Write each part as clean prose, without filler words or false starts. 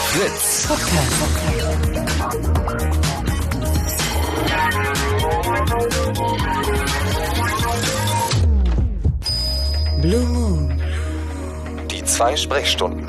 Fritz. Blue Moon. Die 2 Sprechstunden.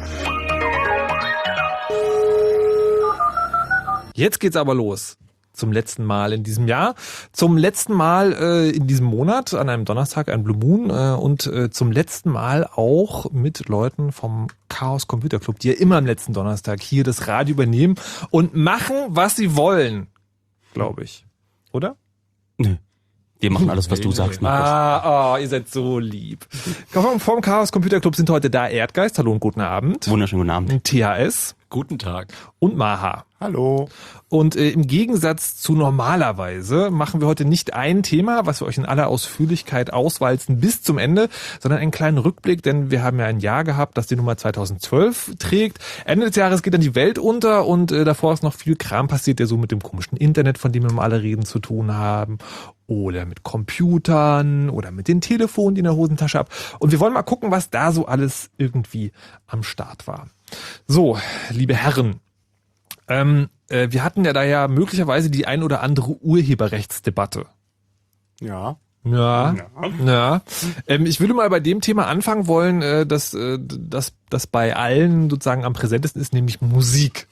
Jetzt geht's aber los. Zum letzten Mal in diesem Jahr, zum letzten Mal in diesem Monat, an einem Donnerstag, ein Blue Moon und zum letzten Mal auch mit Leuten vom Chaos Computer Club, die ja immer am letzten Donnerstag hier das Radio übernehmen und machen, was sie wollen, glaube ich. Oder? Nö. Wir machen alles, was du sagst, Markus. Ihr seid so lieb. Vom Chaos Computer Club sind heute da Erdgeist, hallo und guten Abend. Wunderschönen guten Abend. THS. Guten Tag. Und Maha. Hallo. Und im Gegensatz zu normalerweise machen wir heute nicht ein Thema, was wir euch in aller Ausführlichkeit auswalzen bis zum Ende, sondern einen kleinen Rückblick, denn wir haben ja ein Jahr gehabt, das die Nummer 2012 trägt. Ende des Jahres geht dann die Welt unter und davor ist noch viel Kram passiert, der so mit dem komischen Internet, von dem wir mal alle reden, zu tun haben. Oder mit Computern oder mit den Telefonen, die in der Hosentasche haben. Und wir wollen mal gucken, was da so alles irgendwie am Start war. So, liebe Herren, wir hatten ja da ja möglicherweise die ein oder andere Urheberrechtsdebatte. Ja. Ja. Ich würde mal bei dem Thema anfangen wollen, dass bei allen sozusagen am präsentesten ist, nämlich Musik.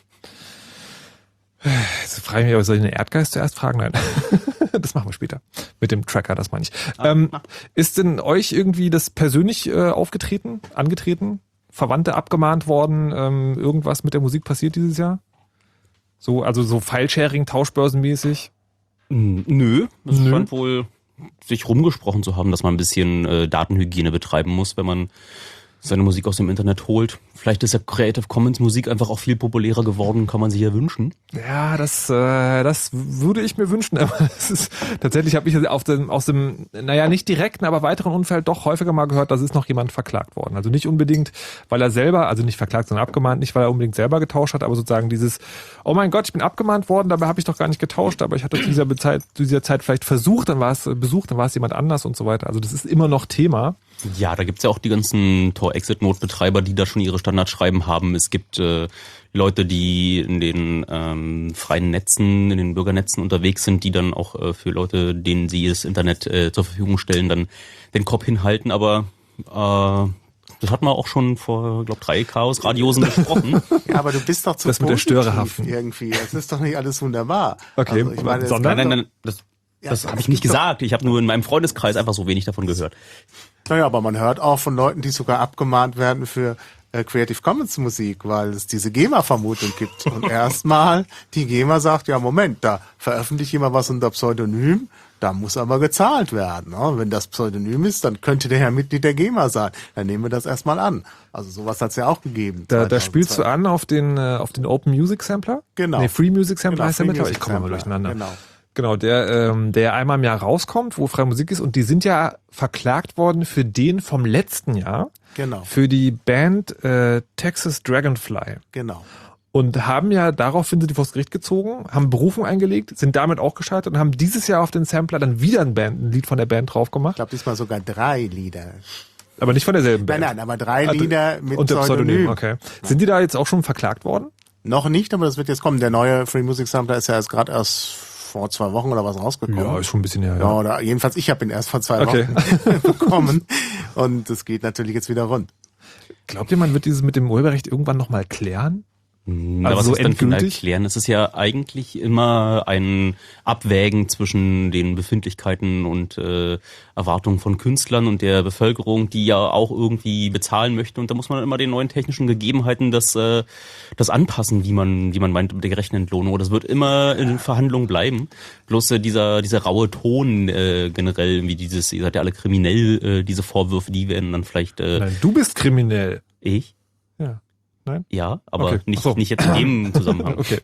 Jetzt frage ich mich, soll ich den Erdgeist zuerst fragen? Nein. Das machen wir später. Mit dem Tracker, das meine ich. Ist denn euch irgendwie das persönlich angetreten? Verwandte abgemahnt worden? Irgendwas mit der Musik passiert dieses Jahr? So, also so File-Sharing, Tauschbörsenmäßig? Nö. Es scheint wohl sich rumgesprochen zu haben, dass man ein bisschen Datenhygiene betreiben muss, wenn man seine Musik aus dem Internet holt. Vielleicht ist ja Creative Commons Musik einfach auch viel populärer geworden, kann man sich ja wünschen. Ja, das würde ich mir wünschen, aber das ist, tatsächlich habe ich aus dem, naja, nicht direkten, aber weiteren Umfeld doch häufiger mal gehört, dass ist noch jemand verklagt worden. Also nicht unbedingt, weil er selber, also nicht verklagt, sondern abgemahnt, nicht weil er unbedingt selber getauscht hat, aber sozusagen dieses, oh mein Gott, ich bin abgemahnt worden, dabei habe ich doch gar nicht getauscht, aber ich hatte zu dieser Zeit vielleicht versucht, dann war es jemand anders und so weiter. Also das ist immer noch Thema. Ja, da gibt's ja auch die ganzen Tor-Exit-Node-Betreiber, die da schon ihre Standardschreiben haben. Es gibt Leute, die in den freien Netzen, in den Bürgernetzen unterwegs sind, die dann auch für Leute, denen sie das Internet zur Verfügung stellen, dann den Kopf hinhalten. Aber das hatten wir auch schon vor, 3 Chaos-Radiosen besprochen. Ja, aber du bist doch zu das mit der Störerhaften irgendwie. Das ist doch nicht alles wunderbar. Okay, also, ich meine, Nein, das habe ich nicht gesagt. Ich habe nur in meinem Freundeskreis einfach so wenig davon gehört. Naja, aber man hört auch von Leuten, die sogar abgemahnt werden für Creative Commons Musik, weil es diese GEMA-Vermutung gibt. Und erstmal die GEMA sagt, ja Moment, da veröffentlicht jemand was unter Pseudonym, da muss aber gezahlt werden. Ne? Wenn das Pseudonym ist, dann könnte der Herr Mitglied der GEMA sein. Dann nehmen wir das erstmal an. Also sowas hat es ja auch gegeben. Da spielst du an auf den Open Music Sampler? Genau. Nee, Free Music Sampler heißt der mit, aber ich komme mal durcheinander. Genau, der einmal im Jahr rauskommt, wo freie Musik ist, und die sind ja verklagt worden für den vom letzten Jahr. Genau. Für die Band Texas Dragonfly. Genau. Und haben ja daraufhin sind die vors Gericht gezogen, haben Berufung eingelegt, sind damit auch gescheitert und haben dieses Jahr auf den Sampler dann wieder ein Lied von der Band drauf gemacht. Ich glaube, diesmal sogar 3 Lieder. Aber nicht von derselben Band. Nein, aber 3 Lieder mit unter Pseudonym. Okay. Sind die da jetzt auch schon verklagt worden? Noch nicht, aber das wird jetzt kommen. Der neue Free Music Sampler ist ja erst vor 2 Wochen oder was rausgekommen. Ja, ist schon ein bisschen her. Ja, oder jedenfalls ich habe ihn erst vor 2 Wochen bekommen. Und es geht natürlich jetzt wieder rund. Glaubt ihr, man wird dieses mit dem Urheberrecht irgendwann nochmal klären? Aber was ist denn für ein Erklären? Es ist ja eigentlich immer ein Abwägen zwischen den Befindlichkeiten und Erwartungen von Künstlern und der Bevölkerung, die ja auch irgendwie bezahlen möchte. Und da muss man immer den neuen technischen Gegebenheiten das anpassen, wie man meint mit der gerechten Entlohnung. Das wird immer in Verhandlungen bleiben. Bloß dieser raue Ton generell, wie dieses, ihr seid ja alle kriminell, diese Vorwürfe, die werden dann vielleicht... Nein, du bist kriminell. Ich? Ja. Nein? Ja, aber okay. nicht jetzt in dem Zusammenhang. Okay.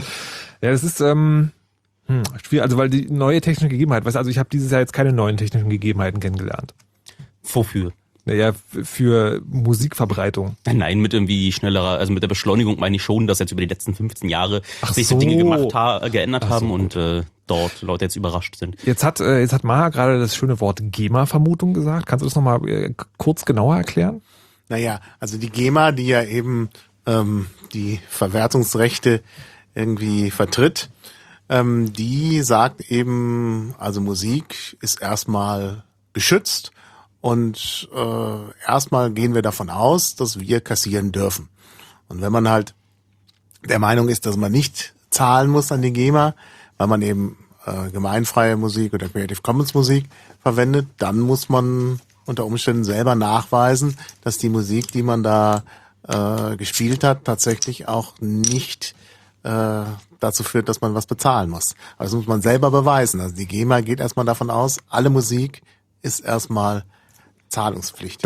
Ja, das ist schwierig, also weil die neue technische Gegebenheit, also ich habe dieses Jahr jetzt keine neuen technischen Gegebenheiten kennengelernt. Wofür? Naja, für Musikverbreitung. Nein, mit irgendwie schneller, also mit der Beschleunigung meine ich schon, dass jetzt über die letzten 15 Jahre sich so Dinge geändert haben und dort Leute jetzt überrascht sind. Jetzt hat Maha gerade das schöne Wort GEMA-Vermutung gesagt. Kannst du das nochmal kurz genauer erklären? Naja, also die GEMA, die ja eben die Verwertungsrechte irgendwie vertritt, die sagt eben, also Musik ist erstmal geschützt und erstmal gehen wir davon aus, dass wir kassieren dürfen. Und wenn man halt der Meinung ist, dass man nicht zahlen muss an die GEMA, weil man eben gemeinfreie Musik oder Creative Commons Musik verwendet, dann muss man unter Umständen selber nachweisen, dass die Musik, die man da gespielt hat, tatsächlich auch nicht dazu führt, dass man was bezahlen muss. Also das muss man selber beweisen. Also die GEMA geht erstmal davon aus, alle Musik ist erstmal zahlungspflichtig.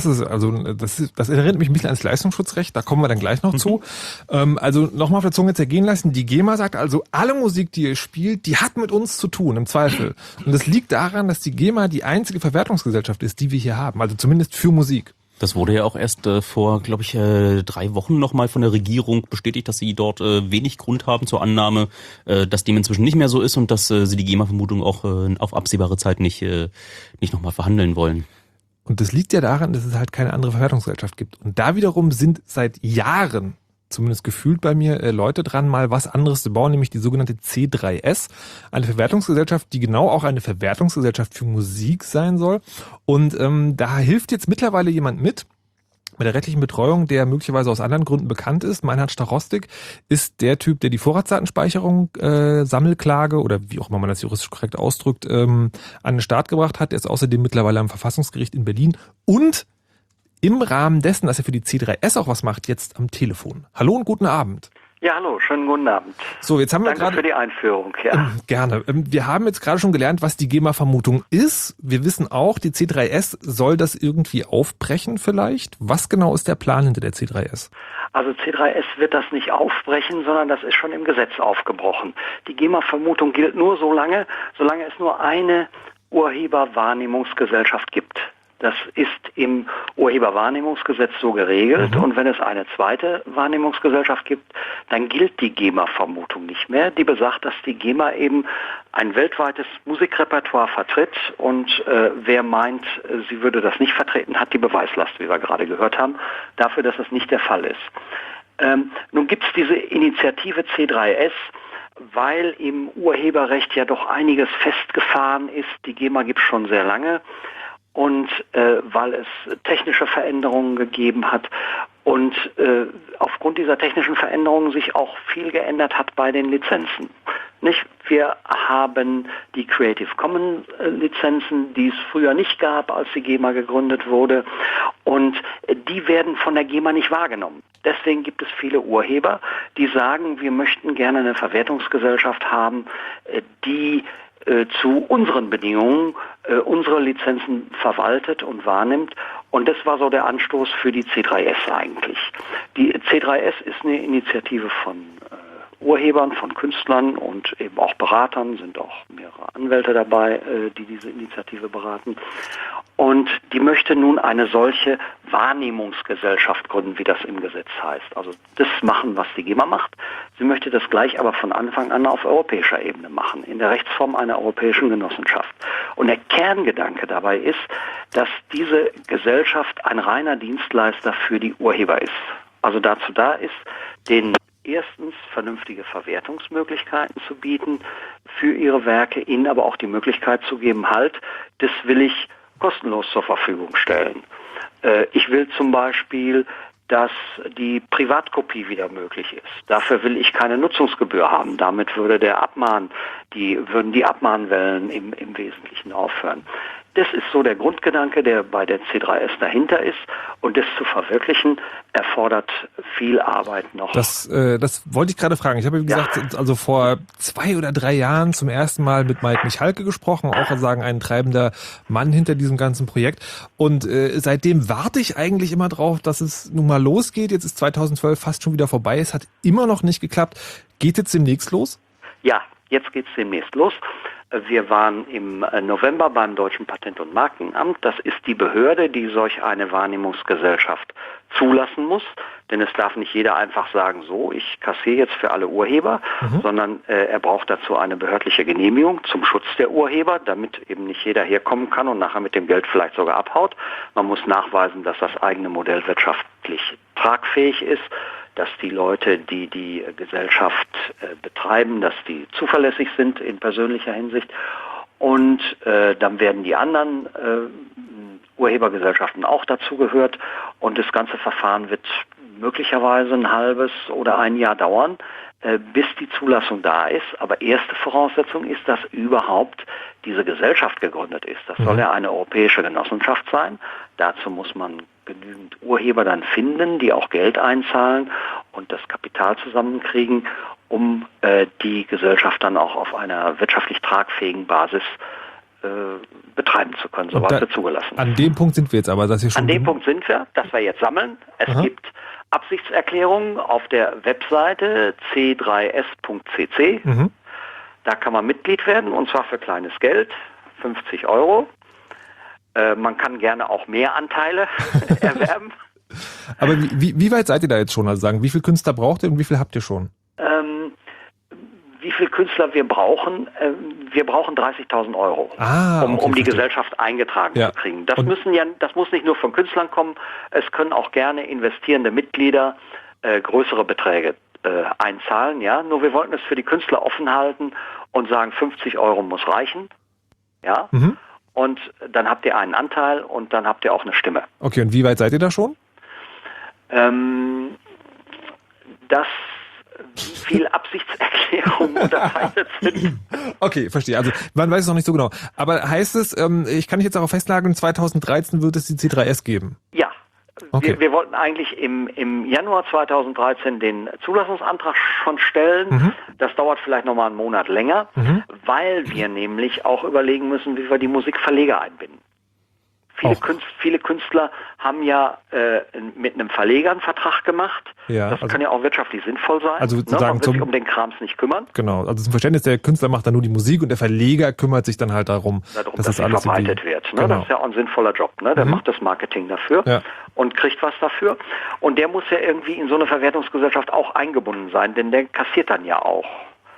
Das erinnert mich ein bisschen ans Leistungsschutzrecht, da kommen wir dann gleich noch zu. Also nochmal auf der Zunge zergehen lassen, die GEMA sagt also, alle Musik, die ihr spielt, die hat mit uns zu tun, im Zweifel. Und das liegt daran, dass die GEMA die einzige Verwertungsgesellschaft ist, die wir hier haben, also zumindest für Musik. Das wurde ja auch erst vor, glaube ich, 3 Wochen nochmal von der Regierung bestätigt, dass sie dort wenig Grund haben zur Annahme, dass dem inzwischen nicht mehr so ist und dass sie die GEMA-Vermutung auch auf absehbare Zeit nicht nochmal verhandeln wollen. Und das liegt ja daran, dass es halt keine andere Verwertungsgesellschaft gibt. Und da wiederum sind seit Jahren, zumindest gefühlt bei mir, Leute dran, mal was anderes zu bauen, nämlich die sogenannte C3S, eine Verwertungsgesellschaft, die genau auch eine Verwertungsgesellschaft für Musik sein soll. Und da hilft jetzt mittlerweile jemand mit der rechtlichen Betreuung, der möglicherweise aus anderen Gründen bekannt ist. Meinhard Starostik ist der Typ, der die Vorratsdatenspeicherung, Sammelklage oder wie auch immer man das juristisch korrekt ausdrückt, an den Start gebracht hat. Er ist außerdem mittlerweile am Verfassungsgericht in Berlin und im Rahmen dessen, dass er für die C3S auch was macht, jetzt am Telefon. Hallo und guten Abend. Ja, hallo, schönen guten Abend. So, jetzt haben wir Danke für die Einführung. Ja. Gerne. Wir haben jetzt gerade schon gelernt, was die GEMA-Vermutung ist. Wir wissen auch, die C3S soll das irgendwie aufbrechen vielleicht. Was genau ist der Plan hinter der C3S? Also C3S wird das nicht aufbrechen, sondern das ist schon im Gesetz aufgebrochen. Die GEMA-Vermutung gilt nur solange es nur eine Urheberwahrnehmungsgesellschaft gibt. Das ist im Urheberwahrnehmungsgesetz so geregelt. Und wenn es eine zweite Wahrnehmungsgesellschaft gibt, dann gilt die GEMA-Vermutung nicht mehr. Die besagt, dass die GEMA eben ein weltweites Musikrepertoire vertritt und wer meint, sie würde das nicht vertreten, hat die Beweislast, wie wir gerade gehört haben, dafür, dass das nicht der Fall ist. Nun gibt es diese Initiative C3S, weil im Urheberrecht ja doch einiges festgefahren ist. Die GEMA gibt es schon sehr lange. Und weil es technische Veränderungen gegeben hat und aufgrund dieser technischen Veränderungen sich auch viel geändert hat bei den Lizenzen. Nicht? Wir haben die Creative Commons Lizenzen, die es früher nicht gab, als die GEMA gegründet wurde, und die werden von der GEMA nicht wahrgenommen. Deswegen gibt es viele Urheber, die sagen, wir möchten gerne eine Verwertungsgesellschaft haben, die zu unseren Bedingungen unsere Lizenzen verwaltet und wahrnimmt. Und das war so der Anstoß für die C3S eigentlich. Die C3S ist eine Initiative von Urhebern, von Künstlern und eben auch Beratern, sind auch mehrere Anwälte dabei, die diese Initiative beraten. Und die möchte nun eine solche Wahrnehmungsgesellschaft gründen, wie das im Gesetz heißt. Also das machen, was die GEMA macht. Sie möchte das gleich aber von Anfang an auf europäischer Ebene machen, in der Rechtsform einer europäischen Genossenschaft. Und der Kerngedanke dabei ist, dass diese Gesellschaft ein reiner Dienstleister für die Urheber ist. Also dazu da ist, den erstens vernünftige Verwertungsmöglichkeiten zu bieten für ihre Werke, ihnen aber auch die Möglichkeit zu geben, halt, das will ich kostenlos zur Verfügung stellen. Ich will zum Beispiel, dass die Privatkopie wieder möglich ist. Dafür will ich keine Nutzungsgebühr haben. Damit würden die Abmahnwellen im Wesentlichen aufhören. Das ist so der Grundgedanke, der bei der C3S dahinter ist. Und das zu verwirklichen, erfordert viel Arbeit noch. Das wollte ich gerade fragen. Ich habe, wie gesagt, also vor 2 oder 3 Jahren zum ersten Mal mit Mike Michalke gesprochen, auch sagen ein treibender Mann hinter diesem ganzen Projekt. Und seitdem warte ich eigentlich immer drauf, dass es nun mal losgeht. Jetzt ist 2012 fast schon wieder vorbei. Es hat immer noch nicht geklappt. Geht jetzt demnächst los? Ja, jetzt geht's demnächst los. Wir waren im November beim Deutschen Patent- und Markenamt. Das ist die Behörde, die solch eine Wahrnehmungsgesellschaft zulassen muss. Denn es darf nicht jeder einfach sagen, so, ich kassiere jetzt für alle Urheber, sondern er braucht dazu eine behördliche Genehmigung zum Schutz der Urheber, damit eben nicht jeder herkommen kann und nachher mit dem Geld vielleicht sogar abhaut. Man muss nachweisen, dass das eigene Modell wirtschaftlich tragfähig ist. dass die Leute, die die Gesellschaft betreiben, dass die zuverlässig sind in persönlicher Hinsicht. Und dann werden die anderen Urhebergesellschaften auch dazu gehört. Und das ganze Verfahren wird möglicherweise ein halbes oder ein Jahr dauern, bis die Zulassung da ist. Aber erste Voraussetzung ist, dass überhaupt diese Gesellschaft gegründet ist. Das soll ja eine europäische Genossenschaft sein. Dazu muss man genügend Urheber dann finden, die auch Geld einzahlen und das Kapital zusammenkriegen, um die Gesellschaft dann auch auf einer wirtschaftlich tragfähigen Basis betreiben zu können, soweit wir zugelassen ist. An dem Punkt sind wir jetzt aber, dass ihr schon... An dem Punkt sind wir, dass wir jetzt sammeln. Es gibt Absichtserklärungen auf der Webseite c3s.cc. Da kann man Mitglied werden, und zwar für kleines Geld, 50 €. Man kann gerne auch mehr Anteile erwerben. Aber wie weit seid ihr da jetzt schon? Also sagen, wie viele Künstler braucht ihr und wie viel habt ihr schon? Wie viele Künstler wir brauchen? Wir brauchen 30.000 €, um die Gesellschaft eingetragen zu kriegen. Das muss nicht nur von Künstlern kommen, es können auch gerne investierende Mitglieder größere Beträge einzahlen. Ja? Nur wir wollten es für die Künstler offen halten und sagen, 50 € muss reichen. Ja? Und dann habt ihr einen Anteil und dann habt ihr auch eine Stimme. Okay, und wie weit seid ihr da schon? Wie viel Absichtserklärungen unterzeichnet sind. Okay, verstehe. Also man weiß es noch nicht so genau. Aber heißt es, ich kann mich jetzt darauf festnageln, 2013 wird es die C3S geben? Ja. Okay. Wir wollten eigentlich im Januar 2013 den Zulassungsantrag schon stellen. Das dauert vielleicht nochmal einen Monat länger, weil wir nämlich auch überlegen müssen, wie wir die Musikverleger einbinden. Viele Künstler haben ja mit einem Verleger einen Vertrag gemacht. Ja, das kann ja auch wirtschaftlich sinnvoll sein. Also sozusagen man wird sich um den Krams nicht kümmern. Genau, also zum Verständnis, der Künstler macht dann nur die Musik und der Verleger kümmert sich dann halt darum, dass das alles verbreitet wird. Ne? Genau. Das ist ja auch ein sinnvoller Job. Ne? Der macht das Marketing dafür und kriegt was dafür. Und der muss ja irgendwie in so eine Verwertungsgesellschaft auch eingebunden sein, denn der kassiert dann ja auch.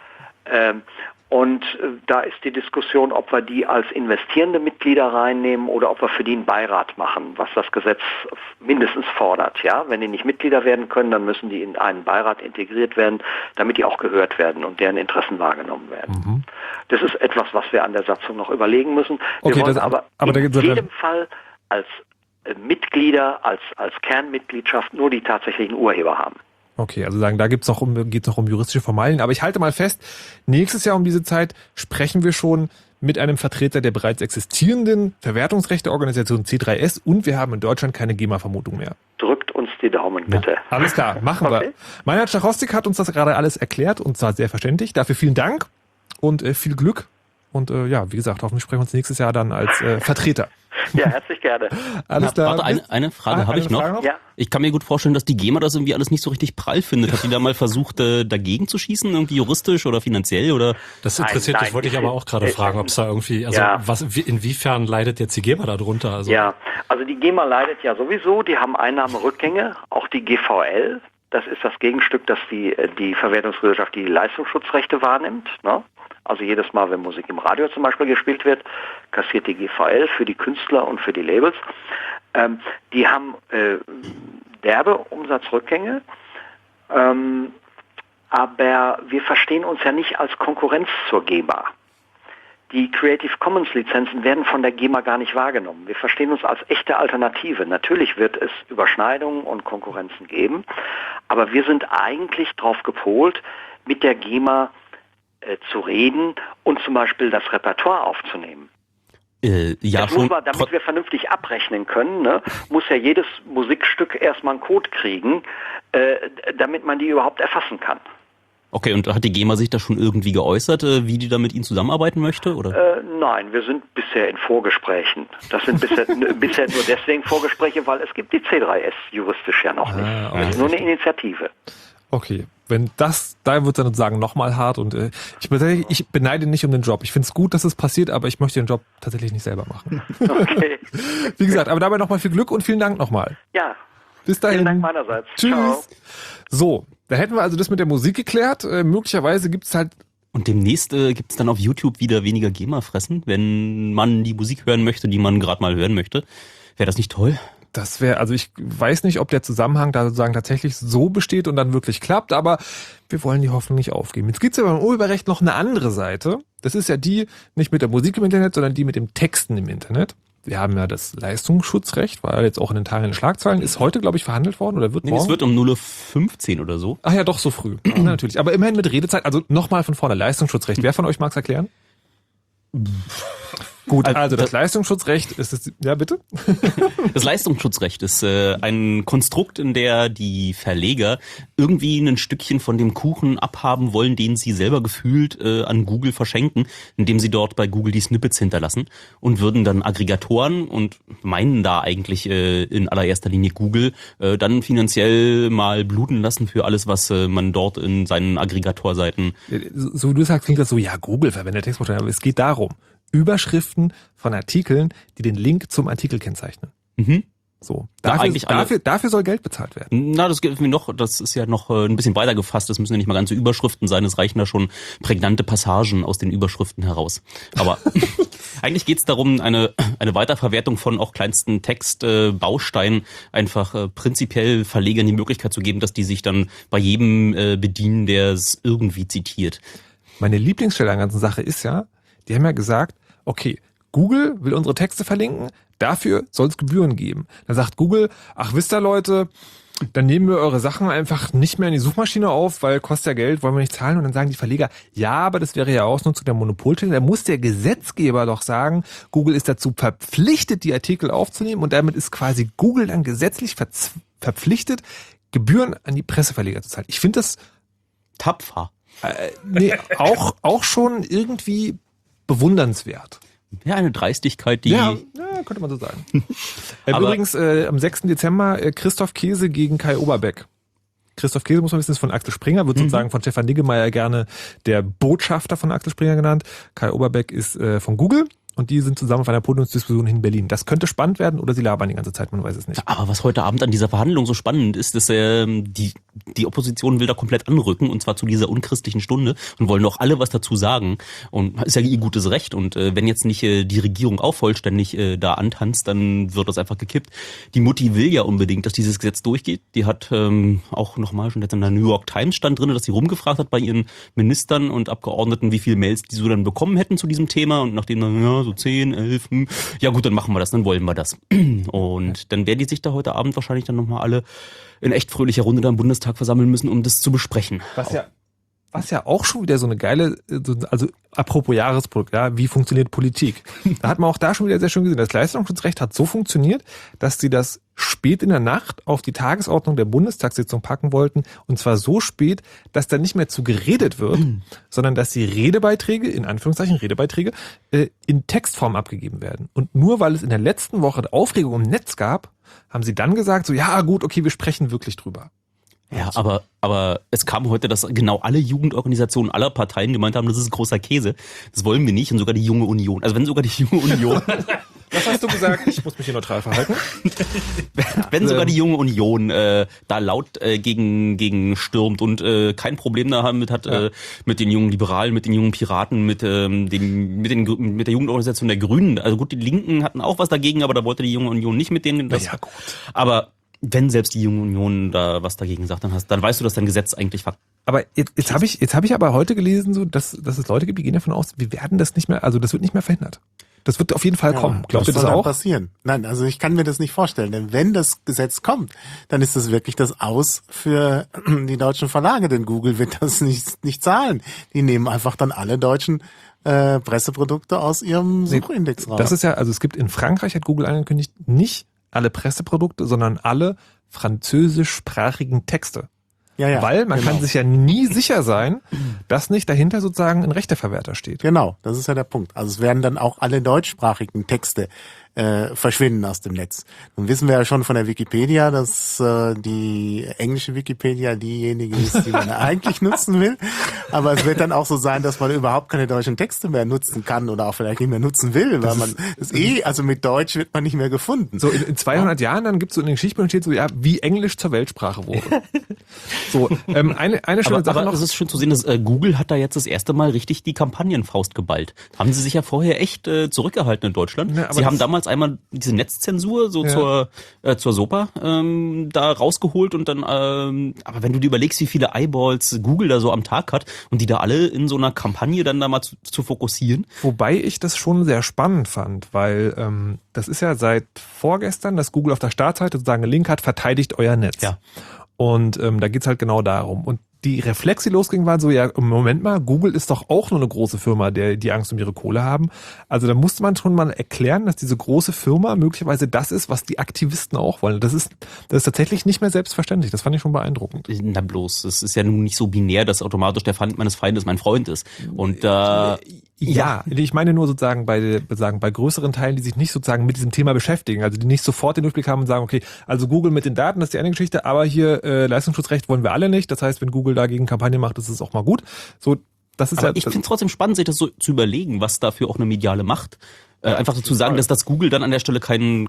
Und da ist die Diskussion, ob wir die als investierende Mitglieder reinnehmen oder ob wir für die einen Beirat machen, was das Gesetz mindestens fordert. Ja, wenn die nicht Mitglieder werden können, dann müssen die in einen Beirat integriert werden, damit die auch gehört werden und deren Interessen wahrgenommen werden. Das ist etwas, was wir an der Satzung noch überlegen müssen. Wir wollen aber in jedem Fall als Mitglieder, als Kernmitgliedschaft nur die tatsächlichen Urheber haben. Okay, also sagen, da geht's noch um juristische Formalien. Aber ich halte mal fest, nächstes Jahr um diese Zeit sprechen wir schon mit einem Vertreter der bereits existierenden Verwertungsrechteorganisation C3S und wir haben in Deutschland keine GEMA-Vermutung mehr. Drückt uns die Daumen, bitte. Ja, alles klar, machen wir. Meinhard Stachowski hat uns das gerade alles erklärt und zwar sehr verständlich. Dafür vielen Dank und viel Glück. Und wie gesagt, hoffentlich sprechen wir uns nächstes Jahr dann als Vertreter. Ja, herzlich gerne. Alles klar. Warte, eine Frage habe ich noch. Ja. Ich kann mir gut vorstellen, dass die GEMA das irgendwie alles nicht so richtig prall findet. Hat die da mal versucht, dagegen zu schießen, irgendwie juristisch oder finanziell? Oder? Das interessiert mich, wollte ich aber auch gerade fragen, ob es da irgendwie, inwiefern leidet jetzt die GEMA darunter? Also die GEMA leidet ja sowieso, die haben Einnahmerückgänge, auch die GVL. Das ist das Gegenstück, das die Verwertungsgesellschaft die Leistungsschutzrechte wahrnimmt, ne? Also jedes Mal, wenn Musik im Radio zum Beispiel gespielt wird, kassiert die GVL für die Künstler und für die Labels. Die haben derbe Umsatzrückgänge, aber wir verstehen uns ja nicht als Konkurrenz zur GEMA. Die Creative Commons Lizenzen werden von der GEMA gar nicht wahrgenommen. Wir verstehen uns als echte Alternative. Natürlich wird es Überschneidungen und Konkurrenzen geben, aber wir sind eigentlich drauf gepolt, mit der GEMA zu reden und zum Beispiel das Repertoire aufzunehmen. Damit wir vernünftig abrechnen können, ne, muss ja jedes Musikstück erstmal einen Code kriegen, damit man die überhaupt erfassen kann. Okay, und hat die GEMA sich da schon irgendwie geäußert, wie die da mit Ihnen zusammenarbeiten möchte? Oder? Nein, wir sind bisher in Vorgesprächen. Das sind bisher nur deswegen Vorgespräche, weil es gibt die C3S juristisch ja noch nicht. Das ist nur eine Initiative. Okay, da wird dann sozusagen nochmal hart und ich beneide nicht um den Job. Ich finde es gut, dass es passiert, aber ich möchte den Job tatsächlich nicht selber machen. Okay. Wie gesagt, aber dabei nochmal viel Glück und vielen Dank nochmal. Ja. Bis dahin. Vielen Dank meinerseits. Tschüss. Ciao. So, da hätten wir also das mit der Musik geklärt. Möglicherweise gibt's halt... Und demnächst gibt's dann auf YouTube wieder weniger GEMA-Fressen, wenn man die Musik hören möchte, die man gerade mal hören möchte. Wäre das nicht toll? Das wäre, also ich weiß nicht, ob der Zusammenhang da sozusagen tatsächlich so besteht und dann wirklich klappt, aber wir wollen die Hoffnung nicht aufgeben. Jetzt gibt's ja beim Urheberrecht noch eine andere Seite. Das ist ja die, nicht mit der Musik im Internet, sondern die mit dem Texten im Internet. Wir haben ja das Leistungsschutzrecht, war jetzt auch in den Teilen Schlagzeilen, ist heute, glaube ich, verhandelt worden oder wird morgen? Es wird um 0:15 oder so. Ach ja, doch, so früh. Ja, natürlich. Aber immerhin mit Redezeit. Also nochmal von vorne, Leistungsschutzrecht. Wer von euch mag's erklären? Gut, also das Leistungsschutzrecht ist es, ja bitte? Das Leistungsschutzrecht ist ein Konstrukt, in der die Verleger irgendwie ein Stückchen von dem Kuchen abhaben wollen, den sie selber gefühlt an Google verschenken, indem sie dort bei Google die Snippets hinterlassen und würden dann Aggregatoren und meinen da eigentlich in allererster Linie Google dann finanziell mal bluten lassen für alles, was man dort in seinen Aggregatorseiten... So wie du sagst, klingt das so, ja, Google verwendet Textbausteine, aber es geht darum, Überschriften von Artikeln, die den Link zum Artikel kennzeichnen. Mhm. So. Dafür soll Geld bezahlt werden. Na, das gilt mir noch, das ist ja noch ein bisschen weiter gefasst, das müssen ja nicht mal ganze Überschriften sein, es reichen da schon prägnante Passagen aus den Überschriften heraus. Aber eigentlich geht's darum, eine Weiterverwertung von auch kleinsten Textbausteinen einfach prinzipiell Verlegern die Möglichkeit zu geben, dass die sich dann bei jedem bedienen, der es irgendwie zitiert. Meine Lieblingsstelle an der ganzen Sache ist ja, die haben ja gesagt, okay, Google will unsere Texte verlinken, dafür soll es Gebühren geben. Dann sagt Google, ach wisst ihr Leute, dann nehmen wir eure Sachen einfach nicht mehr in die Suchmaschine auf, weil kostet ja Geld, wollen wir nicht zahlen. Und dann sagen die Verleger, ja, aber das wäre ja Ausnutzung der Monopolstellung. Da muss der Gesetzgeber doch sagen, Google ist dazu verpflichtet, die Artikel aufzunehmen und damit ist quasi Google dann gesetzlich verpflichtet, Gebühren an die Presseverleger zu zahlen. Ich finde das tapfer. Nee, auch schon irgendwie bewundernswert. Ja, eine Dreistigkeit, die... Ja, könnte man so sagen. Übrigens, am 6. Dezember Christoph Käse gegen Kai Oberbeck. Christoph Käse, muss man wissen, ist von Axel Springer, wird sozusagen von Stefan Niggemeier gerne der Botschafter von Axel Springer genannt. Kai Oberbeck ist von Google. Und die sind zusammen auf einer Podiumsdiskussion in Berlin. Das könnte spannend werden oder sie labern die ganze Zeit, man weiß es nicht. Aber was heute Abend an dieser Verhandlung so spannend ist, dass die Opposition will da komplett anrücken und zwar zu dieser unchristlichen Stunde und wollen auch alle was dazu sagen. Und ist ja ihr gutes Recht. Und wenn jetzt nicht die Regierung auch vollständig da antanzt, dann wird das einfach gekippt. Die Mutti will ja unbedingt, dass dieses Gesetz durchgeht. Die hat auch nochmal schon jetzt in der New York Times stand drin, dass sie rumgefragt hat bei ihren Ministern und Abgeordneten, wie viele Mails die so dann bekommen hätten zu diesem Thema. Und nachdem dann, ja, so 10, 11, ja gut, dann machen wir das, dann wollen wir das. Und dann werden die sich da heute Abend wahrscheinlich dann nochmal alle in echt fröhlicher Runde da im Bundestag versammeln müssen, um das zu besprechen. Was ja auch schon wieder so eine geile, also apropos Jahresprodukt, ja, wie funktioniert Politik? Da hat man auch da schon wieder sehr schön gesehen. Das Leistungsschutzrecht hat so funktioniert, dass sie das spät in der Nacht auf die Tagesordnung der Bundestagssitzung packen wollten. Und zwar so spät, dass da nicht mehr zu geredet wird, sondern dass die Redebeiträge, in Anführungszeichen Redebeiträge, in Textform abgegeben werden. Und nur weil es in der letzten Woche Aufregung im Netz gab, haben sie dann gesagt, so ja gut, okay, wir sprechen wirklich drüber. Ja, aber es kam heute, dass genau alle Jugendorganisationen aller Parteien gemeint haben, das ist großer Käse. Das wollen wir nicht. Und sogar die Junge Union. Also wenn sogar die Junge Union... Was hast du gesagt? Ich muss mich hier neutral verhalten. Wenn sogar die Junge Union da laut gegen stürmt und kein Problem damit hat mit den jungen Liberalen, mit den jungen Piraten, mit der Jugendorganisation der Grünen. Also gut, die Linken hatten auch was dagegen, aber da wollte die Junge Union nicht mit denen. Ja, gut. Aber wenn selbst die Junge Union da was dagegen sagt, dann weißt du, dass dein Gesetz eigentlich Aber jetzt habe ich aber heute gelesen, so dass es Leute gibt, die gehen davon aus, wir werden das nicht mehr, also das wird nicht mehr verhindert. Das wird auf jeden Fall kommen. Glaubt ihr das auch? Passieren? Nein, also ich kann mir das nicht vorstellen. Denn wenn das Gesetz kommt, dann ist das wirklich das Aus für die deutschen Verlage. Denn Google wird das nicht zahlen. Die nehmen einfach dann alle deutschen Presseprodukte aus ihrem Suchindex raus. Das ist ja, also es gibt in Frankreich, hat Google angekündigt, nicht alle Presseprodukte, sondern alle französischsprachigen Texte. Ja, weil man kann sich ja nie sicher sein, dass nicht dahinter sozusagen ein Rechteverwerter steht. Genau, das ist ja der Punkt. Also es werden dann auch alle deutschsprachigen Texte verschwinden aus dem Netz. Nun wissen wir ja schon von der Wikipedia, dass die englische Wikipedia diejenige ist, die man eigentlich nutzen will. Aber es wird dann auch so sein, dass man überhaupt keine deutschen Texte mehr nutzen kann oder auch vielleicht nicht mehr nutzen will, weil man das also mit Deutsch wird man nicht mehr gefunden. So in 200 Jahren, dann gibt's so in den Geschichtsbüchern steht so, ja, wie Englisch zur Weltsprache wurde. So, eine schöne Sache noch. Es ist schön zu sehen, dass Google hat da jetzt das erste Mal richtig die Kampagnenfaust geballt. Haben sie sich ja vorher echt zurückgehalten in Deutschland. Ja, sie haben damals damals einmal diese Netzzensur zur SOPA da rausgeholt und dann, aber wenn du dir überlegst, wie viele Eyeballs Google da so am Tag hat und die da alle in so einer Kampagne dann da mal zu fokussieren. Wobei ich das schon sehr spannend fand, weil das ist ja seit vorgestern, dass Google auf der Startseite sozusagen einen Link hat, verteidigt euer Netz. Ja. Und da geht's halt genau darum. Und die Reflexe, die losgingen, waren so, ja, Moment mal, Google ist doch auch nur eine große Firma, die Angst um ihre Kohle haben. Also da musste man schon mal erklären, dass diese große Firma möglicherweise das ist, was die Aktivisten auch wollen. Das ist tatsächlich nicht mehr selbstverständlich. Das fand ich schon beeindruckend. Na bloß, es ist ja nun nicht so binär, dass automatisch der Feind meines Feindes mein Freund ist. Und ja, ich meine nur sozusagen bei größeren Teilen, die sich nicht sozusagen mit diesem Thema beschäftigen, also die nicht sofort den Durchblick haben und sagen, okay, also Google mit den Daten, das ist die eine Geschichte, aber hier Leistungsschutzrecht wollen wir alle nicht. Das heißt, wenn Google dagegen Kampagne macht, ist es auch mal gut. So, das ist aber ich finde es trotzdem spannend, sich das so zu überlegen, was dafür auch eine mediale Macht. Einfach so zu sagen, dass das Google dann an der Stelle kein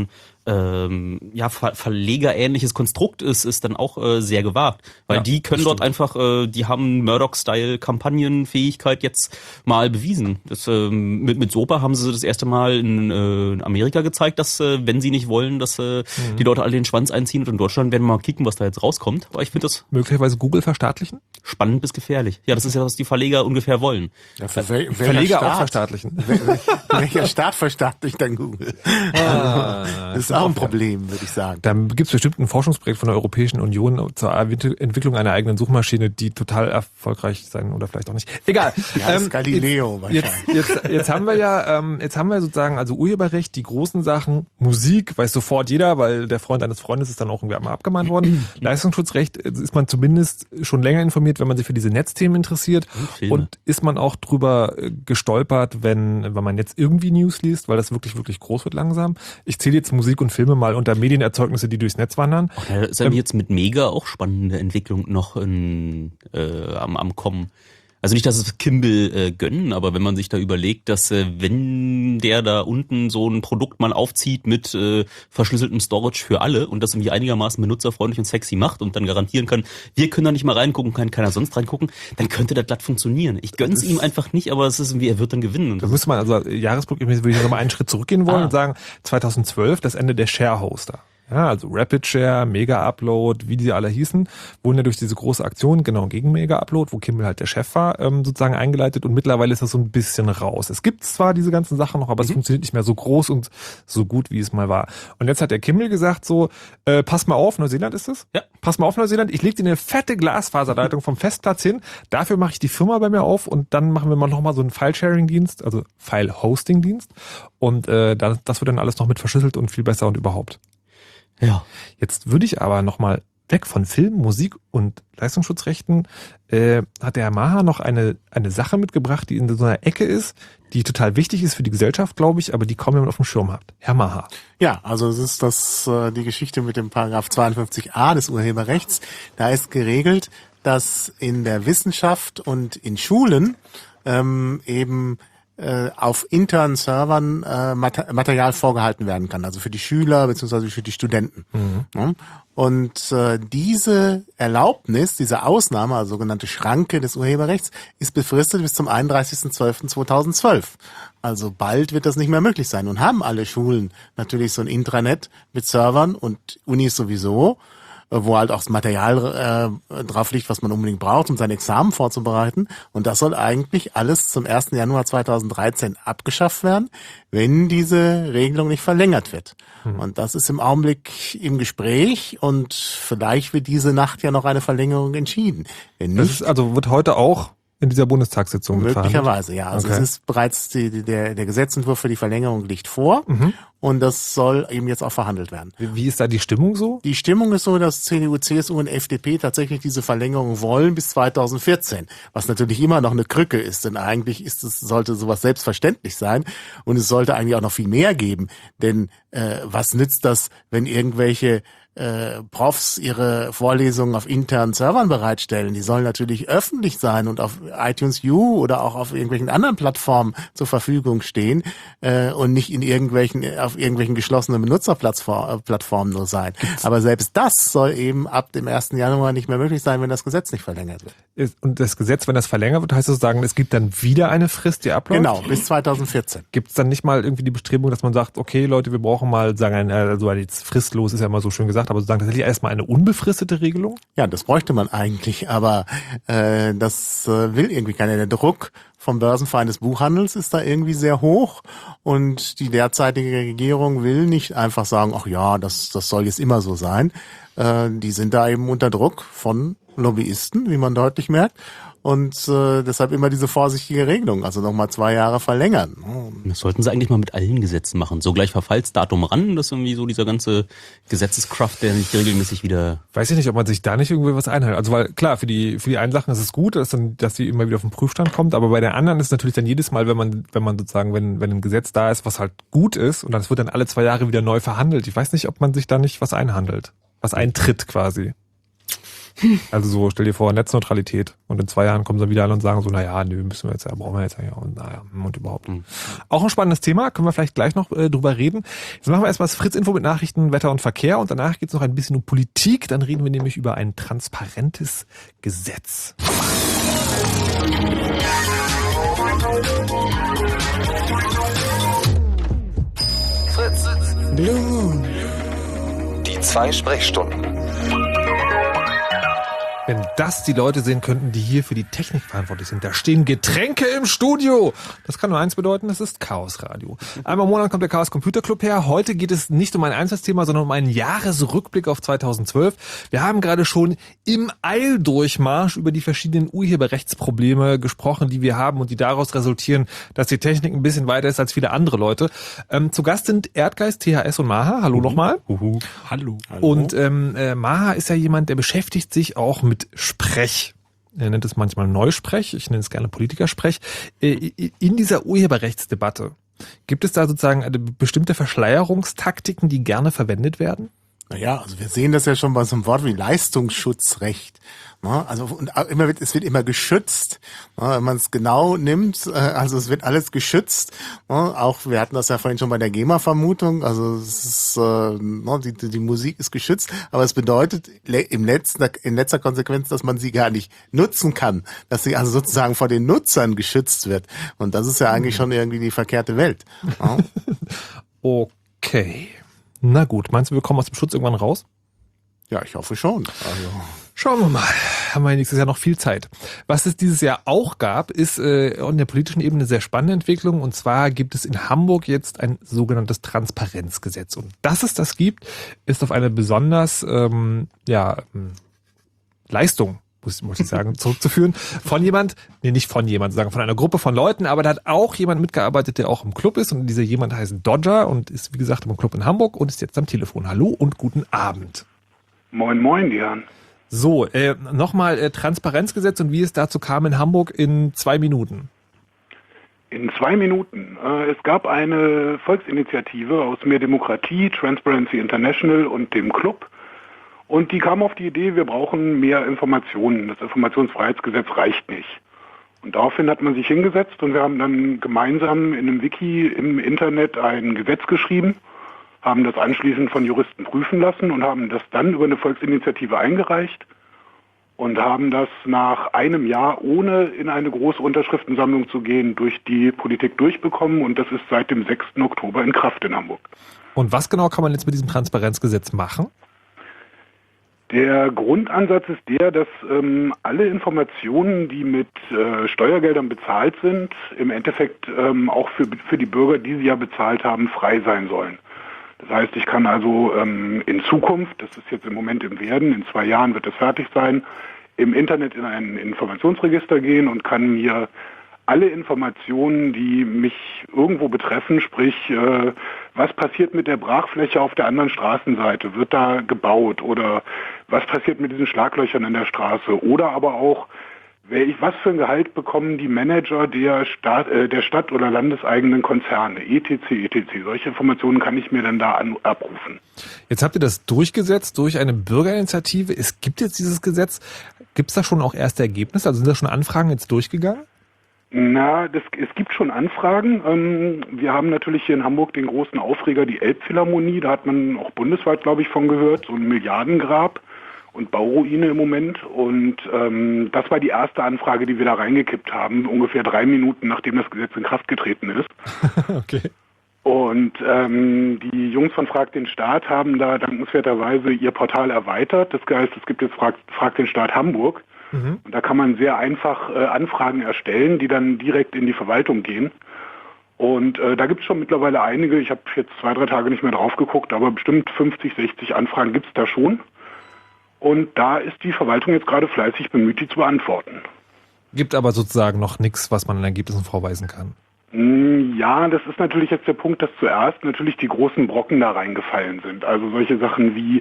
verlegerähnliches Konstrukt ist dann auch sehr gewagt. Weil die können dort einfach, die haben Murdoch-Style-Kampagnenfähigkeit jetzt mal bewiesen. Das, mit SOPA haben sie das erste Mal in Amerika gezeigt, dass wenn sie nicht wollen, dass die Leute alle den Schwanz einziehen. Und in Deutschland werden wir mal kicken, was da jetzt rauskommt. Aber ich finde das möglicherweise Google verstaatlichen? Spannend bis gefährlich. Ja, das ist ja, was die Verleger ungefähr wollen. Ja, Verleger auch verstaatlichen. Welcher Staat verstaatlicht dann Google? Das ist auch ein Problem, würde ich sagen. Da gibt es bestimmt ein Forschungsprojekt von der Europäischen Union zur Entwicklung einer eigenen Suchmaschine, die total erfolgreich sein oder vielleicht auch nicht. Egal. Ja, das ist Galileo wahrscheinlich. Jetzt haben wir sozusagen also Urheberrecht, die großen Sachen, Musik, weiß sofort jeder, weil der Freund eines Freundes ist dann auch irgendwie einmal abgemahnt worden. Leistungsschutzrecht ist man zumindest schon länger informiert, wenn man sich für diese Netzthemen interessiert. Und ist man auch drüber gestolpert, wenn man jetzt irgendwie News liest, weil das wirklich, wirklich groß wird langsam. Ich zähle jetzt Musik und Filme mal unter Medienerzeugnisse, die durchs Netz wandern. Da ist ja jetzt mit Mega auch spannende Entwicklung noch am Kommen. Also nicht, dass es Kimball gönnen, aber wenn man sich da überlegt, dass wenn der da unten so ein Produkt mal aufzieht mit verschlüsseltem Storage für alle und das irgendwie einigermaßen benutzerfreundlich und sexy macht und dann garantieren kann, wir können da nicht mal reingucken, kann keiner sonst reingucken, dann könnte das glatt funktionieren. Ich gönn's ihm einfach nicht, aber es ist irgendwie, er wird dann gewinnen. Und da müsste man, also Jahresblick, würde ich nochmal einen Schritt zurückgehen wollen und sagen, 2012, das Ende der Share-Hoster. Ja, also Rapid Share, Mega Upload, wie die alle hießen, wurden ja durch diese große Aktion, genau gegen Mega Upload, wo Kimball halt der Chef war, sozusagen eingeleitet und mittlerweile ist das so ein bisschen raus. Es gibt zwar diese ganzen Sachen noch, aber es funktioniert nicht mehr so groß und so gut, wie es mal war. Und jetzt hat der Kimball gesagt so, pass mal auf, Neuseeland ist es? Ja. Pass mal auf, Neuseeland, ich leg dir eine fette Glasfaserleitung vom Festplatz hin, dafür mache ich die Firma bei mir auf und dann machen wir mal nochmal so einen File-Sharing-Dienst, also File-Hosting-Dienst und das wird dann alles noch mit verschlüsselt und viel besser und überhaupt. Ja. Jetzt würde ich aber nochmal weg von Film, Musik und Leistungsschutzrechten, hat der Herr Maher noch eine Sache mitgebracht, die in so einer Ecke ist, die total wichtig ist für die Gesellschaft, glaube ich, aber die kaum jemand auf dem Schirm hat. Herr Maher. Ja, also es ist die Geschichte mit dem Paragraph 52a des Urheberrechts. Da ist geregelt, dass in der Wissenschaft und in Schulen eben auf internen Servern Material vorgehalten werden kann, also für die Schüler bzw. für die Studenten. Ja? Und diese Erlaubnis, diese Ausnahme, also sogenannte Schranke des Urheberrechts, ist befristet bis zum 31.12.2012. Also bald wird das nicht mehr möglich sein. Und haben alle Schulen natürlich so ein Intranet mit Servern und Unis sowieso, wo halt auch das Material drauf liegt, was man unbedingt braucht, um sein Examen vorzubereiten. Und das soll eigentlich alles zum 1. Januar 2013 abgeschafft werden, wenn diese Regelung nicht verlängert wird. Und das ist im Augenblick im Gespräch und vielleicht wird diese Nacht ja noch eine Verlängerung entschieden. Wenn nicht, das ist, also wird heute auch in dieser Bundestagssitzung möglicherweise, ja. Also okay. Es ist bereits der Gesetzentwurf für die Verlängerung liegt vor und das soll eben jetzt auch verhandelt werden. Wie ist da die Stimmung so? Die Stimmung ist so, dass CDU, CSU und FDP tatsächlich diese Verlängerung wollen bis 2014, was natürlich immer noch eine Krücke ist, denn eigentlich sollte sowas selbstverständlich sein und es sollte eigentlich auch noch viel mehr geben, denn was nützt das, wenn irgendwelche Profs ihre Vorlesungen auf internen Servern bereitstellen. Die sollen natürlich öffentlich sein und auf iTunes U oder auch auf irgendwelchen anderen Plattformen zur Verfügung stehen und nicht auf irgendwelchen geschlossenen Benutzerplattformen nur sein. Aber selbst das soll eben ab dem 1. Januar nicht mehr möglich sein, wenn das Gesetz nicht verlängert wird. Und das Gesetz, wenn das verlängert wird, heißt das sozusagen, es gibt dann wieder eine Frist, die abläuft? Genau, bis 2014. Gibt es dann nicht mal irgendwie die Bestrebung, dass man sagt, okay Leute, wir brauchen mal, also jetzt fristlos ist ja immer so schön gesagt, aber sozusagen tatsächlich erstmal eine unbefristete Regelung? Ja, das bräuchte man eigentlich, aber das will irgendwie keiner. Der Druck vom Börsenverein des Buchhandels ist da irgendwie sehr hoch und die derzeitige Regierung will nicht einfach sagen, ach ja, das soll jetzt immer so sein. Die sind da eben unter Druck von Lobbyisten, wie man deutlich merkt. Und deshalb immer diese vorsichtige Regelung, also nochmal 2 Jahre verlängern. Das sollten sie eigentlich mal mit allen Gesetzen machen. So gleich Verfallsdatum ran, das ist irgendwie so dieser ganze Gesetzeskraft, der nicht regelmäßig wieder... Weiß ich nicht, ob man sich da nicht irgendwie was einhält. Also weil klar, für die einen Sachen ist es gut, dass die immer wieder auf den Prüfstand kommt, aber bei der anderen ist es natürlich dann jedes Mal, wenn man sozusagen, wenn ein Gesetz da ist, was halt gut ist und das wird dann alle 2 Jahre wieder neu verhandelt. Ich weiß nicht, ob man sich da nicht was einhandelt. Was eintritt quasi. Also so, stell dir vor, Netzneutralität und in 2 Jahren kommen sie wieder an und sagen so, naja, brauchen wir jetzt ja und überhaupt. Auch ein spannendes Thema, können wir vielleicht gleich noch drüber reden. Jetzt machen wir erstmal das Fritz-Info mit Nachrichten, Wetter und Verkehr und danach geht es noch ein bisschen um Politik, dann reden wir nämlich über ein transparentes Gesetz. Fritz. Blue Moon. Die 2 Sprechstunden. Wenn das die Leute sehen könnten, die hier für die Technik verantwortlich sind. Da stehen Getränke im Studio. Das kann nur eins bedeuten, das ist Chaos Radio. Einmal im Monat kommt der Chaos Computer Club her. Heute geht es nicht um ein Einzelthema, sondern um einen Jahresrückblick auf 2012. Wir haben gerade schon im Eildurchmarsch über die verschiedenen Urheberrechtsprobleme gesprochen, die wir haben und die daraus resultieren, dass die Technik ein bisschen weiter ist als viele andere Leute. Zu Gast sind Erdgeist, THS und Maha. Hallo nochmal. Hallo. Und Maha ist ja jemand, der beschäftigt sich auch mit Sprech. Er nennt es manchmal Neusprech, ich nenne es gerne Politikersprech. In dieser Urheberrechtsdebatte, gibt es da sozusagen bestimmte Verschleierungstaktiken, die gerne verwendet werden? Naja, also wir sehen das ja schon bei so einem Wort wie Leistungsschutzrecht. Also und es wird immer geschützt, wenn man es genau nimmt. Also es wird alles geschützt. Auch wir hatten das ja vorhin schon bei der GEMA-Vermutung. Also es ist, die Musik ist geschützt, aber es bedeutet in letzter Konsequenz, dass man sie gar nicht nutzen kann, dass sie also sozusagen vor den Nutzern geschützt wird. Und das ist ja eigentlich schon irgendwie die verkehrte Welt. Okay. Na gut, meinst du, wir kommen aus dem Schutz irgendwann raus? Ja, ich hoffe schon. Also schauen wir mal. Haben wir nächstes Jahr noch viel Zeit. Was es dieses Jahr auch gab, ist on der politischen Ebene eine sehr spannende Entwicklung. Und zwar gibt es in Hamburg jetzt ein sogenanntes Transparenzgesetz. Und dass es das gibt, ist auf eine besonders Leistung, muss ich sagen, zurückzuführen. Von einer Gruppe von Leuten, aber da hat auch jemand mitgearbeitet, der auch im Club ist und dieser jemand heißt Dodger und ist, wie gesagt, im Club in Hamburg und ist jetzt am Telefon. Hallo und guten Abend. Moin, moin, Jan. So, nochmal Transparenzgesetz und wie es dazu kam in Hamburg in 2 Minuten. In 2 Minuten. Es gab eine Volksinitiative aus Mehr Demokratie, Transparency International und dem Club. Und die kam auf die Idee, wir brauchen mehr Informationen. Das Informationsfreiheitsgesetz reicht nicht. Und daraufhin hat man sich hingesetzt und wir haben dann gemeinsam in einem Wiki im Internet ein Gesetz geschrieben, haben das anschließend von Juristen prüfen lassen und haben das dann über eine Volksinitiative eingereicht und haben das nach einem Jahr, ohne in eine große Unterschriftensammlung zu gehen, durch die Politik durchbekommen und das ist seit dem 6. Oktober in Kraft in Hamburg. Und was genau kann man jetzt mit diesem Transparenzgesetz machen? Der Grundansatz ist der, dass alle Informationen, die mit Steuergeldern bezahlt sind, im Endeffekt auch für die Bürger, die sie ja bezahlt haben, frei sein sollen. Das heißt, ich kann also in Zukunft, das ist jetzt im Moment im Werden, in 2 Jahren wird das fertig sein, im Internet in ein Informationsregister gehen und kann mir alle Informationen, die mich irgendwo betreffen, sprich, was passiert mit der Brachfläche auf der anderen Straßenseite, wird da gebaut oder was passiert mit diesen Schlaglöchern in der Straße oder aber auch, Was für ein Gehalt bekommen die Manager der Stadt- oder landeseigenen Konzerne, etc. Solche Informationen kann ich mir dann da abrufen. Jetzt habt ihr das durchgesetzt durch eine Bürgerinitiative. Es gibt jetzt dieses Gesetz. Gibt es da schon auch erste Ergebnisse? Also sind da schon Anfragen jetzt durchgegangen? Na, es gibt schon Anfragen. Wir haben natürlich hier in Hamburg den großen Aufreger, die Elbphilharmonie. Da hat man auch bundesweit, glaube ich, von gehört. So ein Milliardengrab und Bauruine im Moment. Und das war die erste Anfrage, die wir da reingekippt haben, ungefähr 3 Minuten, nachdem das Gesetz in Kraft getreten ist. Okay. Und die Jungs von Frag den Staat haben da dankenswerterweise ihr Portal erweitert. Das heißt, es gibt jetzt Frag den Staat Hamburg. Mhm. Und da kann man sehr einfach Anfragen erstellen, die dann direkt in die Verwaltung gehen. Und da gibt es schon mittlerweile einige. Ich habe jetzt 2-3 Tage nicht mehr drauf geguckt, aber bestimmt 50, 60 Anfragen gibt es da schon. Und da ist die Verwaltung jetzt gerade fleißig bemüht, die zu beantworten. Gibt aber sozusagen noch nichts, was man an Ergebnissen vorweisen kann. Ja, das ist natürlich jetzt der Punkt, dass zuerst natürlich die großen Brocken da reingefallen sind. Also solche Sachen wie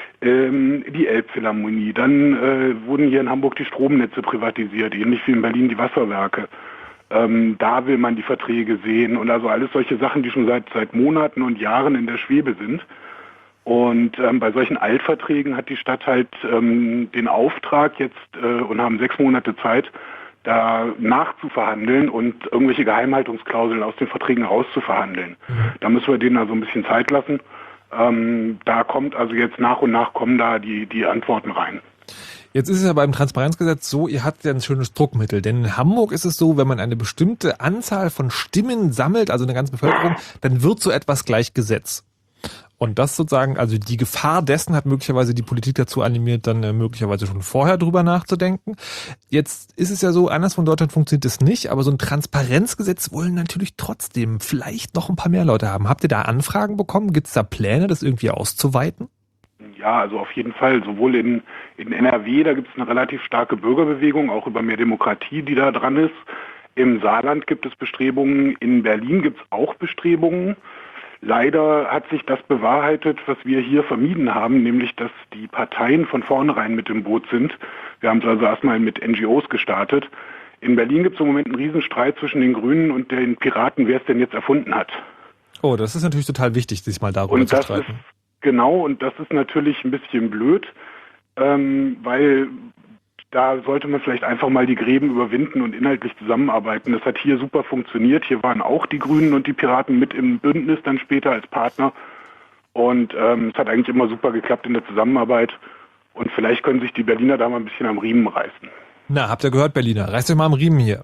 die Elbphilharmonie. Dann wurden hier in Hamburg die Stromnetze privatisiert, ähnlich wie in Berlin die Wasserwerke. Da will man die Verträge sehen und also alles solche Sachen, die schon seit Monaten und Jahren in der Schwebe sind. Und bei solchen Altverträgen hat die Stadt halt den Auftrag jetzt und haben 6 Monate Zeit, da nachzuverhandeln und irgendwelche Geheimhaltungsklauseln aus den Verträgen rauszuverhandeln. Da müssen wir denen also ein bisschen Zeit lassen. Da kommt also jetzt nach und nach kommen da die Antworten rein. Jetzt ist es ja beim Transparenzgesetz so, ihr habt ja ein schönes Druckmittel. Denn in Hamburg ist es so, wenn man eine bestimmte Anzahl von Stimmen sammelt, also eine ganze Bevölkerung, dann wird so etwas gleich Gesetz. Und das sozusagen, also die Gefahr dessen hat möglicherweise die Politik dazu animiert, dann möglicherweise schon vorher drüber nachzudenken. Jetzt ist es ja so, anders von Deutschland funktioniert es nicht, aber so ein Transparenzgesetz wollen natürlich trotzdem vielleicht noch ein paar mehr Leute haben. Habt ihr da Anfragen bekommen? Gibt es da Pläne, das irgendwie auszuweiten? Ja, also auf jeden Fall. Sowohl in NRW, da gibt es eine relativ starke Bürgerbewegung, auch über mehr Demokratie, die da dran ist. Im Saarland gibt es Bestrebungen, in Berlin gibt es auch Bestrebungen. Leider hat sich das bewahrheitet, was wir hier vermieden haben, nämlich dass die Parteien von vornherein mit im Boot sind. Wir haben es also erstmal mit NGOs gestartet. In Berlin gibt es im Moment einen Riesenstreit zwischen den Grünen und den Piraten, wer es denn jetzt erfunden hat. Oh, das ist natürlich total wichtig, sich mal darüber zu streiten. Und das ist natürlich ein bisschen blöd, weil da sollte man vielleicht einfach mal die Gräben überwinden und inhaltlich zusammenarbeiten. Das hat hier super funktioniert. Hier waren auch die Grünen und die Piraten mit im Bündnis dann später als Partner. Und es hat eigentlich immer super geklappt in der Zusammenarbeit. Und vielleicht können sich die Berliner da mal ein bisschen am Riemen reißen. Na, habt ihr gehört, Berliner? Reißt euch mal am Riemen hier.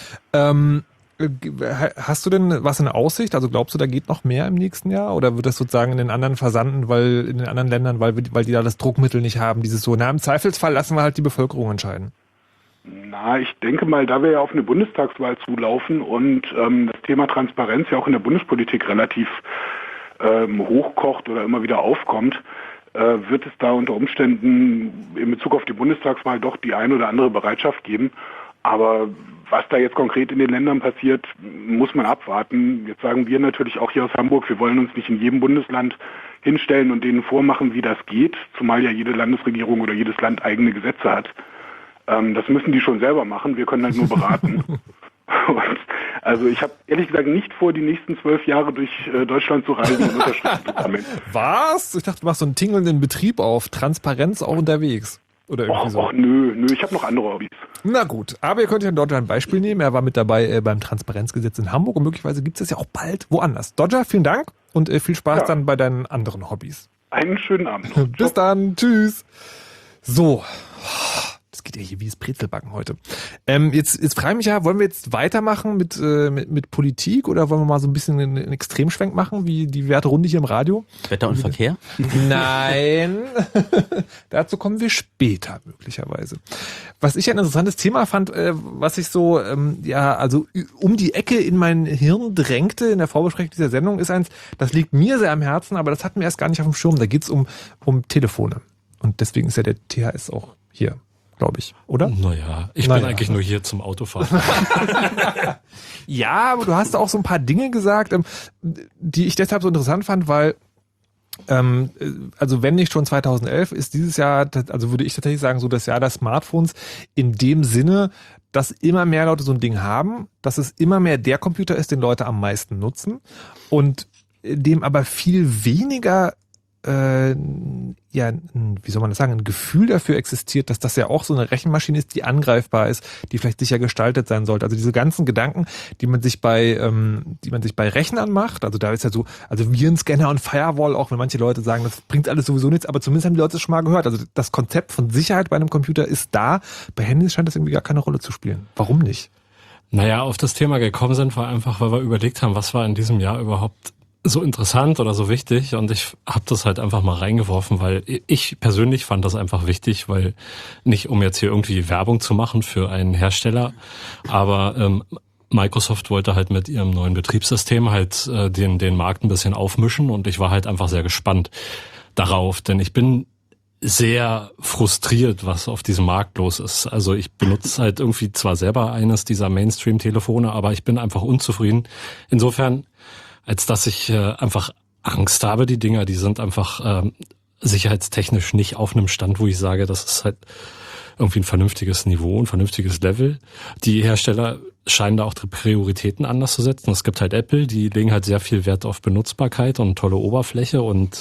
Hast du denn was in Aussicht? Also glaubst du, da geht noch mehr im nächsten Jahr? Oder wird das sozusagen in den anderen versanden, in den anderen Ländern, weil die da das Druckmittel nicht haben? Dieses so, im Zweifelsfall lassen wir halt die Bevölkerung entscheiden. Na, ich denke mal, da wir ja auf eine Bundestagswahl zulaufen und das Thema Transparenz ja auch in der Bundespolitik relativ hochkocht oder immer wieder aufkommt, wird es da unter Umständen in Bezug auf die Bundestagswahl doch die ein oder andere Bereitschaft geben. Aber was da jetzt konkret in den Ländern passiert, muss man abwarten. Jetzt sagen wir natürlich auch hier aus Hamburg, wir wollen uns nicht in jedem Bundesland hinstellen und denen vormachen, wie das geht, zumal ja jede Landesregierung oder jedes Land eigene Gesetze hat. Das müssen die schon selber machen, wir können halt nur beraten. Also ich habe ehrlich gesagt nicht vor, die nächsten 12 Jahre durch Deutschland zu reisen und Unterschriften zu sammeln. Was? Ich dachte, du machst so einen tingelnden Betrieb auf, Transparenz auch unterwegs. Oder irgendwie so. Nö, ich habe noch andere Hobbys. Na gut, aber ihr könnt ja in Dodger ein Beispiel nehmen. Er war mit dabei beim Transparenzgesetz in Hamburg und möglicherweise gibt es das ja auch bald woanders. Dodger, vielen Dank und viel Spaß dann bei deinen anderen Hobbys. Einen schönen Abend noch. Bis dann, tschüss. So, das geht ja hier wie das Brezelbacken heute. Jetzt frage ich mich ja, wollen wir jetzt weitermachen mit Politik oder wollen wir mal so ein bisschen einen Extremschwenk machen, wie die Werterunde hier im Radio? Wetter und Verkehr? Nein, dazu kommen wir später möglicherweise. Was ich ein interessantes Thema fand, was ich so, also um die Ecke in mein Hirn drängte in der Vorbesprechung dieser Sendung, ist eins, das liegt mir sehr am Herzen, aber das hatten wir erst gar nicht auf dem Schirm. Da geht's um Telefone. Und deswegen ist ja der THS auch hier, glaube ich, oder? Naja, ich bin eigentlich nur hier zum Autofahren. Ja, aber du hast auch so ein paar Dinge gesagt, die ich deshalb so interessant fand, weil Also wenn nicht schon 2011, ist dieses Jahr, also würde ich tatsächlich sagen, so das Jahr der Smartphones in dem Sinne, dass immer mehr Leute so ein Ding haben, dass es immer mehr der Computer ist, den Leute am meisten nutzen und dem aber viel weniger wie soll man das sagen, ein Gefühl dafür existiert, dass das ja auch so eine Rechenmaschine ist, die angreifbar ist, die vielleicht sicher gestaltet sein sollte. Also diese ganzen Gedanken, die man sich bei Rechnern macht, also da ist ja so, also Virenscanner und Firewall, auch wenn manche Leute sagen, das bringt alles sowieso nichts, aber zumindest haben die Leute es schon mal gehört. Also das Konzept von Sicherheit bei einem Computer ist da. Bei Handys scheint das irgendwie gar keine Rolle zu spielen. Warum nicht? Naja, auf das Thema gekommen sind wir einfach, weil wir überlegt haben, was war in diesem Jahr überhaupt so interessant oder so wichtig, und ich habe das halt einfach mal reingeworfen, weil ich persönlich fand das einfach wichtig, weil nicht um jetzt hier irgendwie Werbung zu machen für einen Hersteller, aber Microsoft wollte halt mit ihrem neuen Betriebssystem halt den Markt ein bisschen aufmischen, und ich war halt einfach sehr gespannt darauf, denn ich bin sehr frustriert, was auf diesem Markt los ist. Also ich benutze halt irgendwie zwar selber eines dieser Mainstream-Telefone, aber ich bin einfach unzufrieden. Insofern, als dass ich einfach Angst habe, die Dinger, die sind einfach sicherheitstechnisch nicht auf einem Stand, wo ich sage, das ist halt irgendwie ein vernünftiges Niveau, ein vernünftiges Level. Die Hersteller scheinen da auch die Prioritäten anders zu setzen. Es gibt halt Apple, die legen halt sehr viel Wert auf Benutzbarkeit und tolle Oberfläche, und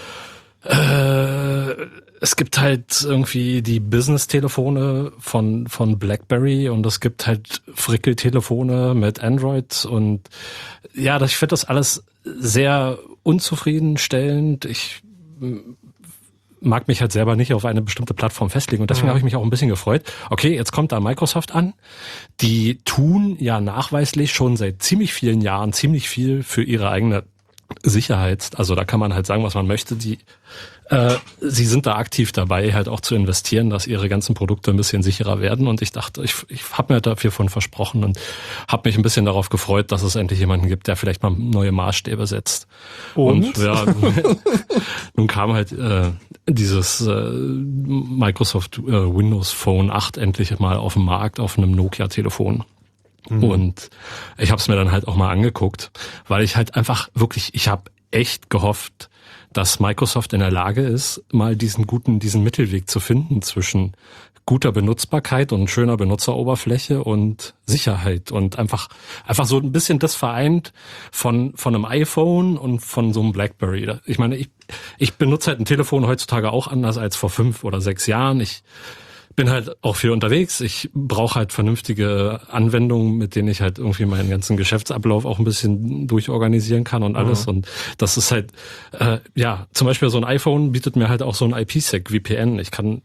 es gibt halt irgendwie die Business-Telefone von BlackBerry, und es gibt halt Frickel-Telefone mit Android, und ja, ich finde das alles sehr unzufriedenstellend. Ich mag mich halt selber nicht auf eine bestimmte Plattform festlegen, und deswegen habe ich mich auch ein bisschen gefreut. Okay, jetzt kommt da Microsoft an. Die tun ja nachweislich schon seit ziemlich vielen Jahren ziemlich viel für ihre eigene Sicherheit. Also da kann man halt sagen, was man möchte. Sie sind da aktiv dabei, halt auch zu investieren, dass ihre ganzen Produkte ein bisschen sicherer werden. Und ich dachte, ich habe mir dafür von versprochen und habe mich ein bisschen darauf gefreut, dass es endlich jemanden gibt, der vielleicht mal neue Maßstäbe setzt. Und ja, nun kam halt dieses Microsoft Windows Phone 8 endlich mal auf dem Markt auf einem Nokia-Telefon. Und ich habe es mir dann halt auch mal angeguckt, weil ich halt einfach wirklich, ich habe echt gehofft, dass Microsoft in der Lage ist, mal diesen Mittelweg zu finden zwischen guter Benutzbarkeit und schöner Benutzeroberfläche und Sicherheit, und einfach so ein bisschen das vereint von einem iPhone und von so einem BlackBerry. Ich meine, ich benutze halt ein Telefon heutzutage auch anders als vor 5 oder 6 Jahren. Ich bin halt auch viel unterwegs. Ich brauche halt vernünftige Anwendungen, mit denen ich halt irgendwie meinen ganzen Geschäftsablauf auch ein bisschen durchorganisieren kann und alles. Und das ist halt, zum Beispiel so ein iPhone bietet mir halt auch so ein IPsec VPN. Ich kann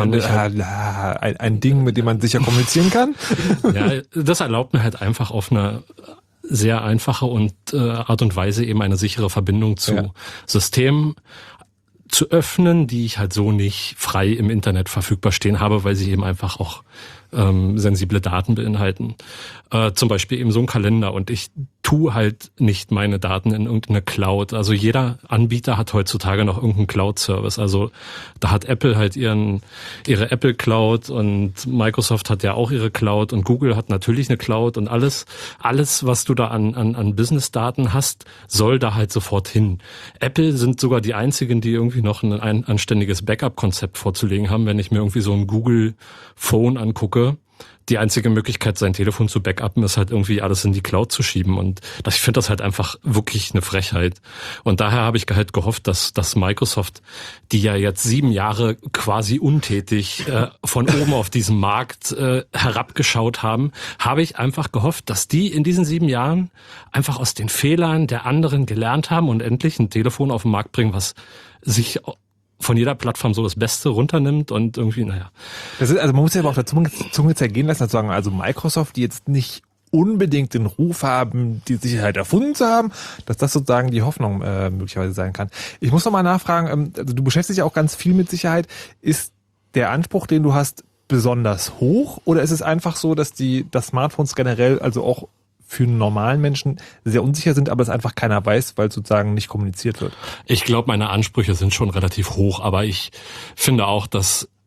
ein Ding, mit dem man sicher kommunizieren kann. Ja, das erlaubt mir halt einfach auf eine sehr einfache Art und Weise eben eine sichere Verbindung zu Systemen zu öffnen, die ich halt so nicht frei im Internet verfügbar stehen habe, weil sie eben einfach auch sensible Daten beinhalten. Zum Beispiel eben so ein Kalender, und ich tue halt nicht meine Daten in irgendeine Cloud. Also jeder Anbieter hat heutzutage noch irgendeinen Cloud-Service. Also da hat Apple halt ihre Apple Cloud, und Microsoft hat ja auch ihre Cloud, und Google hat natürlich eine Cloud, und alles, was du da an Business-Daten hast, soll da halt sofort hin. Apple sind sogar die einzigen, die irgendwie noch ein anständiges Backup-Konzept vorzulegen haben. Wenn ich mir irgendwie so ein Google Phone angucke, die einzige Möglichkeit, sein Telefon zu backuppen, ist halt irgendwie alles in die Cloud zu schieben. Und ich finde das halt einfach wirklich eine Frechheit. Und daher habe ich halt gehofft, dass Microsoft, die ja jetzt 7 Jahre quasi untätig von oben auf diesen Markt herabgeschaut haben, habe ich einfach gehofft, dass die in diesen 7 Jahren einfach aus den Fehlern der anderen gelernt haben und endlich ein Telefon auf den Markt bringen, was sich von jeder Plattform so das Beste runternimmt und irgendwie, naja. Das ist, also man muss ja aber auch der Zunge zergehen lassen, dass sagen, also Microsoft, die jetzt nicht unbedingt den Ruf haben, die Sicherheit erfunden zu haben, dass das sozusagen die Hoffnung möglicherweise sein kann. Ich muss noch mal nachfragen, also du beschäftigst dich ja auch ganz viel mit Sicherheit. Ist der Anspruch, den du hast, besonders hoch, oder ist es einfach so, dass Smartphones generell, also auch für einen normalen Menschen, sehr unsicher sind, aber es einfach keiner weiß, weil sozusagen nicht kommuniziert wird? Ich glaube, meine Ansprüche sind schon relativ hoch, aber ich finde auch, dass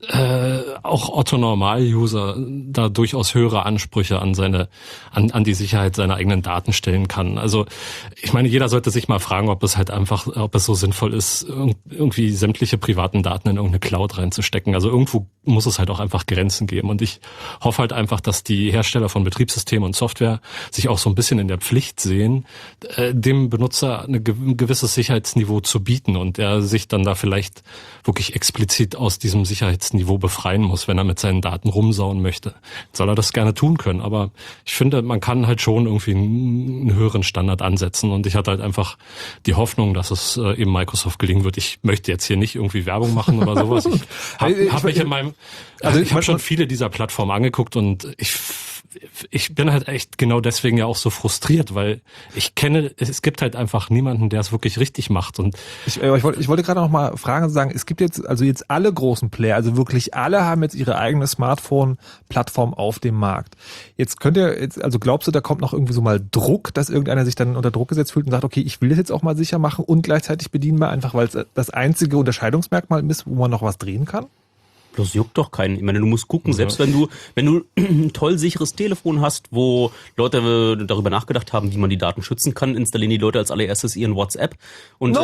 auch Otto-Normal-User da durchaus höhere Ansprüche an die Sicherheit seiner eigenen Daten stellen kann. Also ich meine, jeder sollte sich mal fragen, ob es so sinnvoll ist, irgendwie sämtliche privaten Daten in irgendeine Cloud reinzustecken. Also irgendwo muss es halt auch einfach Grenzen geben. Und ich hoffe halt einfach, dass die Hersteller von Betriebssystemen und Software sich auch so ein bisschen in der Pflicht sehen, dem Benutzer ein gewisses Sicherheitsniveau zu bieten und er sich dann da vielleicht wirklich explizit aus diesem Sicherheitsniveau befreien muss, wenn er mit seinen Daten rumsauen möchte. Soll er das gerne tun können, aber ich finde, man kann halt schon irgendwie einen höheren Standard ansetzen und ich hatte halt einfach die Hoffnung, dass es eben Microsoft gelingen wird. Ich möchte jetzt hier nicht irgendwie Werbung machen oder sowas. Ich habe schon viele dieser Plattformen angeguckt und ich bin halt echt genau deswegen ja auch so frustriert, weil es gibt halt einfach niemanden, der es wirklich richtig macht. Und ich wollte gerade noch mal fragen und sagen, es gibt jetzt alle großen Player, also wirklich alle haben jetzt ihre eigene Smartphone-Plattform auf dem Markt. Jetzt glaubst du, da kommt noch irgendwie so mal Druck, dass irgendeiner sich dann unter Druck gesetzt fühlt und sagt, okay, ich will das jetzt auch mal sicher machen und gleichzeitig bedienbar, einfach weil es das einzige Unterscheidungsmerkmal ist, wo man noch was drehen kann? Das juckt doch keinen. Ich meine, du musst gucken, selbst wenn du ein toll sicheres Telefon hast, wo Leute darüber nachgedacht haben, wie man die Daten schützen kann, installieren die Leute als allererstes ihren WhatsApp und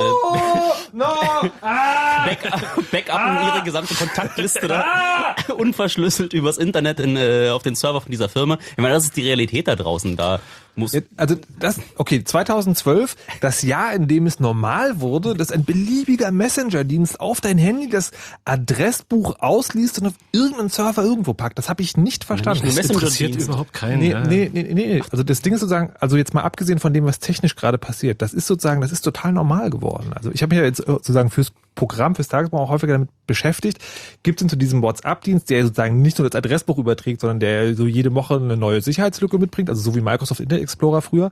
backuppen ihre gesamte Kontaktliste da unverschlüsselt übers Internet auf den Server von dieser Firma. Ich meine, das ist die Realität da draußen. Da muss 2012, das Jahr, in dem es normal wurde, dass ein beliebiger Messenger-Dienst auf dein Handy das Adressbuch ausliest und auf irgendeinen Server irgendwo packt. Das habe ich nicht verstanden. Das interessiert überhaupt keinen. Nee. Also das Ding ist sozusagen, also jetzt mal abgesehen von dem, was technisch gerade passiert, das ist total normal geworden. Also ich habe mich ja jetzt sozusagen fürs Programm, fürs Tagesbuch auch häufiger damit beschäftigt. Gibt es zu diesem WhatsApp-Dienst, der sozusagen nicht nur das Adressbuch überträgt, sondern der so jede Woche eine neue Sicherheitslücke mitbringt, also so wie Microsoft Internet Explorer früher.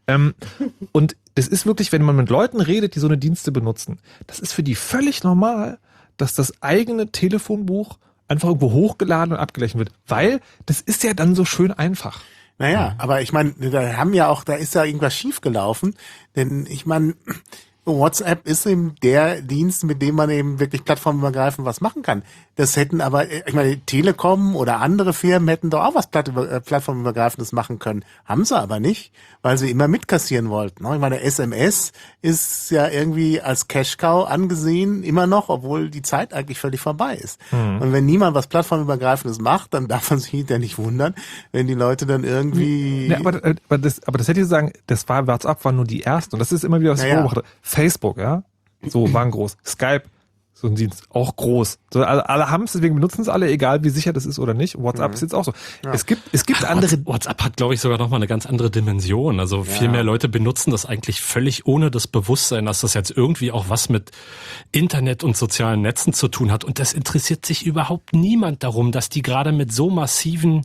Und das ist wirklich, wenn man mit Leuten redet, die so eine Dienste benutzen, das ist für die völlig normal, dass das eigene Telefonbuch einfach irgendwo hochgeladen und abgeglichen wird, weil das ist ja dann so schön einfach. Naja, aber ich meine, da ist ja irgendwas schiefgelaufen, denn ich meine, WhatsApp ist eben der Dienst, mit dem man eben wirklich plattformübergreifend was machen kann. Das hätten aber, ich meine, Telekom oder andere Firmen hätten doch auch was plattformübergreifendes machen können. Haben sie aber nicht, weil sie immer mitkassieren wollten. Ich meine, SMS ist ja irgendwie als Cash-Cow angesehen, immer noch, obwohl die Zeit eigentlich völlig vorbei ist. Und wenn niemand was plattformübergreifendes macht, dann darf man sich hinterher nicht wundern, wenn die Leute dann irgendwie... Ja, aber das hätte ich sagen, WhatsApp war nur die erste. Und das ist immer wieder, was ich beobachte. Facebook, ja, so waren groß. Skype, so ein Dienst, auch groß. So, alle haben es, deswegen benutzen es alle, egal wie sicher das ist oder nicht. WhatsApp ist jetzt auch so. Ja. Es gibt andere. WhatsApp hat, glaube ich, sogar nochmal eine ganz andere Dimension. Also viel mehr Leute benutzen das eigentlich völlig ohne das Bewusstsein, dass das jetzt irgendwie auch was mit Internet und sozialen Netzen zu tun hat. Und das interessiert sich überhaupt niemand darum, dass die gerade mit so massiven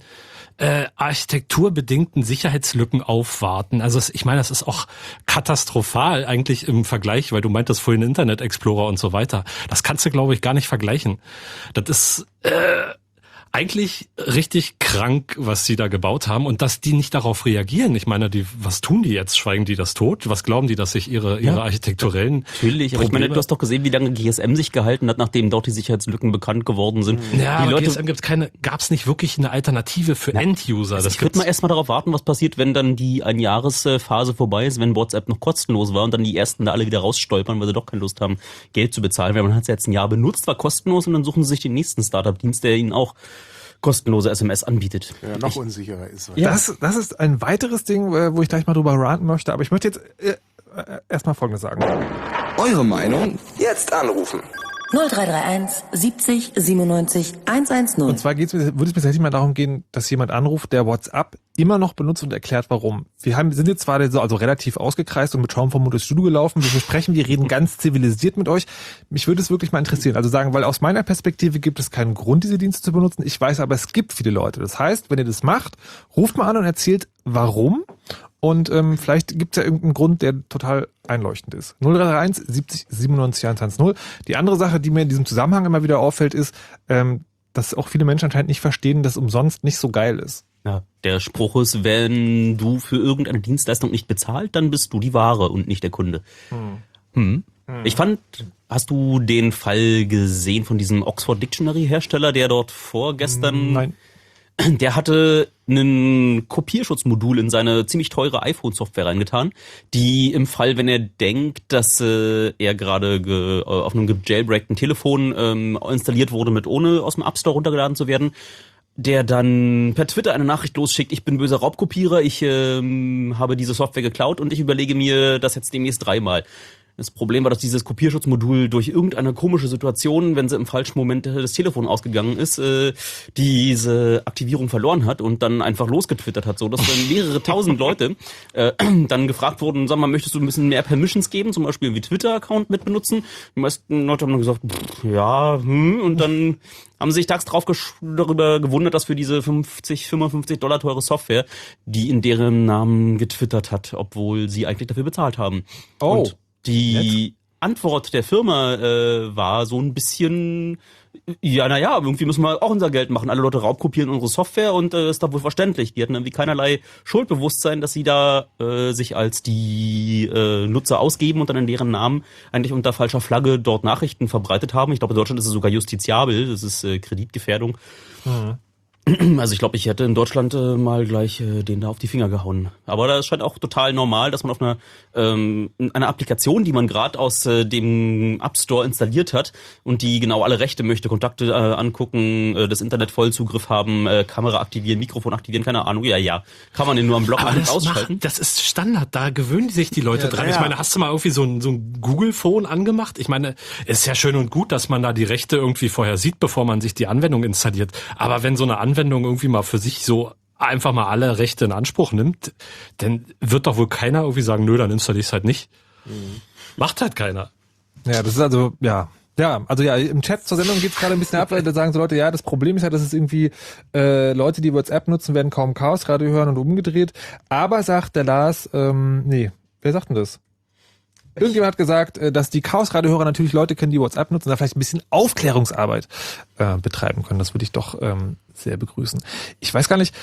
architekturbedingten Sicherheitslücken aufwarten. Also ich meine, das ist auch katastrophal eigentlich im Vergleich, weil du meintest vorhin Internet Explorer und so weiter. Das kannst du, glaube ich, gar nicht vergleichen. Das ist eigentlich richtig krank, was sie da gebaut haben und dass die nicht darauf reagieren. Ich meine, was tun die jetzt? Schweigen die das tot? Was glauben die, dass sich ihre architekturellen Natürlich, aber ich meine, du hast doch gesehen, wie lange GSM sich gehalten hat, nachdem dort die Sicherheitslücken bekannt geworden sind. Ja, die Leute, GSM gab's nicht wirklich eine Alternative für Enduser. Also ich würde mal erstmal darauf warten, was passiert, wenn dann die Einjahresphase vorbei ist, wenn WhatsApp noch kostenlos war und dann die ersten da alle wieder rausstolpern, weil sie doch keine Lust haben, Geld zu bezahlen, weil man hat es jetzt ein Jahr benutzt, war kostenlos und dann suchen sie sich den nächsten Startup-Dienst, der ihnen auch kostenlose SMS anbietet. Ja, noch unsicherer ist. Ja. Das ist ein weiteres Ding, wo ich gleich mal drüber ranten möchte, aber ich möchte jetzt erstmal Folgendes sagen. Eure Meinung jetzt anrufen. 0331 70 97 110. Und zwar würde es mir tatsächlich mal darum gehen, dass jemand anruft, der WhatsApp immer noch benutzt und erklärt, warum. Sind jetzt zwar also relativ ausgekreist und mit Schaumformut durchs Studio gelaufen. Wir reden ganz zivilisiert mit euch. Mich würde es wirklich mal interessieren. Also sagen, weil aus meiner Perspektive gibt es keinen Grund, diese Dienste zu benutzen. Ich weiß aber, es gibt viele Leute. Das heißt, wenn ihr das macht, ruft mal an und erzählt, warum. Und vielleicht gibt es ja irgendeinen Grund, der total einleuchtend ist. 0331 70 97 110. Die andere Sache, die mir in diesem Zusammenhang immer wieder auffällt, ist, dass auch viele Menschen anscheinend nicht verstehen, dass umsonst nicht so geil ist. Ja, der Spruch ist, wenn du für irgendeine Dienstleistung nicht bezahlt, dann bist du die Ware und nicht der Kunde. Hast du den Fall gesehen von diesem Oxford Dictionary Hersteller, der dort vorgestern... Nein. Der hatte ein Kopierschutzmodul in seine ziemlich teure iPhone-Software reingetan, die im Fall, wenn er denkt, dass er gerade auf einem gejailbreakten Telefon installiert wurde, ohne aus dem App Store runtergeladen zu werden, der dann per Twitter eine Nachricht losschickt, ich bin böser Raubkopierer, ich habe diese Software geklaut und ich überlege mir das jetzt demnächst 3-mal. Das Problem war, dass dieses Kopierschutzmodul durch irgendeine komische Situation, wenn sie im falschen Moment das Telefon ausgegangen ist, diese Aktivierung verloren hat und dann einfach losgetwittert hat, so dass dann mehrere tausend Leute dann gefragt wurden, sag mal, möchtest du ein bisschen mehr Permissions geben, zum Beispiel wie Twitter-Account mit benutzen? Die meisten Leute haben dann gesagt, ja, und dann haben sie sich tags darüber gewundert, dass für diese $55 teure Software, die in deren Namen getwittert hat, obwohl sie eigentlich dafür bezahlt haben. Oh. Und die Antwort der Firma war so ein bisschen, irgendwie müssen wir auch unser Geld machen. Alle Leute raubkopieren unsere Software und ist da wohl verständlich. Die hatten irgendwie keinerlei Schuldbewusstsein, dass sie da sich als die Nutzer ausgeben und dann in deren Namen eigentlich unter falscher Flagge dort Nachrichten verbreitet haben. Ich glaube, in Deutschland ist es sogar justiziabel. Das ist Kreditgefährdung. Mhm. Also ich glaube, ich hätte in Deutschland mal gleich den da auf die Finger gehauen. Aber das scheint auch total normal, dass man auf einer Applikation, die man gerade aus dem App Store installiert hat und die genau alle Rechte möchte, Kontakte angucken, das Internet Vollzugriff haben, Kamera aktivieren, Mikrofon aktivieren, keine Ahnung, kann man den nur am Block ausschalten. Das ist Standard, da gewöhnen sich die Leute dran. Ja. Ich meine, hast du mal irgendwie so ein Google-Phone angemacht? Ich meine, es ist ja schön und gut, dass man da die Rechte irgendwie vorher sieht, bevor man sich die Anwendung installiert. Aber wenn so eine Anwendung irgendwie mal für sich so einfach mal alle Rechte in Anspruch nimmt, dann wird doch wohl keiner irgendwie sagen, nö, dann installiere ich es halt nicht. Mhm. Macht halt keiner. Ja, das ist also, im Chat zur Sendung geht's gerade ein bisschen ab, weil da sagen so Leute, das Problem ist ja, dass es irgendwie Leute, die WhatsApp nutzen, werden kaum Chaos Radio hören und umgedreht. Aber sagt der Lars, wer sagt denn das? Irgendjemand hat gesagt, dass die Chaos-Radio-Hörer natürlich Leute kennen, die WhatsApp nutzen, da vielleicht ein bisschen Aufklärungsarbeit betreiben können. Das würde ich doch sehr begrüßen. Ich weiß gar nicht,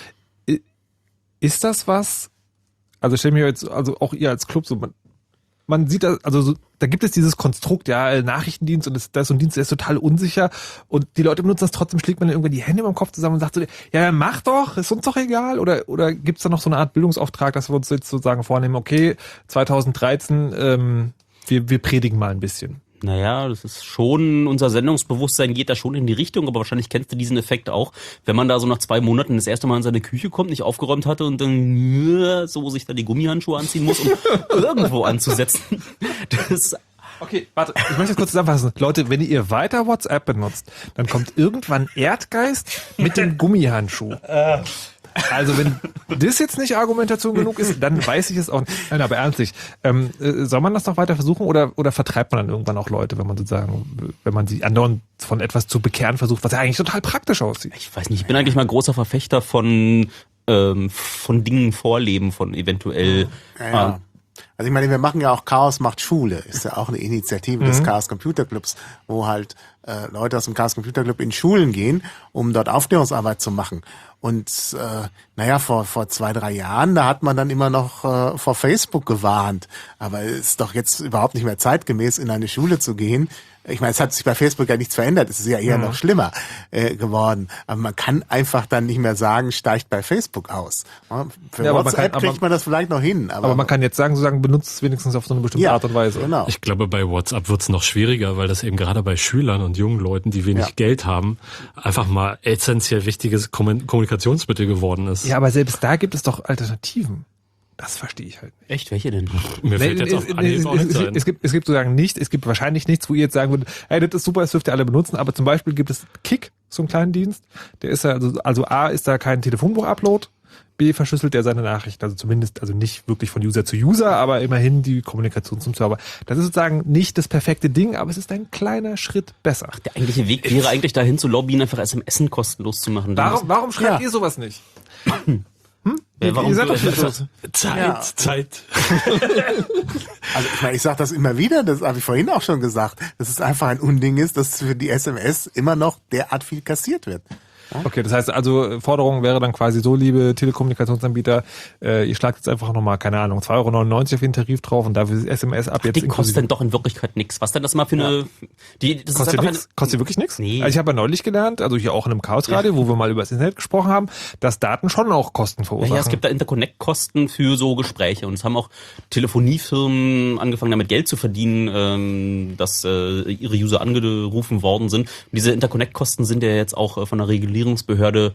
ist das was? Also stell mir jetzt, also auch ihr als Club, so man sieht das, also so, da gibt es dieses Konstrukt, Nachrichtendienst und das ist so ein Dienst, der ist total unsicher und die Leute benutzen das trotzdem, schlägt man irgendwie die Hände über den Kopf zusammen und sagt so, mach doch, ist uns doch egal, oder gibt's da noch so eine Art Bildungsauftrag, dass wir uns jetzt sozusagen vornehmen, okay, 2013, wir predigen mal ein bisschen. Naja, das ist schon, unser Sendungsbewusstsein geht da schon in die Richtung, aber wahrscheinlich kennst du diesen Effekt auch, wenn man da so nach 2 Monaten das erste Mal in seine Küche kommt, nicht aufgeräumt hatte und dann so sich da die Gummihandschuhe anziehen muss, um irgendwo anzusetzen. Okay, warte, ich möchte das kurz zusammenfassen. Leute, wenn ihr weiter WhatsApp benutzt, dann kommt irgendwann Erdgeist mit dem Gummihandschuh. Also wenn das jetzt nicht Argumentation genug ist, dann weiß ich es auch nicht. Nein, aber ernstlich, soll man das noch weiter versuchen oder vertreibt man dann irgendwann auch Leute, wenn man sie andauernd von etwas zu bekehren versucht, was ja eigentlich total praktisch aussieht? Ich weiß nicht, ich bin eigentlich mal großer Verfechter von Dingen vorleben, von eventuell... Ja. Also ich meine, wir machen ja auch Chaos macht Schule, ist ja auch eine Initiative des Chaos Computer Clubs, wo halt Leute aus dem Chaos Computer Club in Schulen gehen, um dort Aufklärungsarbeit zu machen. Und vor 2-3 Jahren, da hat man dann immer noch vor Facebook gewarnt. Aber es ist doch jetzt überhaupt nicht mehr zeitgemäß, in eine Schule zu gehen. Ich meine, es hat sich bei Facebook ja nichts verändert. Es ist ja eher noch schlimmer geworden. Aber man kann einfach dann nicht mehr sagen, steigt bei Facebook aus. Für WhatsApp kriegt man das vielleicht noch hin. Aber man kann jetzt sagen, benutzt es wenigstens auf so eine bestimmte Art und Weise. Genau. Ich glaube, bei WhatsApp wird es noch schwieriger, weil das eben gerade bei Schülern und jungen Leuten, die wenig Geld haben, einfach mal essentiell wichtiges Kommunikationsmittel geworden ist. Ja, aber selbst da gibt es doch Alternativen. Das verstehe ich halt nicht. Echt? Welche denn? Mir fällt jetzt auf Anhieb auch nicht ein. Es gibt sozusagen es gibt wahrscheinlich nichts, wo ihr jetzt sagen würdet, hey, das ist super, das dürft ihr alle benutzen, aber zum Beispiel gibt es Kik, so einen kleinen Dienst, der ist also A, ist da kein Telefonbuch-Upload, B, verschlüsselt er seine Nachrichten, also zumindest, also nicht wirklich von User zu User, aber immerhin die Kommunikation zum Server. Das ist sozusagen nicht das perfekte Ding, aber es ist ein kleiner Schritt besser. Ach, der eigentliche Weg wäre eigentlich dahin zu lobbyen, einfach SMS kostenlos zu machen. Warum schreibt ihr sowas nicht? Warum ihr seid doch Zeit. Also ich meine, ich sage das immer wieder, das habe ich vorhin auch schon gesagt, dass es einfach ein Unding ist, dass für die SMS immer noch derart viel kassiert wird. Okay, das heißt also, Forderung wäre dann quasi so, liebe Telekommunikationsanbieter, ihr schlagt jetzt einfach nochmal, keine Ahnung, 2,99 € auf den Tarif drauf und dafür ist SMS ab jetzt. Die kostet denn doch in Wirklichkeit nichts. Was denn das mal für eine... Das kostet wirklich nichts? Nee. Also ich habe ja neulich gelernt, also hier auch in einem Chaosradio, wo wir mal über das Internet gesprochen haben, dass Daten schon auch Kosten verursachen. Ja, es gibt da Interconnect-Kosten für so Gespräche und es haben auch Telefoniefirmen angefangen, damit Geld zu verdienen, dass ihre User angerufen worden sind. Und diese Interconnect-Kosten sind ja jetzt auch von der Regulierungsbehörde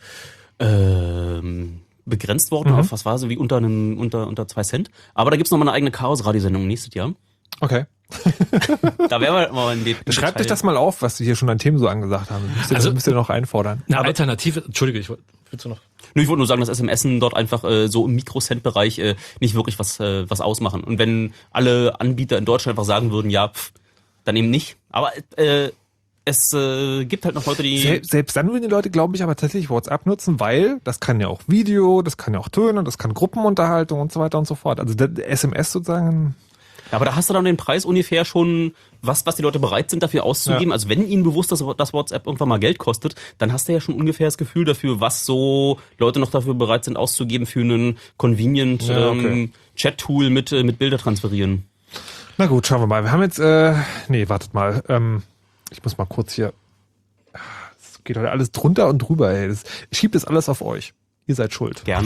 begrenzt worden auf, was war so, wie unter 2 Cent. Aber da gibt's noch mal eine eigene Chaos-Radiosendung nächstes Jahr. Okay. Da werden wir mal in die Schreibt euch das mal auf, was wir hier schon an Themen so angesagt haben. Müsst ihr noch einfordern. Eine Alternative, Entschuldige, willst du noch? Ich wollte nur sagen, dass SMSen dort einfach so im Mikrocent-Bereich nicht wirklich was ausmachen. Und wenn alle Anbieter in Deutschland einfach sagen würden, ja, dann eben nicht. Aber es gibt halt noch Leute, die... Selbst dann würden die Leute, glaube ich, aber tatsächlich WhatsApp nutzen, weil das kann ja auch Video, das kann ja auch Töne, das kann Gruppenunterhaltung und so weiter und so fort. Also SMS sozusagen... Ja, aber da hast du dann den Preis ungefähr schon, was die Leute bereit sind dafür auszugeben. Ja. Also wenn ihnen bewusst ist, dass WhatsApp irgendwann mal Geld kostet, dann hast du ja schon ungefähr das Gefühl dafür, was so Leute noch dafür bereit sind auszugeben für einen convenient Chat-Tool mit Bilder transferieren. Na gut, schauen wir mal. Wir haben jetzt, wartet mal. Ich muss mal kurz hier, es geht heute alles drunter und drüber, ey. Ich schieb das alles auf euch. Ihr seid schuld. Gerne.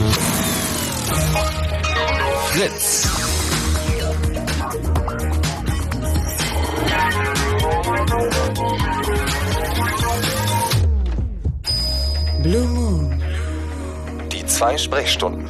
Fritz. Blue Moon. Die 2 Sprechstunden.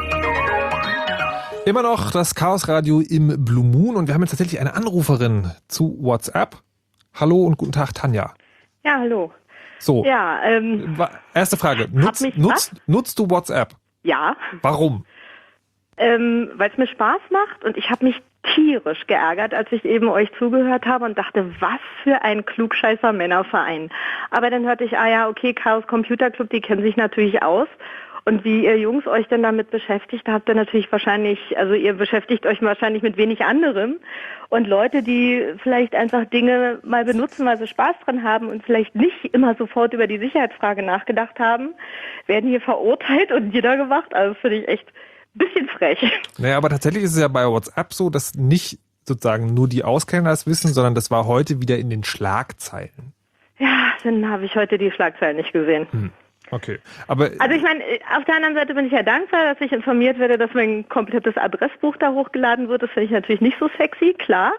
Immer noch das Chaosradio im Blue Moon und wir haben jetzt tatsächlich eine Anruferin zu WhatsApp. Hallo und guten Tag, Tanja. Ja, hallo. So, ja, erste Frage. Nutzt du WhatsApp? Ja. Warum? Weil es mir Spaß macht und ich habe mich tierisch geärgert, als ich eben euch zugehört habe und dachte, was für ein klugscheißer Männerverein. Aber dann hörte ich, okay, Chaos Computer Club, die kennen sich natürlich aus. Und wie ihr Jungs euch denn damit beschäftigt, habt ihr natürlich wahrscheinlich, also ihr beschäftigt euch wahrscheinlich mit wenig anderem. Und Leute, die vielleicht einfach Dinge mal benutzen, weil sie Spaß dran haben und vielleicht nicht immer sofort über die Sicherheitsfrage nachgedacht haben, werden hier verurteilt und niedergemacht. Also finde ich echt ein bisschen frech. Naja, aber tatsächlich ist es ja bei WhatsApp so, dass nicht sozusagen nur die Auskenner das wissen, sondern das war heute wieder in den Schlagzeilen. Ja, dann habe ich heute die Schlagzeilen nicht gesehen. Okay, aber... Also ich meine, auf der anderen Seite bin ich ja dankbar, dass ich informiert werde, dass mein komplettes Adressbuch da hochgeladen wird. Das finde ich natürlich nicht so sexy, klar.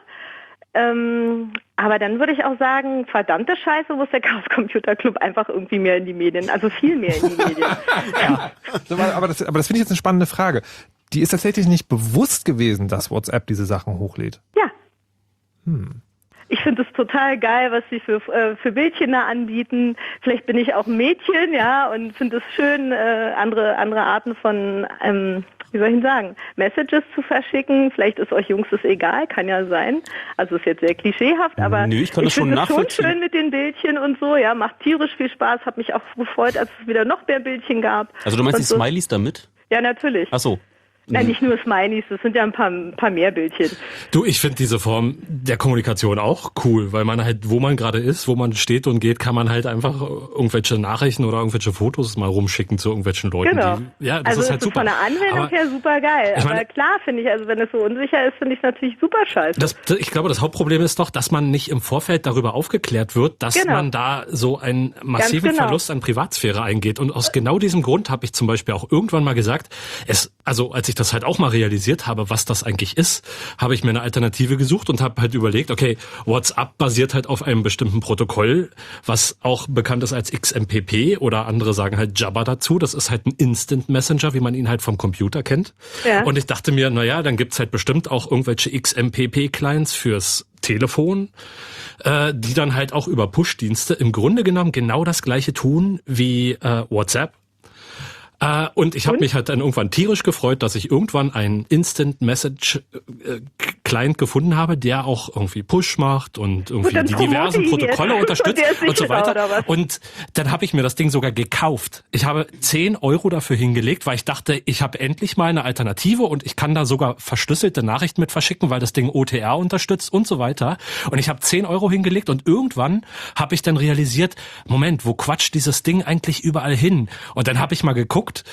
Aber dann würde ich auch sagen, verdammte Scheiße, muss der Chaos Computer Club einfach irgendwie mehr in die Medien, also viel mehr in die Medien. Ja. Aber das finde ich jetzt eine spannende Frage. Die ist tatsächlich nicht bewusst gewesen, dass WhatsApp diese Sachen hochlädt. Ja. Ich finde es total geil, was sie für Bildchen da anbieten. Vielleicht bin ich auch ein Mädchen, ja, und finde es schön, andere Arten von, wie soll ich denn sagen, Messages zu verschicken. Vielleicht ist euch Jungs das egal, kann ja sein. Also ist jetzt sehr klischeehaft, aber ich finde es schon schön mit den Bildchen und so, ja, macht tierisch viel Spaß. Hab mich auch gefreut, als es wieder noch mehr Bildchen gab. Also du meinst die Smileys damit? Ja, natürlich. Ach so. Nein, nicht nur Smileys, das sind ja ein paar mehr Bildchen. Du, ich finde diese Form der Kommunikation auch cool, weil man halt, wo man gerade ist, wo man steht und geht, kann man halt einfach irgendwelche Nachrichten oder irgendwelche Fotos mal rumschicken zu irgendwelchen Leuten. Genau. Das also ist halt super. Von der Anwendung her super geil. Aber klar finde ich, also wenn es so unsicher ist, finde ich es natürlich super scheiße. Ich glaube, das Hauptproblem ist doch, dass man nicht im Vorfeld darüber aufgeklärt wird, dass man da so einen massiven Verlust an Privatsphäre eingeht. Und aus genau diesem Grund habe ich zum Beispiel auch irgendwann mal gesagt, also als ich das halt auch mal realisiert habe, was das eigentlich ist, habe ich mir eine Alternative gesucht und habe halt überlegt, okay, WhatsApp basiert halt auf einem bestimmten Protokoll, was auch bekannt ist als XMPP oder andere sagen halt Jabber dazu. Das ist halt ein Instant Messenger, wie man ihn halt vom Computer kennt. Ja. Und ich dachte mir, dann gibt's halt bestimmt auch irgendwelche XMPP-Clients fürs Telefon, die dann halt auch über Push-Dienste im Grunde genommen genau das gleiche tun wie WhatsApp. Und ich habe mich halt dann irgendwann tierisch gefreut, dass ich irgendwann einen Instant Message Client gefunden habe, der auch irgendwie Push macht und irgendwie die diversen Protokolle unterstützt und so weiter. Und dann habe ich mir das Ding sogar gekauft. Ich habe 10 € dafür hingelegt, weil ich dachte, ich habe endlich mal eine Alternative und ich kann da sogar verschlüsselte Nachrichten mit verschicken, weil das Ding OTR unterstützt und so weiter. Und ich habe 10 € hingelegt und irgendwann habe ich dann realisiert, Moment, wo quatscht dieses Ding eigentlich überall hin? Und dann habe ich mal geguckt,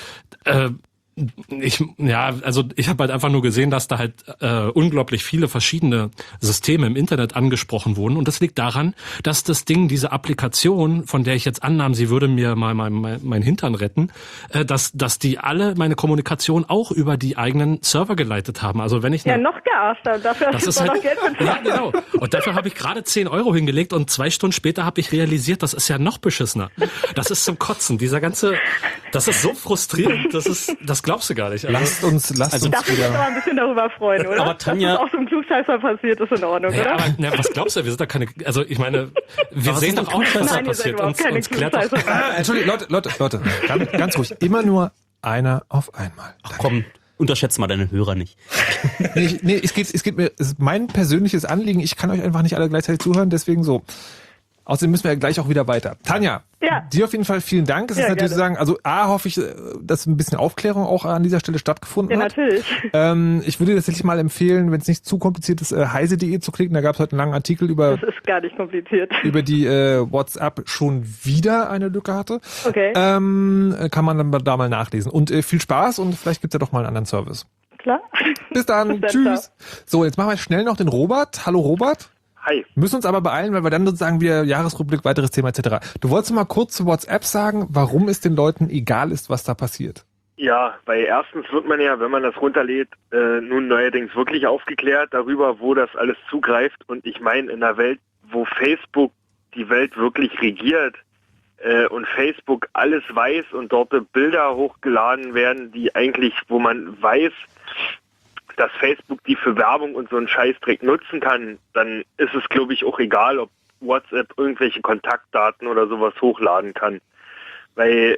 ich habe halt einfach nur gesehen, dass da halt unglaublich viele verschiedene Systeme im Internet angesprochen wurden. Und das liegt daran, dass das Ding, diese Applikation, von der ich jetzt annahm, sie würde mir mal mein Hintern retten, dass die alle meine Kommunikation auch über die eigenen Server geleitet haben. Also wenn ich noch gearschter, dafür hast du noch Geld bezahlt. Ja, genau. Und dafür habe ich gerade 10 € hingelegt und 2 Stunden später habe ich realisiert, das ist ja noch beschissener. Das ist zum Kotzen. Das ist so frustrierend. Das glaubst du gar nicht. Lasst uns Darf ich mich aber ein bisschen darüber freuen, oder? Aber Tanja, dass das auch so ein Klugscheißer passiert, ist in Ordnung, oder? Aber was glaubst du? Wir sind da keine, also ich meine, wir sehen doch auch, was da passiert. Uns klärt doch. Entschuldigung, Leute, ganz ruhig. Immer nur einer auf einmal. Ach komm, unterschätze mal deine Hörer nicht. Nee, es geht mir, es ist mein persönliches Anliegen. Ich kann euch einfach nicht alle gleichzeitig zuhören, deswegen so. Außerdem müssen wir ja gleich auch wieder weiter. Tanja, dir auf jeden Fall vielen Dank. Es ist natürlich zu sagen, also hoffe ich, dass ein bisschen Aufklärung auch an dieser Stelle stattgefunden hat. Ja, natürlich. Ich würde tatsächlich mal empfehlen, wenn es nicht zu kompliziert ist, heise.de zu klicken. Da gab es heute einen langen Artikel über... Das ist gar nicht kompliziert. Über die WhatsApp schon wieder eine Lücke hatte. Okay. Kann man dann da mal nachlesen. Und viel Spaß und vielleicht gibt's ja doch mal einen anderen Service. Klar. Bis dann. Tschüss. So, jetzt machen wir schnell noch den Robert. Hallo Robert. Hi. Müssen uns aber beeilen, weil wir dann sozusagen wieder Jahresrückblick, weiteres Thema etc. Du wolltest mal kurz zu WhatsApp sagen, warum es den Leuten egal ist, was da passiert. Ja, weil erstens wird man ja, wenn man das runterlädt, nun neuerdings wirklich aufgeklärt darüber, wo das alles zugreift. Und ich meine, in einer Welt, wo Facebook die Welt wirklich regiert und Facebook alles weiß und dort Bilder hochgeladen werden, die eigentlich, wo man weiß, dass Facebook die für Werbung und so einen Scheißdreck nutzen kann, dann ist es, glaube ich, auch egal, ob WhatsApp irgendwelche Kontaktdaten oder sowas hochladen kann. Weil,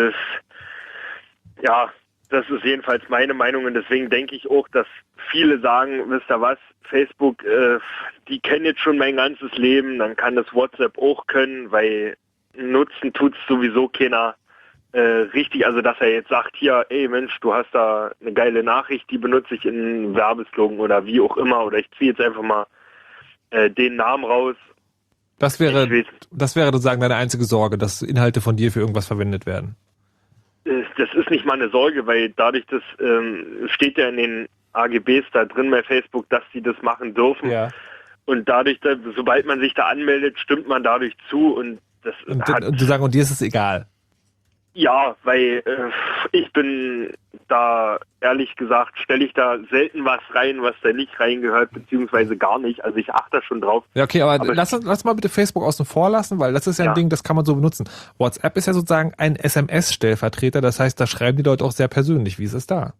das ist jedenfalls meine Meinung und deswegen denke ich auch, dass viele sagen, wisst ihr was, Facebook, die kennen jetzt schon mein ganzes Leben, dann kann das WhatsApp auch können, weil nutzen tut's sowieso keiner. Richtig, also dass er jetzt sagt, hier, ey Mensch, du hast da eine geile Nachricht, die benutze ich in Werbeslogan oder wie auch immer, oder ich ziehe jetzt einfach mal den Namen raus. Das wäre sozusagen deine einzige Sorge, dass Inhalte von dir für irgendwas verwendet werden. Das ist nicht mal eine Sorge, weil dadurch, das steht ja in den AGBs da drin bei Facebook, dass sie das machen dürfen. Ja. Und dadurch, sobald man sich da anmeldet, stimmt man dadurch zu und das und du sagst, und dir ist es egal? Ja, weil ich bin da, ehrlich gesagt, stelle ich da selten was rein, was da nicht reingehört, beziehungsweise gar nicht. Also ich achte da schon drauf. Ja, okay, aber lass mal bitte Facebook außen vor lassen, weil das ist ja ein Ding, das kann man so benutzen. WhatsApp ist ja sozusagen ein SMS-Stellvertreter, das heißt, da schreiben die Leute auch sehr persönlich. Wie ist es da?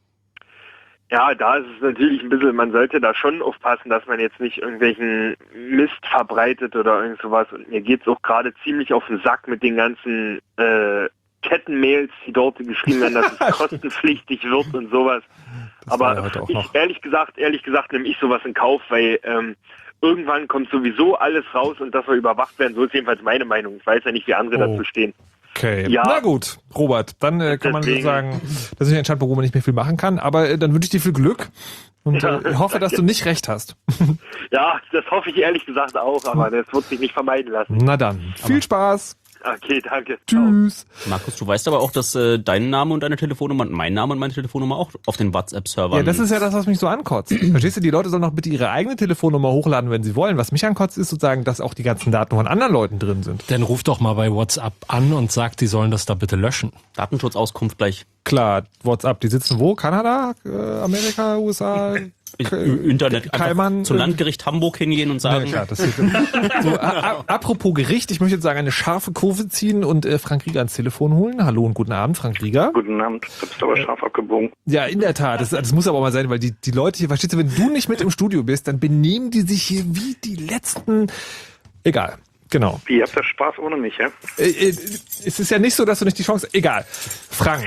Ja, da ist es natürlich ein bisschen, man sollte da schon aufpassen, dass man jetzt nicht irgendwelchen Mist verbreitet oder irgend sowas. Und mir geht's auch gerade ziemlich auf den Sack mit den ganzen Kettenmails, die dort geschrieben werden, dass es kostenpflichtig wird und sowas. Aber ehrlich gesagt nehme ich sowas in Kauf, weil irgendwann kommt sowieso alles raus und das soll überwacht werden. So ist jedenfalls meine Meinung. Ich weiß ja nicht, wie andere dazu stehen. Okay, ja. Na gut, Robert, dann kann man sagen, dass ich entscheiden, wo man nicht mehr viel machen kann, aber dann wünsche ich dir viel Glück und ich hoffe, dass du nicht recht hast. Ja, das hoffe ich ehrlich gesagt auch, aber das wird sich nicht vermeiden lassen. Na dann, viel Spaß. Okay, danke. Tschüss. Markus, du weißt aber auch, dass dein Name und deine Telefonnummer und mein Name und meine Telefonnummer auch auf den WhatsApp-Servern... Ja, das ist ja das, was mich so ankotzt. Verstehst du, die Leute sollen doch bitte ihre eigene Telefonnummer hochladen, wenn sie wollen. Was mich ankotzt, ist sozusagen, dass auch die ganzen Daten von anderen Leuten drin sind. Dann ruf doch mal bei WhatsApp an und sag, die sollen das da bitte löschen. Datenschutzauskunft gleich. Klar, WhatsApp, die sitzen wo? Kanada? Amerika? USA? Internet Kaiman, zum Landgericht Hamburg hingehen und sagen. Ja, klar, das so, apropos Gericht, ich möchte jetzt sagen, eine scharfe Kurve ziehen und Frank Rieger ans Telefon holen. Hallo und guten Abend, Frank Rieger. Guten Abend, du bist aber scharf abgebogen. Ja, in der Tat, das muss aber mal sein, weil die Leute hier, verstehst du, wenn du nicht mit im Studio bist, dann benehmen die sich hier wie die letzten, egal. Genau. Ihr habt ja Spaß ohne mich, ja? Es ist ja nicht so, dass du nicht die Chance, egal. Frank.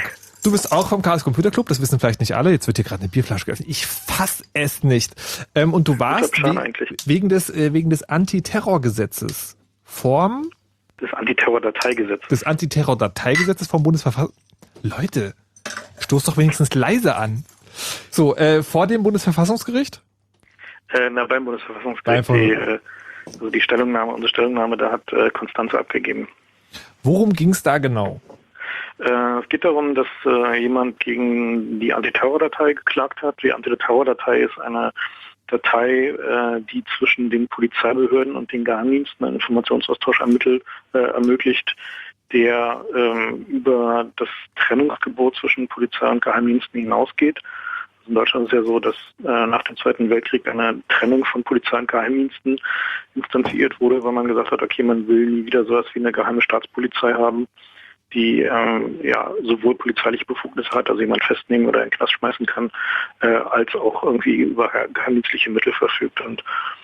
Du bist auch vom Chaos Computer Club, das wissen vielleicht nicht alle. Jetzt wird hier gerade eine Bierflasche geöffnet. Ich fass es nicht. Und du warst wegen des Antiterrorgesetzes des Antiterror-Dateigesetzes. Des Antiterror-Dateigesetzes vom Bundesverfassungsgericht. Leute, stoß doch wenigstens leise an. So, vor dem Bundesverfassungsgericht? Beim Bundesverfassungsgericht. Die Stellungnahme, unsere Stellungnahme, da hat Constanze abgegeben. Worum ging es da genau? Es geht darum, dass jemand gegen die Antiterror-Datei geklagt hat. Die Antiterror-Datei ist eine Datei, die zwischen den Polizeibehörden und den Geheimdiensten einen Informationsaustausch ermöglicht, der über das Trennungsgebot zwischen Polizei und Geheimdiensten hinausgeht. In Deutschland ist es ja so, dass nach dem Zweiten Weltkrieg eine Trennung von Polizei und Geheimdiensten instanziert wurde, weil man gesagt hat, okay, man will nie wieder sowas wie eine geheime Staatspolizei haben, die sowohl polizeiliche Befugnisse hat, also jemand festnehmen oder in den Knast schmeißen kann, als auch irgendwie über geheimdienstliche Mittel verfügt. Und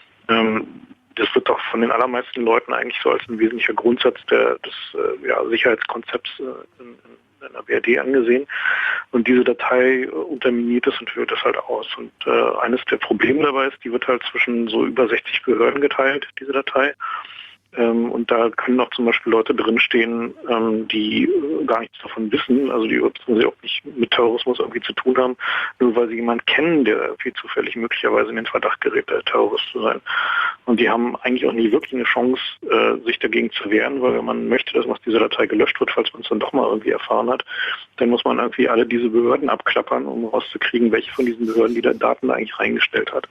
das wird auch von den allermeisten Leuten eigentlich so als ein wesentlicher Grundsatz des Sicherheitskonzepts in der BRD angesehen. Und diese Datei unterminiert es und hört es halt aus. Und eines der Probleme dabei ist, die wird halt zwischen so über 60 Behörden geteilt, diese Datei. Und da können auch zum Beispiel Leute drinstehen, die gar nichts davon wissen, also die auch nicht mit Terrorismus irgendwie zu tun haben, nur weil sie jemanden kennen, der irgendwie zufällig möglicherweise in den Verdacht gerät, Terrorist zu sein. Und die haben eigentlich auch nie wirklich eine Chance, sich dagegen zu wehren, weil wenn man möchte, dass aus dieser Datei gelöscht wird, falls man es dann doch mal irgendwie erfahren hat, dann muss man irgendwie alle diese Behörden abklappern, um rauszukriegen, welche von diesen Behörden die Daten da eigentlich reingestellt hat.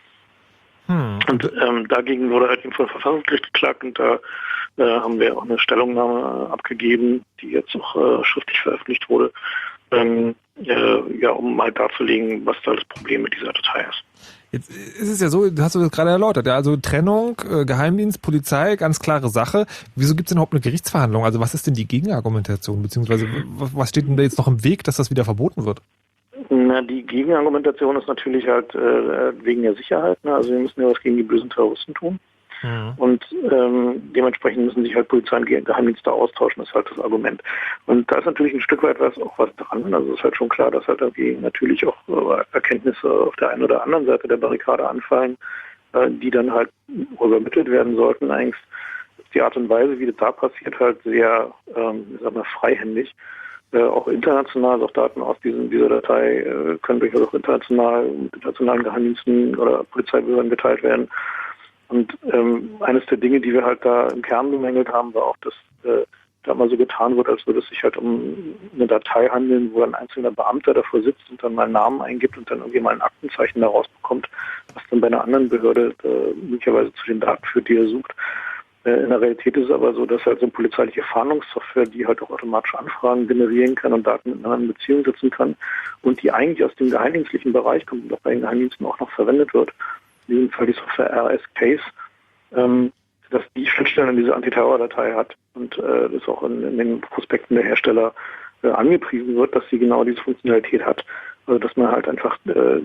Und dagegen wurde halt eben vom Verfassungsgericht geklagt und da haben wir auch eine Stellungnahme abgegeben, die jetzt auch schriftlich veröffentlicht wurde, um halt darzulegen, was da das Problem mit dieser Datei ist. Jetzt ist es ja so, hast du das gerade erläutert, ja, also Trennung, Geheimdienst, Polizei, ganz klare Sache. Wieso gibt es denn überhaupt eine Gerichtsverhandlung? Also was ist denn die Gegenargumentation, beziehungsweise was steht denn da jetzt noch im Weg, dass das wieder verboten wird? Na, die Gegenargumentation ist natürlich halt wegen der Sicherheit. Ne? Also wir müssen ja was gegen die bösen Terroristen tun. Ja. Und dementsprechend müssen sich halt Polizei und Geheimdienste austauschen, das ist halt das Argument. Und da ist natürlich ein Stück weit was dran. Also es ist halt schon klar, dass halt irgendwie natürlich auch Erkenntnisse auf der einen oder anderen Seite der Barrikade anfallen, die dann halt übermittelt werden sollten. Eigentlich ist die Art und Weise, wie das da passiert, halt sehr, freihändig. Auch international, auch Daten aus dieser Datei können durchaus auch international mit internationalen Geheimdiensten oder Polizeibehörden geteilt werden. Und eines der Dinge, die wir halt da im Kern bemängelt haben, war auch, dass da mal so getan wird, als würde es sich halt um eine Datei handeln, wo ein einzelner Beamter davor sitzt und dann mal einen Namen eingibt und dann irgendwie mal ein Aktenzeichen daraus bekommt, was dann bei einer anderen Behörde möglicherweise zu den Daten führt, die er sucht. In der Realität ist es aber so, dass halt so eine polizeiliche Fahndungssoftware, die halt auch automatisch Anfragen generieren kann und Daten miteinander in Beziehung setzen kann und die eigentlich aus dem geheimdienstlichen Bereich kommt und auch bei den Geheimdiensten auch noch verwendet wird, in diesem Fall die Software RS-Case, dass die Schnittstellen in diese Antiterror-Datei hat und das auch in den Prospekten der Hersteller angepriesen wird, dass sie genau diese Funktionalität hat. Also dass man halt einfach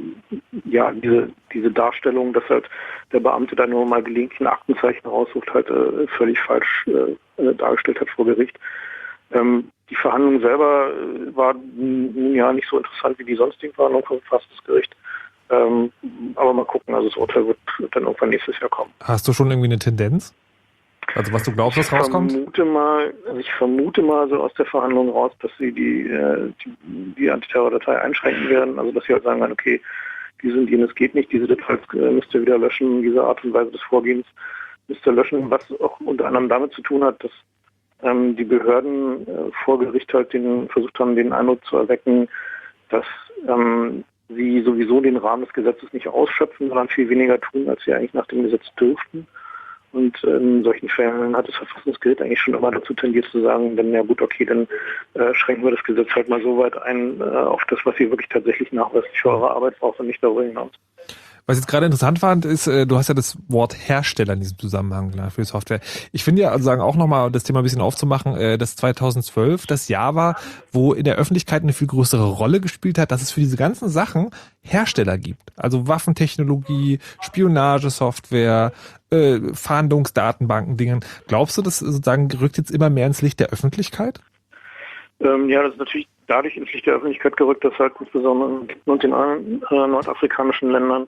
diese Darstellung, dass halt der Beamte da nur mal gelegentlich ein Aktenzeichen raussucht, halt völlig falsch dargestellt hat vor Gericht. Die Verhandlung selber war nun ja nicht so interessant wie die sonstigen Verhandlungen vom Verfassungsgericht. Aber mal gucken, also das Urteil wird dann irgendwann nächstes Jahr kommen. Hast du schon irgendwie eine Tendenz? Also was du glaubst, was rauskommt? Ich vermute mal so aus der Verhandlung raus, dass sie die Antiterror-Datei einschränken werden. Also dass sie halt sagen werden, okay, dies und jenes geht nicht, diese Details müsst ihr wieder löschen, diese Art und Weise des Vorgehens müsst ihr löschen, was auch unter anderem damit zu tun hat, dass die Behörden vor Gericht halt versucht haben, den Eindruck zu erwecken, dass sie sowieso den Rahmen des Gesetzes nicht ausschöpfen, sondern viel weniger tun, als sie eigentlich nach dem Gesetz dürften. Und in solchen Fällen hat das Verfassungsgericht eigentlich schon immer dazu tendiert zu sagen, dann ja gut, okay, dann schränken wir das Gesetz halt mal so weit ein auf das, was ihr wirklich tatsächlich nachweislich für eure Arbeit braucht und nicht darüber hinaus. Was ich jetzt gerade interessant fand, ist, du hast ja das Wort Hersteller in diesem Zusammenhang für Software. Ich finde ja, also sagen auch nochmal, das Thema ein bisschen aufzumachen, dass 2012 das Jahr war, wo in der Öffentlichkeit eine viel größere Rolle gespielt hat, dass es für diese ganzen Sachen Hersteller gibt. Also Waffentechnologie, Spionagesoftware, Fahndungsdatenbanken, Dingen. Glaubst du, das sozusagen rückt jetzt immer mehr ins Licht der Öffentlichkeit? Ja, das ist natürlich dadurch ins Licht der Öffentlichkeit gerückt, dass halt insbesondere in Ägypten und den anderen nordafrikanischen Ländern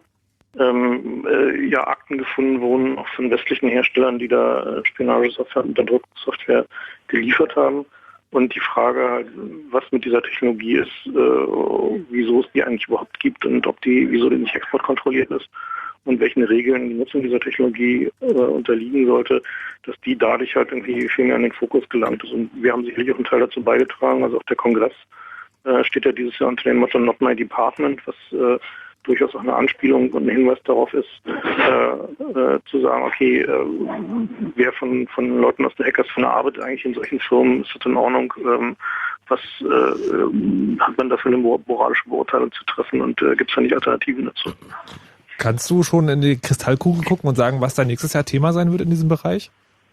Akten gefunden wurden, auch von westlichen Herstellern, die da Spionagesoftware und Unterdrückungssoftware geliefert haben. Und die Frage halt, was mit dieser Technologie ist, wieso es die eigentlich überhaupt gibt und wieso die nicht exportkontrolliert ist und welchen Regeln die Nutzung dieser Technologie unterliegen sollte, dass die dadurch halt irgendwie viel mehr in den Fokus gelangt ist. Und wir haben sicherlich auch einen Teil dazu beigetragen. Also auch der Kongress steht ja dieses Jahr unter dem Motto Not My Department, was durchaus auch eine Anspielung und ein Hinweis darauf ist, zu sagen, okay, wer von Leuten aus der Hackers von der Arbeit eigentlich in solchen Firmen, ist das in Ordnung, was hat man da für eine moralische Beurteilung zu treffen und gibt es da nicht Alternativen dazu? Kannst du schon in die Kristallkugel gucken und sagen, was da nächstes Jahr Thema sein wird in diesem Bereich?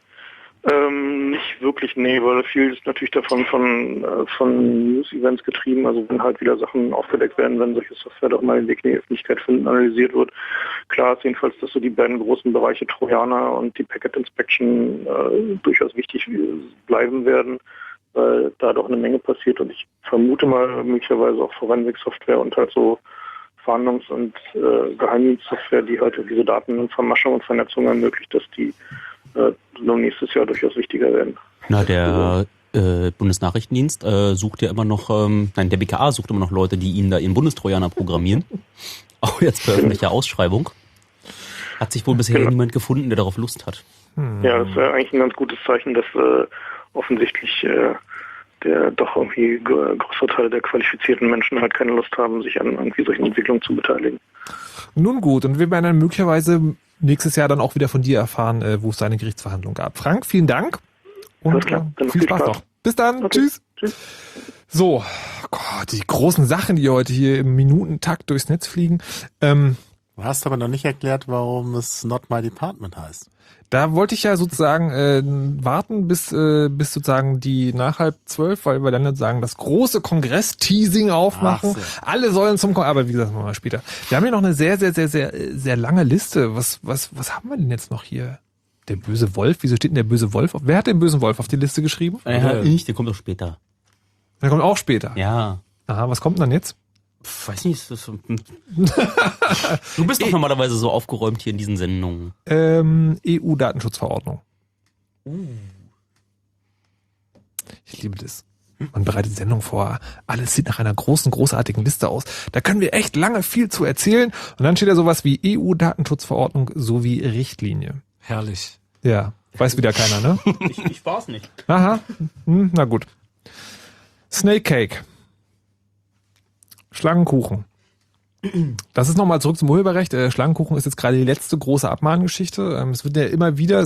Nicht wirklich, nee, weil viel ist natürlich davon von News-Events getrieben, also wenn halt wieder Sachen aufgedeckt werden, wenn solche Software doch mal den Weg in die Öffentlichkeit finden, analysiert wird. Klar ist jedenfalls, dass so die beiden großen Bereiche Trojaner und die Packet Inspection durchaus wichtig bleiben werden, weil da doch eine Menge passiert und ich vermute mal möglicherweise auch Forensik-Software und halt so Fahndungs- und Geheimdienstsoftware, die halt diese Datenvermaschung und Vernetzung ermöglicht, dass die nächstes Jahr durchaus wichtiger werden. Na, der Bundesnachrichtendienst sucht ja immer noch, der BKA sucht immer noch Leute, die ihnen da ihren Bundestrojaner programmieren. Auch jetzt per öffentlicher Ausschreibung. Hat sich wohl bisher niemand gefunden, der darauf Lust hat. Ja, das ist eigentlich ein ganz gutes Zeichen, dass offensichtlich der doch irgendwie großer Teil der qualifizierten Menschen halt keine Lust haben, sich an irgendwie solchen Entwicklungen zu beteiligen. Nun gut, und wir werden dann möglicherweise nächstes Jahr dann auch wieder von dir erfahren, wo es da eine Gerichtsverhandlung gab. Frank, vielen Dank und viel Spaß noch. Bis dann, okay. Tschüss. So, Gott, die großen Sachen, die heute hier im Minutentakt durchs Netz fliegen. Du hast aber noch nicht erklärt, warum es Not My Department heißt. Da wollte ich ja sozusagen warten bis sozusagen die nach 11:30, weil wir dann sozusagen das große Kongress-Teasing aufmachen. So. Alle sollen zum Kongress, aber wie gesagt, machen wir später. Wir haben hier noch eine sehr, sehr, sehr, sehr, sehr lange Liste. Was haben wir denn jetzt noch hier? Der böse Wolf? Wieso steht denn der böse Wolf auf? Wer hat den bösen Wolf auf die Liste geschrieben? Der kommt auch später. Der kommt auch später? Ja. Aha, was kommt denn dann jetzt? Weiß nicht. Du bist doch normalerweise so aufgeräumt hier in diesen Sendungen. EU-Datenschutzverordnung. Ich liebe das. Man bereitet Sendungen vor. Alles sieht nach einer großen, großartigen Liste aus. Da können wir echt lange viel zu erzählen. Und dann steht da sowas wie EU-Datenschutzverordnung sowie Richtlinie. Herrlich. Ja, weiß wieder keiner, ne? Ich war's nicht. Aha, na gut. Snake Cake. Schlangenkuchen. Das ist nochmal zurück zum Urheberrecht. Schlangenkuchen ist jetzt gerade die letzte große Abmahngeschichte. Es wird ja immer wieder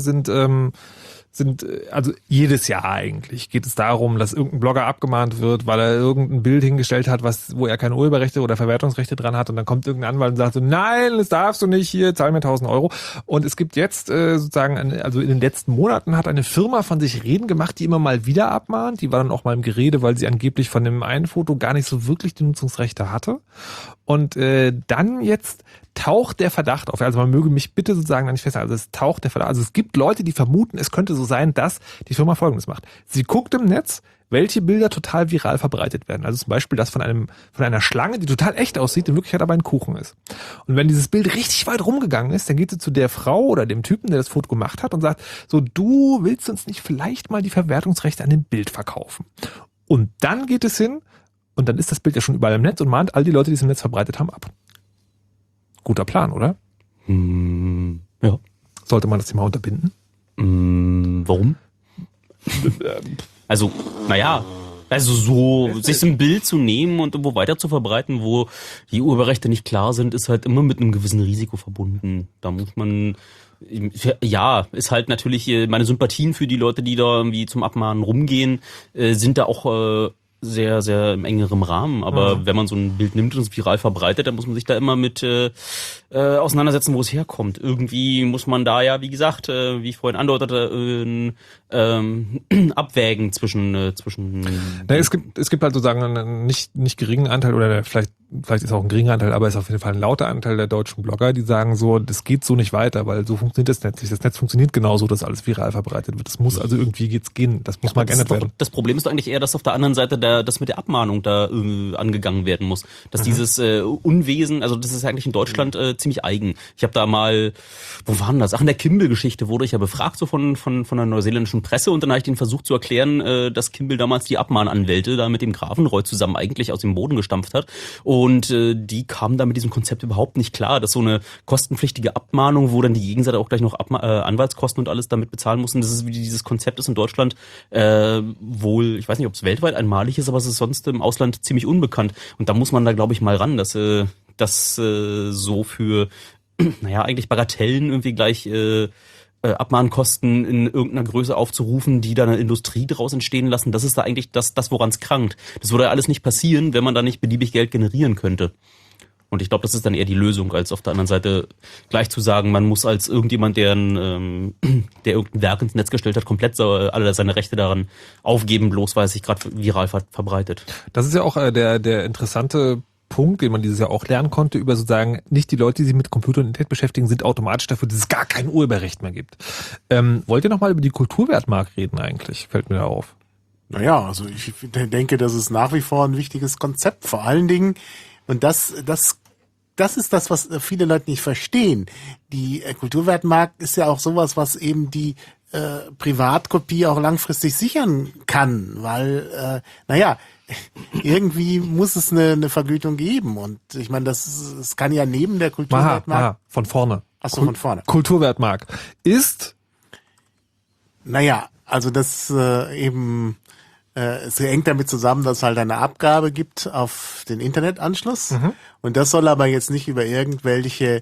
also jedes Jahr eigentlich geht es darum, dass irgendein Blogger abgemahnt wird, weil er irgendein Bild hingestellt hat, wo er keine Urheberrechte oder Verwertungsrechte dran hat und dann kommt irgendein Anwalt und sagt so, nein, das darfst du nicht, hier, zahl mir 1.000 €. Und es gibt jetzt sozusagen, also in den letzten Monaten hat eine Firma von sich reden gemacht, die immer mal wieder abmahnt. Die war dann auch mal im Gerede, weil sie angeblich von dem einen Foto gar nicht so wirklich die Nutzungsrechte hatte. Und dann jetzt taucht der Verdacht auf. Also man möge mich bitte sozusagen nicht festhalten. Also es taucht der Verdacht. Also es gibt Leute, die vermuten, es könnte so sein, dass die Firma Folgendes macht. Sie guckt im Netz, welche Bilder total viral verbreitet werden. Also zum Beispiel das von einer Schlange, die total echt aussieht, in Wirklichkeit aber ein Kuchen ist. Und wenn dieses Bild richtig weit rumgegangen ist, dann geht sie zu der Frau oder dem Typen, der das Foto gemacht hat und sagt, so, du willst uns nicht vielleicht mal die Verwertungsrechte an dem Bild verkaufen? Und dann geht es hin und dann ist das Bild ja schon überall im Netz und mahnt all die Leute, die es im Netz verbreitet haben, ab. Guter Plan, oder? Ja. Sollte man das Thema unterbinden? Warum? Also, sich so ein Bild zu nehmen und irgendwo weiter zu verbreiten, wo die Urheberrechte nicht klar sind, ist halt immer mit einem gewissen Risiko verbunden. Da muss man, ist halt natürlich, meine Sympathien für die Leute, die da irgendwie zum Abmahnen rumgehen, sind da auch sehr, sehr im engeren Rahmen. Aber wenn man so ein Bild nimmt und es viral verbreitet, dann muss man sich da immer mit auseinandersetzen, wo es herkommt. Irgendwie muss man da ja, wie gesagt, wie ich vorhin andeutete, abwägen zwischen. Na, es gibt halt sozusagen einen nicht geringen Anteil oder vielleicht ist auch ein geringer Anteil, aber es ist auf jeden Fall ein lauter Anteil der deutschen Blogger, die sagen so, das geht so nicht weiter, weil so funktioniert das Netz nicht. Das Netz funktioniert genauso, dass alles viral verbreitet wird. Das muss also irgendwie gehen. Das muss mal geändert werden. Das Problem ist doch eigentlich eher, dass auf der anderen Seite der Abmahnung da angegangen werden muss. Dass dieses Unwesen, also das ist eigentlich in Deutschland ziemlich eigen. Ich habe da mal, wo war denn das? Ach, in der Kimball-Geschichte wurde ich ja befragt so von der neuseeländischen Presse und dann habe ich denen versucht zu erklären, dass Kimball damals die Abmahnanwälte da mit dem Grafenreuth zusammen eigentlich aus dem Boden gestampft hat und die kamen da mit diesem Konzept überhaupt nicht klar, dass so eine kostenpflichtige Abmahnung, wo dann die Gegenseite auch gleich noch Anwaltskosten und alles damit bezahlen muss, und das ist, wie dieses Konzept ist in Deutschland wohl, ich weiß nicht, ob es weltweit einmalig ist, aber es ist sonst im Ausland ziemlich unbekannt und da muss man da, glaube ich, mal ran, dass das so für eigentlich Bagatellen irgendwie gleich Abmahnkosten in irgendeiner Größe aufzurufen, die da eine Industrie draus entstehen lassen, das ist da eigentlich das woran es krankt. Das würde ja alles nicht passieren, wenn man da nicht beliebig Geld generieren könnte. Und ich glaube, das ist dann eher die Lösung, als auf der anderen Seite gleich zu sagen, man muss als irgendjemand, der irgendein Werk ins Netz gestellt hat, komplett alle seine Rechte daran aufgeben, bloß weil es sich gerade viral verbreitet. Das ist ja auch der interessante Punkt, den man dieses Jahr auch lernen konnte, über sozusagen nicht die Leute, die sich mit Computer und Internet beschäftigen, sind automatisch dafür, dass es gar kein Urheberrecht mehr gibt. Wollt ihr nochmal über die Kulturwertmark reden eigentlich? Fällt mir da auf. Naja, also ich denke, das ist nach wie vor ein wichtiges Konzept. Vor allen Dingen, und das ist das, was viele Leute nicht verstehen. Die Kulturwertmark ist ja auch sowas, was eben die Privatkopie auch langfristig sichern kann, weil, irgendwie muss es eine Vergütung geben. Und ich meine, das kann ja neben der Kulturwertmark... von vorne. Achso, von vorne. Kulturwertmark ist... Naja, also das es hängt damit zusammen, dass es halt eine Abgabe gibt auf den Internetanschluss. Mhm. Und das soll aber jetzt nicht über irgendwelche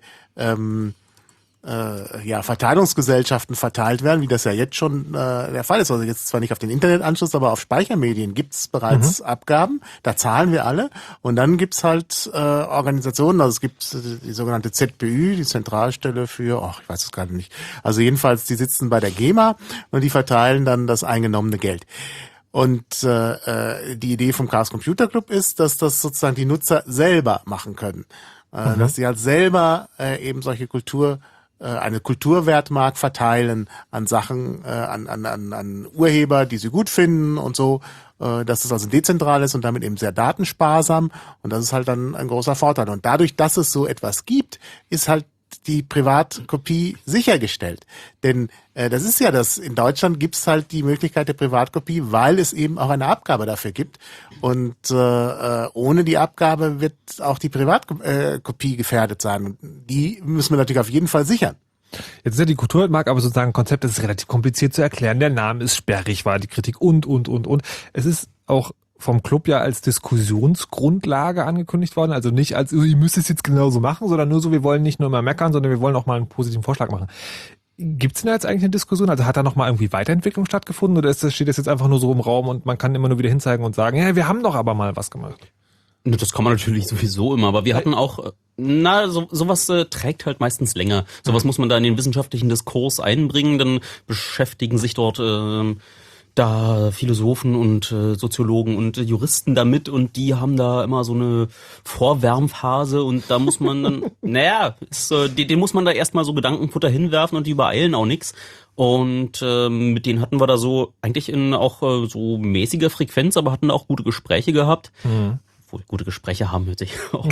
Verteilungsgesellschaften verteilt werden, wie das ja jetzt schon der Fall ist. Also jetzt zwar nicht auf den Internetanschluss, aber auf Speichermedien gibt es bereits Abgaben. Da zahlen wir alle. Und dann gibt's halt Organisationen, also es gibt die sogenannte ZBÜ, die Zentralstelle für, ich weiß es gerade nicht. Also jedenfalls, die sitzen bei der GEMA und die verteilen dann das eingenommene Geld. Und die Idee vom Chaos Computer Club ist, dass das sozusagen die Nutzer selber machen können. Dass sie halt selber eben solche eine Kulturwertmark verteilen an Sachen, an Urheber, die sie gut finden und so, dass es also dezentral ist und damit eben sehr datensparsam, und das ist halt dann ein großer Vorteil. Und dadurch, dass es so etwas gibt, ist halt die Privatkopie sichergestellt. Denn das ist ja das, in Deutschland gibt es halt die Möglichkeit der Privatkopie, weil es eben auch eine Abgabe dafür gibt. Und ohne die Abgabe wird auch die Privatkopie gefährdet sein. Und die müssen wir natürlich auf jeden Fall sichern. Jetzt ist ja die Kulturwertmark aber sozusagen ein Konzept, das ist relativ kompliziert zu erklären. Der Name ist sperrig, war die Kritik und. Es ist auch vom Club ja als Diskussionsgrundlage angekündigt worden, also nicht als, ihr müsst es jetzt genauso machen, sondern nur so, wir wollen nicht nur immer meckern, sondern wir wollen auch mal einen positiven Vorschlag machen. Gibt es denn da jetzt eigentlich eine Diskussion? Also hat da nochmal irgendwie Weiterentwicklung stattgefunden oder steht das jetzt einfach nur so im Raum und man kann immer nur wieder hinzeigen und sagen, ja, wir haben doch aber mal was gemacht? Das kann man natürlich sowieso immer, aber wir hatten auch, sowas trägt halt meistens länger. Sowas muss man da in den wissenschaftlichen Diskurs einbringen, dann beschäftigen sich dort da Philosophen und Soziologen und Juristen damit, und die haben da immer so eine Vorwärmphase, und da muss man dann, den muss man da erstmal so Gedankenfutter hinwerfen, und die übereilen auch nichts. Und mit denen hatten wir da so eigentlich in auch so mäßiger Frequenz, aber hatten auch gute Gespräche gehabt. Mhm. Obwohl, gute Gespräche haben wir sich auch.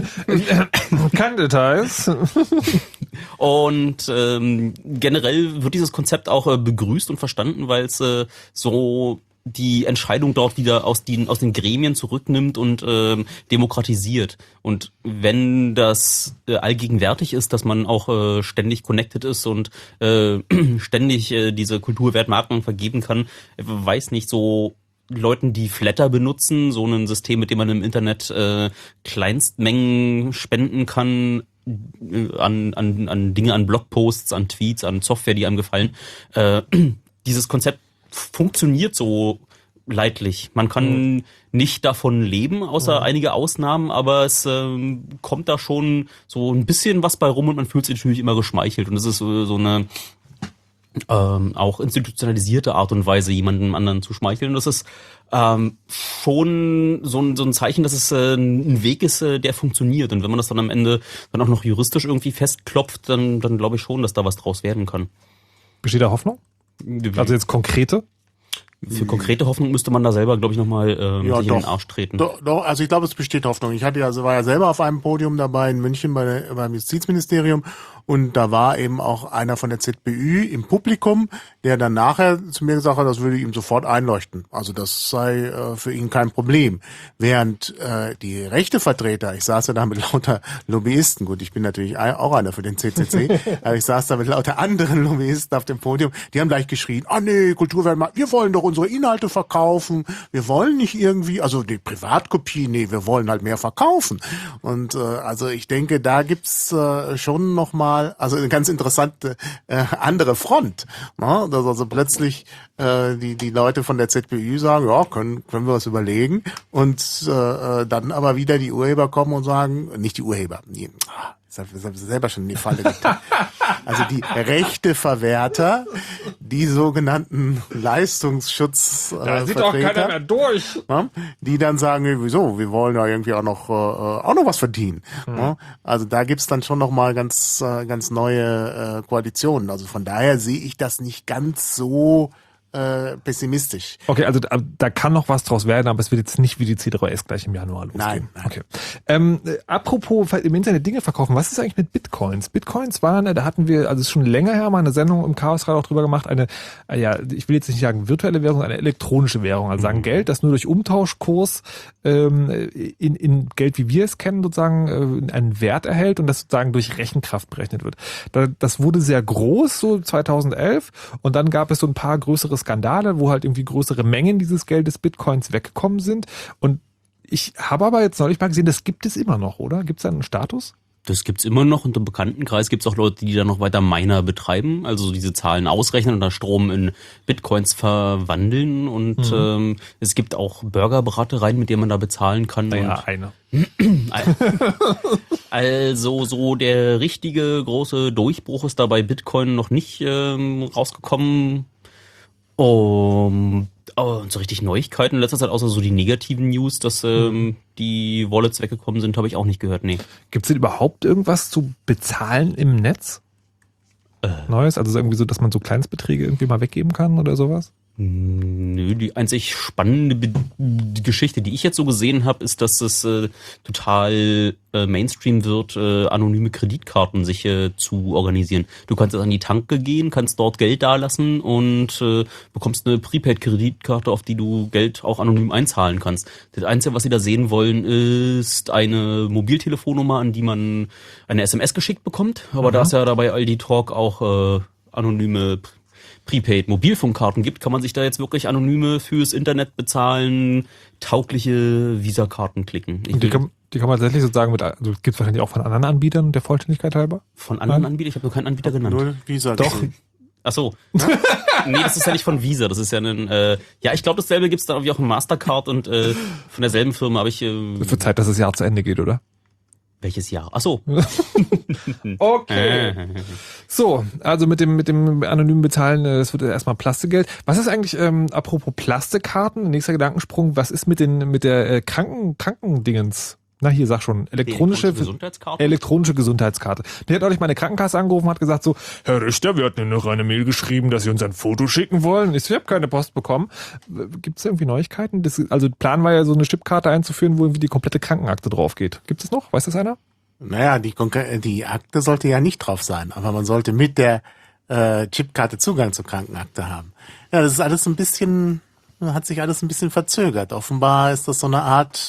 Keine Details. Und generell wird dieses Konzept auch begrüßt und verstanden, weil es so die Entscheidung dort wieder aus den Gremien zurücknimmt und demokratisiert. Und wenn das allgegenwärtig ist, dass man auch ständig connected ist und ständig diese Kulturwertmarken vergeben kann, weiß nicht, so Leuten, die Flatter benutzen, so ein System, mit dem man im Internet Kleinstmengen spenden kann, an Dinge, an Blogposts, an Tweets, an Software, die einem gefallen. Dieses Konzept funktioniert so leidlich. Man kann nicht davon leben, außer einige Ausnahmen, aber es kommt da schon so ein bisschen was bei rum, und man fühlt sich natürlich immer geschmeichelt. Und es ist so eine auch institutionalisierte Art und Weise, jemandem anderen zu schmeicheln. Das ist schon so ein Zeichen, dass es ein Weg ist, der funktioniert. Und wenn man das dann am Ende dann auch noch juristisch irgendwie festklopft, dann glaube ich schon, dass da was draus werden kann. Besteht da Hoffnung? Also jetzt konkrete? Für konkrete Hoffnung müsste man da selber, glaube ich, nochmal sich in den Arsch treten. Doch, also ich glaube, es besteht Hoffnung. Ich war ja selber auf einem Podium dabei in München beim Justizministerium und da war eben auch einer von der ZPÜ im Publikum, der dann nachher zu mir gesagt hat, das würde ihm sofort einleuchten. Also das sei für ihn kein Problem. Während die rechte Vertreter, ich saß ja da mit lauter Lobbyisten, gut, ich bin natürlich auch einer für den CCC, aber ich saß da mit lauter anderen Lobbyisten auf dem Podium, die haben gleich geschrien, nee, Kulturweltmarkt, wir wollen doch unsere Inhalte verkaufen, wir wollen nicht irgendwie, also die Privatkopie, nee, wir wollen halt mehr verkaufen. Und also ich denke, da gibt's schon nochmal, also eine ganz interessante andere Front, ne? Dass also plötzlich die Leute von der ZPÜ sagen, ja, können wir was überlegen und dann aber wieder die Urheber kommen und sagen, nicht die Urheber, selber schon in die Falle getan. Also die Rechteverwerter, die sogenannten Leistungsschutz da sieht doch keiner mehr durch. Die dann sagen, wieso, wir wollen ja irgendwie auch noch was verdienen. Also da gibt's dann schon noch mal ganz neue Koalitionen. Also von daher sehe ich das nicht ganz so pessimistisch. Okay, also da kann noch was draus werden, aber es wird jetzt nicht wie die C3S gleich im Januar losgehen. Nein. Okay. Apropos im Internet Dinge verkaufen, was ist eigentlich mit Bitcoins? Bitcoins waren, da hatten wir, also es ist schon länger her, mal eine Sendung im Chaosradio auch drüber gemacht, ich will jetzt nicht sagen virtuelle Währung, eine elektronische Währung, also sagen Geld, das nur durch Umtauschkurs in Geld, wie wir es kennen, sozusagen einen Wert erhält und das sozusagen durch Rechenkraft berechnet wird. Das wurde sehr groß, so 2011 und dann gab es so ein paar größere Skandale, wo halt irgendwie größere Mengen dieses Geldes Bitcoins weggekommen sind. Und ich habe aber jetzt neulich mal gesehen, das gibt es immer noch, oder? Gibt es da einen Status? Das gibt's immer noch und im Bekanntenkreis gibt's auch Leute, die da noch weiter Miner betreiben, also diese Zahlen ausrechnen und dann Strom in Bitcoins verwandeln und es gibt auch Burgerbratereien, mit denen man da bezahlen kann. Ja, eine. Also so der richtige große Durchbruch ist da bei Bitcoin noch nicht rausgekommen. Und so richtig Neuigkeiten in letzter Zeit, außer so die negativen News, dass die Wallets weggekommen sind, habe ich auch nicht gehört, nee. Gibt es denn überhaupt irgendwas zu bezahlen im Netz? Neues? Also irgendwie so, dass man so Kleinstbeträge irgendwie mal weggeben kann oder sowas? Nö, die einzig spannende Geschichte, die ich jetzt so gesehen habe, ist, dass es total Mainstream wird, anonyme Kreditkarten sich zu organisieren. Du kannst jetzt an die Tanke gehen, kannst dort Geld dalassen und bekommst eine Prepaid-Kreditkarte, auf die du Geld auch anonym einzahlen kannst. Das Einzige, was sie da sehen wollen, ist eine Mobiltelefonnummer, an die man eine SMS geschickt bekommt. Aber da es ja dabei Aldi Talk auch anonyme Prepaid-Mobilfunkkarten gibt, kann man sich da jetzt wirklich anonyme fürs Internet bezahlen, taugliche Visa-Karten klicken. Die kann man tatsächlich sozusagen also gibt es wahrscheinlich auch von anderen Anbietern der Vollständigkeit halber? Von anderen Anbietern? Ich habe noch keinen Anbieter genannt. Nur Visa. Doch. Ach so. Nee, das ist ja nicht von Visa, das ist ja ich glaube, dasselbe gibt's dann irgendwie auch in Mastercard und von derselben Firma habe ich Für Zeit, dass das Jahr zu Ende geht, oder? Welches Jahr? Ach so. Okay. So, also mit dem anonymen Bezahlen, das wird erstmal Plastikgeld. Was ist eigentlich, apropos Plastikkarten, nächster Gedankensprung, was ist mit der Krankendingens? Na hier, sag schon, elektronische Gesundheitskarte. Mir hat neulich meine Krankenkasse angerufen und hat gesagt so, Herr Richter, wir hatten Ihnen noch eine Mail geschrieben, dass Sie uns ein Foto schicken wollen. Ich habe keine Post bekommen. Gibt es irgendwie Neuigkeiten? Also Plan war ja so eine Chipkarte einzuführen, wo irgendwie die komplette Krankenakte drauf geht. Gibt es noch? Weiß das einer? Naja, die Akte sollte ja nicht drauf sein, aber man sollte mit der Chipkarte Zugang zur Krankenakte haben. Ja, das ist alles hat sich alles ein bisschen verzögert. Offenbar ist das so eine Art,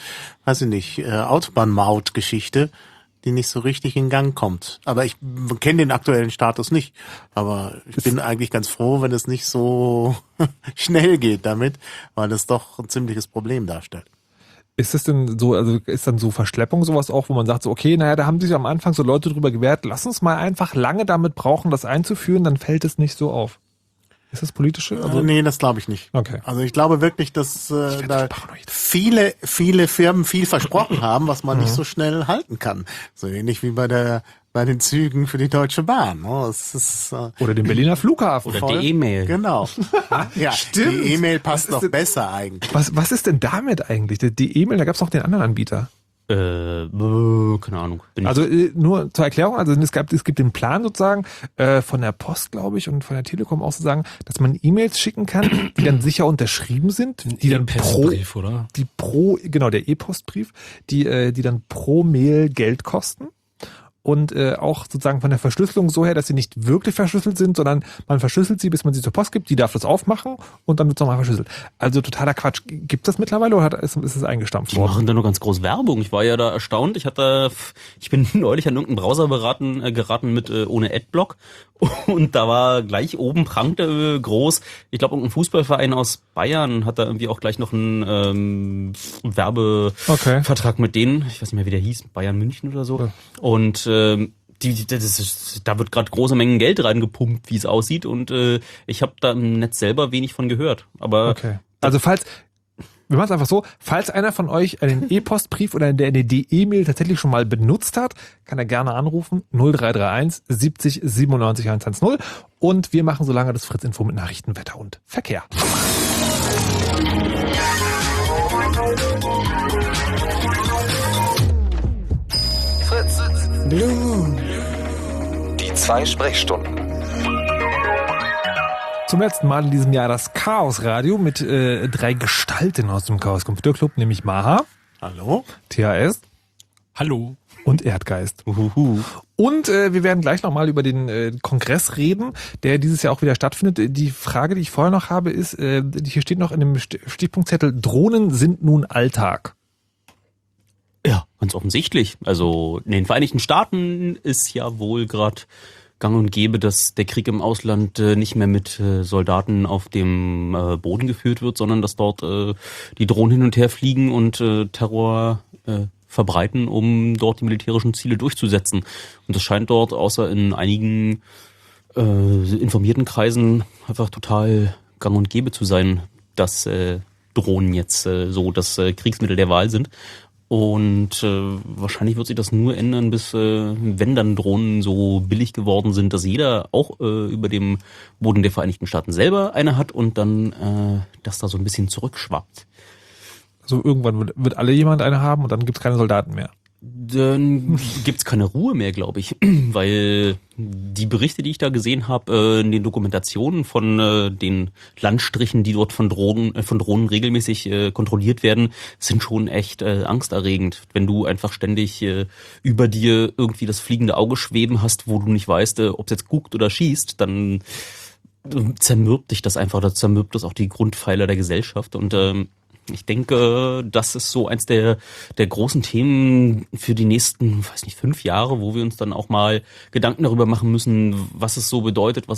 Autobahnmaut-Geschichte, die nicht so richtig in Gang kommt. Aber ich kenne den aktuellen Status nicht. Aber ich bin eigentlich ganz froh, wenn es nicht so schnell geht damit, weil es doch ein ziemliches Problem darstellt. Ist es denn so, also ist dann so Verschleppung sowas auch, wo man sagt so, okay, naja, da haben sich am Anfang so Leute drüber gewehrt, lass uns mal einfach lange damit brauchen, das einzuführen, dann fällt es nicht so auf. Ist das politische? Also, nee, das glaube ich nicht. Okay. Also ich glaube wirklich, dass da viele Firmen viel versprochen haben, was man nicht so schnell halten kann. So ähnlich wie bei den Zügen für die Deutsche Bahn. Das ist, oder den Berliner Flughafen. Oder die E-Mail. Genau. Ja, stimmt. Die E-Mail passt noch besser eigentlich. Was ist denn damit eigentlich? Die E-Mail, da gab es noch den anderen Anbieter. Keine Ahnung. Also nur zur Erklärung, also es gibt den Plan sozusagen von der Post, glaube ich, und von der Telekom auch sozusagen, dass man E-Mails schicken kann, die dann sicher unterschrieben sind, die dann der E-Postbrief, die dann pro Mail Geld kosten. Und auch sozusagen von der Verschlüsselung so her, dass sie nicht wirklich verschlüsselt sind, sondern man verschlüsselt sie, bis man sie zur Post gibt, die darf das aufmachen und dann wird es nochmal verschlüsselt. Also totaler Quatsch. Gibt es das mittlerweile oder ist es eingestampft worden? Die machen da nur ganz groß Werbung. Ich war ja da erstaunt. Ich bin neulich an irgendeinen Browser geraten mit ohne Adblock und da war gleich oben prangte groß, ich glaube irgendein Fußballverein aus Bayern hat da irgendwie auch gleich noch einen Werbevertrag mit denen. Ich weiß nicht mehr, wie der hieß, Bayern München oder so. Ja. Und da wird gerade große Mengen Geld reingepumpt, wie es aussieht. Und ich habe da im Netz selber wenig von gehört. Aber okay. Also wir machen es einfach so, falls einer von euch einen E-Postbrief oder eine E-Mail tatsächlich schon mal benutzt hat, kann er gerne anrufen, 0331 70 97 110. Und wir machen so lange das Fritz-Info mit Nachrichten, Wetter und Verkehr. Fritz. Blue Moon. Die 2 Sprechstunden. Zum letzten Mal in diesem Jahr das Chaos-Radio mit 3 Gestalten aus dem Chaos-Computer-Club, nämlich Maha. Hallo. THS. Hallo. Und Erdgeist. Und wir werden gleich nochmal über den Kongress reden, der dieses Jahr auch wieder stattfindet. Die Frage, die ich vorher noch habe, ist, hier steht noch in dem Stichpunktzettel, Drohnen sind nun Alltag. Ja, ganz offensichtlich. Also in den Vereinigten Staaten ist ja wohl gerade gang und gäbe, dass der Krieg im Ausland nicht mehr mit Soldaten auf dem Boden geführt wird, sondern dass dort die Drohnen hin und her fliegen und Terror verbreiten, um dort die militärischen Ziele durchzusetzen. Und das scheint dort, außer in einigen informierten Kreisen, einfach total gang und gäbe zu sein, dass Drohnen jetzt so das Kriegsmittel der Wahl sind. Und wahrscheinlich wird sich das nur ändern, bis wenn dann Drohnen so billig geworden sind, dass jeder auch über dem Boden der Vereinigten Staaten selber eine hat und dann das da so ein bisschen zurückschwappt. Also irgendwann wird alle jemand eine haben und dann gibt's keine Soldaten mehr. Dann gibt's keine Ruhe mehr, glaube ich, weil die Berichte, die ich da gesehen habe, in den Dokumentationen von den Landstrichen, die dort von Drohnen regelmäßig kontrolliert werden, sind schon echt angsterregend. Wenn du einfach ständig über dir irgendwie das fliegende Auge schweben hast, wo du nicht weißt, ob es jetzt guckt oder schießt, dann zermürbt dich das einfach, da zermürbt das auch die Grundpfeiler der Gesellschaft und ich denke, das ist so eins der großen Themen für die nächsten, 5 Jahre, wo wir uns dann auch mal Gedanken darüber machen müssen, was es so bedeutet,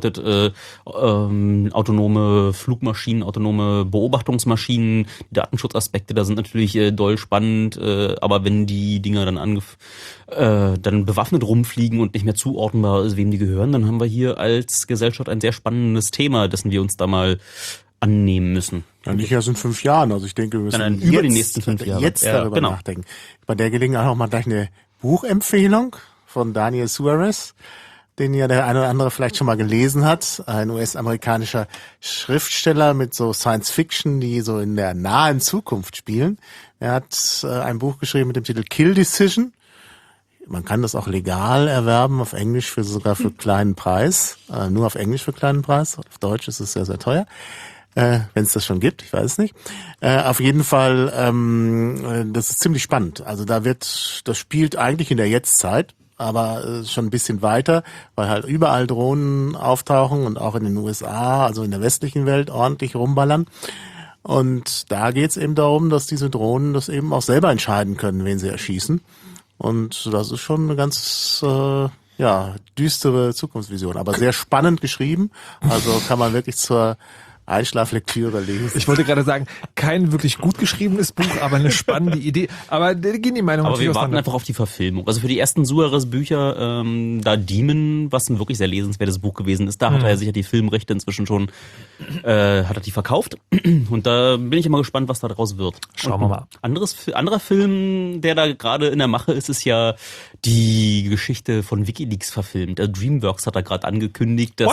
autonome Flugmaschinen, autonome Beobachtungsmaschinen, die Datenschutzaspekte, da sind natürlich doll spannend, aber wenn die Dinger dann bewaffnet rumfliegen und nicht mehr zuordnenbar ist, wem die gehören, dann haben wir hier als Gesellschaft ein sehr spannendes Thema, dessen wir uns da mal annehmen müssen. Ja, nicht erst in 5 Jahren. Also ich denke, wir müssen über die nächsten 5 Jahre jetzt darüber nachdenken. Bei der Gelegenheit auch mal gleich eine Buchempfehlung von Daniel Suarez, den ja der eine oder andere vielleicht schon mal gelesen hat. Ein US-amerikanischer Schriftsteller mit so Science-Fiction, die so in der nahen Zukunft spielen. Er hat ein Buch geschrieben mit dem Titel Kill Decision. Man kann das auch legal erwerben, auf Englisch sogar für kleinen Preis. Nur auf Englisch für kleinen Preis. Auf Deutsch ist es sehr, sehr teuer. Wenn es das schon gibt, ich weiß es nicht. Auf jeden Fall, das ist ziemlich spannend. Also das spielt eigentlich in der Jetztzeit, aber schon ein bisschen weiter, weil halt überall Drohnen auftauchen und auch in den USA, also in der westlichen Welt, ordentlich rumballern. Und da geht es eben darum, dass diese Drohnen das eben auch selber entscheiden können, wen sie erschießen. Und das ist schon eine ganz düstere Zukunftsvision, aber sehr spannend geschrieben. Also kann man wirklich zur Einschlaflektüre lesen. Ich wollte gerade sagen, kein wirklich gut geschriebenes Buch, aber eine spannende Idee. Aber da gehen die Meinungen natürlich auseinander. Aber wir warten einfach auf die Verfilmung. Also für die ersten Suarez-Bücher, da Demon, was ein wirklich sehr lesenswertes Buch gewesen ist, da hat er sicher die Filmrechte inzwischen schon, hat er die verkauft. Und da bin ich immer gespannt, was da draus wird. Schauen wir mal. Anderer Film, der da gerade in der Mache ist ja die Geschichte von WikiLeaks verfilmt. DreamWorks hat da gerade angekündigt, dass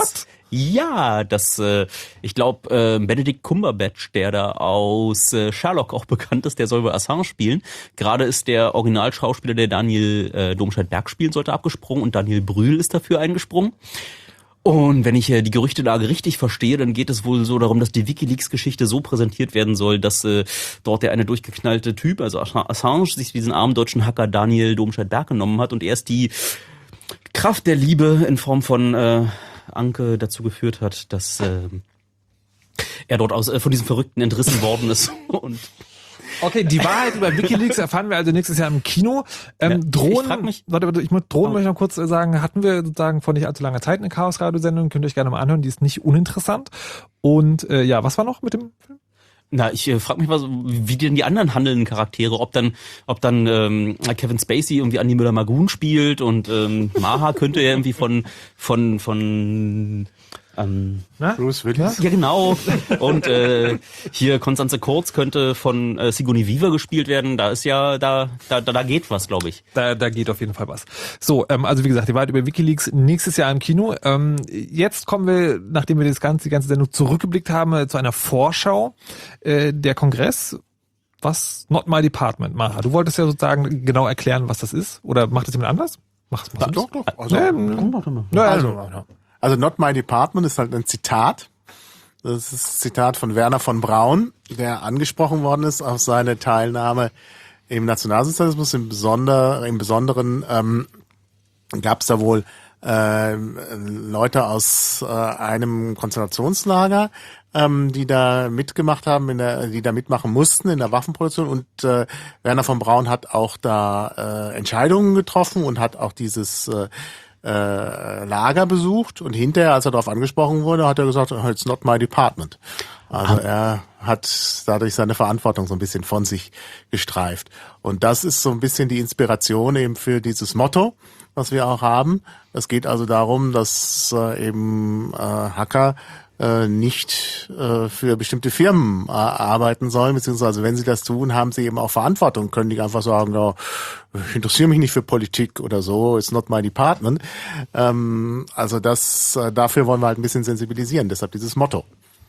Ja, ich glaube, Benedict Cumberbatch, der da aus Sherlock auch bekannt ist, der soll wohl Assange spielen. Gerade ist der Originalschauspieler, der Daniel Domscheit-Berg spielen sollte, abgesprungen und Daniel Brühl ist dafür eingesprungen. Und wenn ich die Gerüchtelage richtig verstehe, dann geht es wohl so darum, dass die WikiLeaks-Geschichte so präsentiert werden soll, dass dort der eine durchgeknallte Typ, also Assange, sich diesen armen deutschen Hacker Daniel Domscheit-Berg genommen hat und erst die Kraft der Liebe in Form von Anke dazu geführt hat, dass er dort von diesem Verrückten entrissen worden ist. Und okay, die Wahrheit über WikiLeaks erfahren wir also nächstes Jahr im Kino. Drohnen, ich muss möchte noch kurz sagen, hatten wir sozusagen vor nicht allzu langer Zeit eine Chaos-Radio-Sendung, könnt ihr euch gerne mal anhören, die ist nicht uninteressant. Und was war noch mit dem Film? Na, ich frage mich mal so, wie denn die anderen handelnden Charaktere, ob dann Kevin Spacey irgendwie Andi Müller-Magun spielt und Maha könnte ja irgendwie von Bruce Willis? Ja, genau. Und hier Constanze Kurz könnte von Sigourney Weaver gespielt werden. Da ist ja, da geht was, glaube ich. Da geht auf jeden Fall was. So, also wie gesagt, die Wahrheit über WikiLeaks nächstes Jahr im Kino. Jetzt kommen wir, nachdem wir die ganze Sendung zurückgeblickt haben, zu einer Vorschau. Der Kongress, was Not My Department. Maha, du wolltest ja sozusagen genau erklären, was das ist. Oder macht das jemand anders? Mach es mal. Doch. Also Not My Department ist halt ein Zitat. Das ist das Zitat von Werner von Braun, der angesprochen worden ist auf seine Teilnahme im Nationalsozialismus. Im Besonderen gab es da wohl Leute aus einem Konzentrationslager, die da mitgemacht haben, die da mitmachen mussten in der Waffenproduktion. Und Werner von Braun hat auch da Entscheidungen getroffen und hat auch dieses Lager besucht. Und hinterher, als er darauf angesprochen wurde, hat er gesagt, it's not my department. Also er hat dadurch seine Verantwortung so ein bisschen von sich gestreift. Und das ist so ein bisschen die Inspiration eben für dieses Motto, was wir auch haben. Es geht also darum, dass eben Hacker nicht für bestimmte Firmen arbeiten sollen, beziehungsweise wenn sie das tun, haben sie eben auch Verantwortung, können die einfach sagen, ja, ich interessiere mich nicht für Politik oder so, it's not my department. Also dafür wollen wir halt ein bisschen sensibilisieren, deshalb dieses Motto.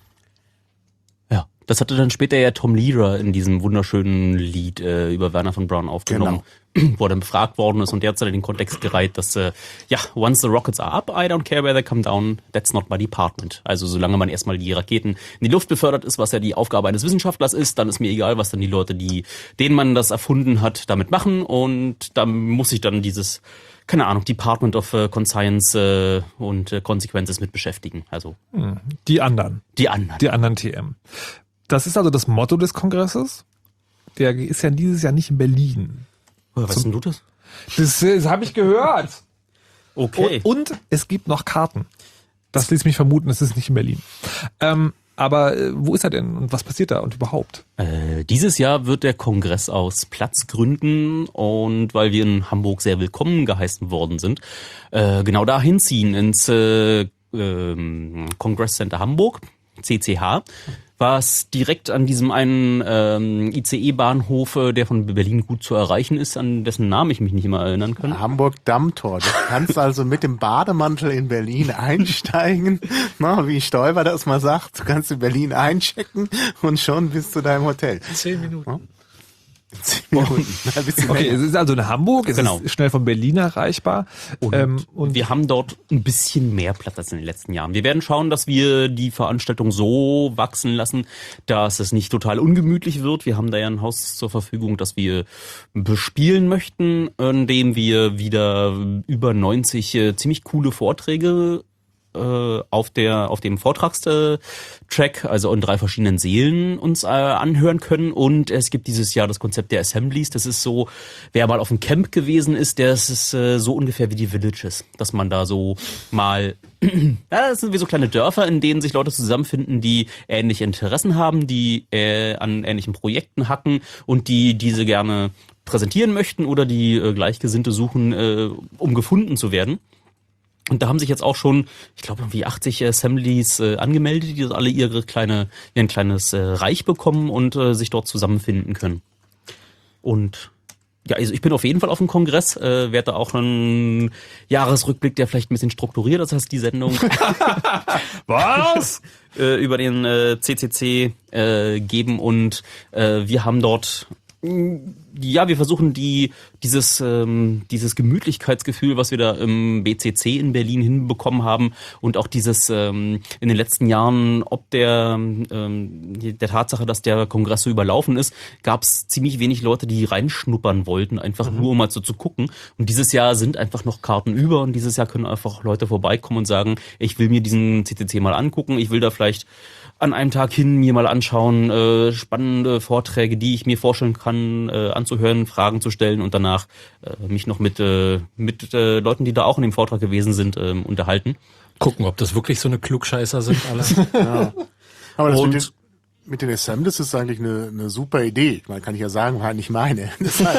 Ja, das hatte dann später ja Tom Lehrer in diesem wunderschönen Lied über Werner von Braun aufgenommen, wo er dann befragt worden ist und der hat dann den Kontext gereiht, dass once the rockets are up, I don't care where they come down, that's not my department. Also solange man erstmal die Raketen in die Luft befördert ist, was ja die Aufgabe eines Wissenschaftlers ist, dann ist mir egal, was dann die Leute, denen man das erfunden hat, damit machen und da muss sich dann dieses, keine Ahnung, Department of Conscience und Consequences mit beschäftigen. Also die anderen. Die anderen TM. Das ist also das Motto des Kongresses. Der ist ja dieses Jahr nicht in Berlin. Woher weißt du das? Das habe ich gehört. Okay. Und es gibt noch Karten. Das ließ mich vermuten, es ist nicht in Berlin. Aber wo ist er denn und was passiert da und überhaupt? Dieses Jahr wird der Kongress aus Platzgründen und weil wir in Hamburg sehr willkommen geheißen worden sind, genau dahin ziehen ins Congress Center Hamburg, CCH, was direkt an diesem einen ICE-Bahnhof, der von Berlin gut zu erreichen ist, an dessen Namen ich mich nicht immer erinnern kann. Hamburg-Dammtor. Du kannst also mit dem Bademantel in Berlin einsteigen, wie Stoiber das mal sagt. Du kannst in Berlin einchecken und schon bist du da im Hotel. 10 Minuten. 10 Minuten. Okay, es ist also in Hamburg, es Genau. ist schnell von Berlin erreichbar. Und wir haben dort ein bisschen mehr Platz als in den letzten Jahren. Wir werden schauen, dass wir die Veranstaltung so wachsen lassen, dass es nicht total ungemütlich wird. Wir haben da ja ein Haus zur Verfügung, das wir bespielen möchten, indem wir wieder über 90 ziemlich coole Vorträge auf dem Vortragstrack, also in 3 verschiedenen Sälen uns anhören können. Und es gibt dieses Jahr das Konzept der Assemblies. Das ist so, wer mal auf einem Camp gewesen ist, das ist so ungefähr wie die Villages, dass man da so mal, das sind wie so kleine Dörfer, in denen sich Leute zusammenfinden, die ähnliche Interessen haben, die an ähnlichen Projekten hacken und die diese gerne präsentieren möchten oder die Gleichgesinnte suchen, um gefunden zu werden. Und da haben sich jetzt auch schon, ich glaube, irgendwie 80 Assemblies angemeldet, die alle ihr kleines Reich bekommen und sich dort zusammenfinden können. Und Ja, also ich bin auf jeden Fall auf dem Kongress, werde auch einen Jahresrückblick, der vielleicht ein bisschen strukturiert, das heißt die Sendung Was? über den CCC geben und wir haben dort wir versuchen dieses Gemütlichkeitsgefühl, was wir da im BCC in Berlin hinbekommen haben und auch dieses in den letzten Jahren, ob der Tatsache, dass der Kongress so überlaufen ist, gab es ziemlich wenig Leute, die reinschnuppern wollten, einfach nur um mal so zu gucken. Und dieses Jahr sind einfach noch Karten über und dieses Jahr können einfach Leute vorbeikommen und sagen, ich will mir diesen CCC mal angucken, ich will da vielleicht an einem Tag hin mir mal anschauen, spannende Vorträge, die ich mir vorstellen kann, anzuhören, Fragen zu stellen und danach mich noch mit Leuten, die da auch in dem Vortrag gewesen sind, unterhalten. Gucken, ob das wirklich so eine Klugscheißer sind alle. Ja. Aber das mit den Assemblies ist eigentlich eine super Idee. Ich meine, kann ich ja sagen, war nicht meine.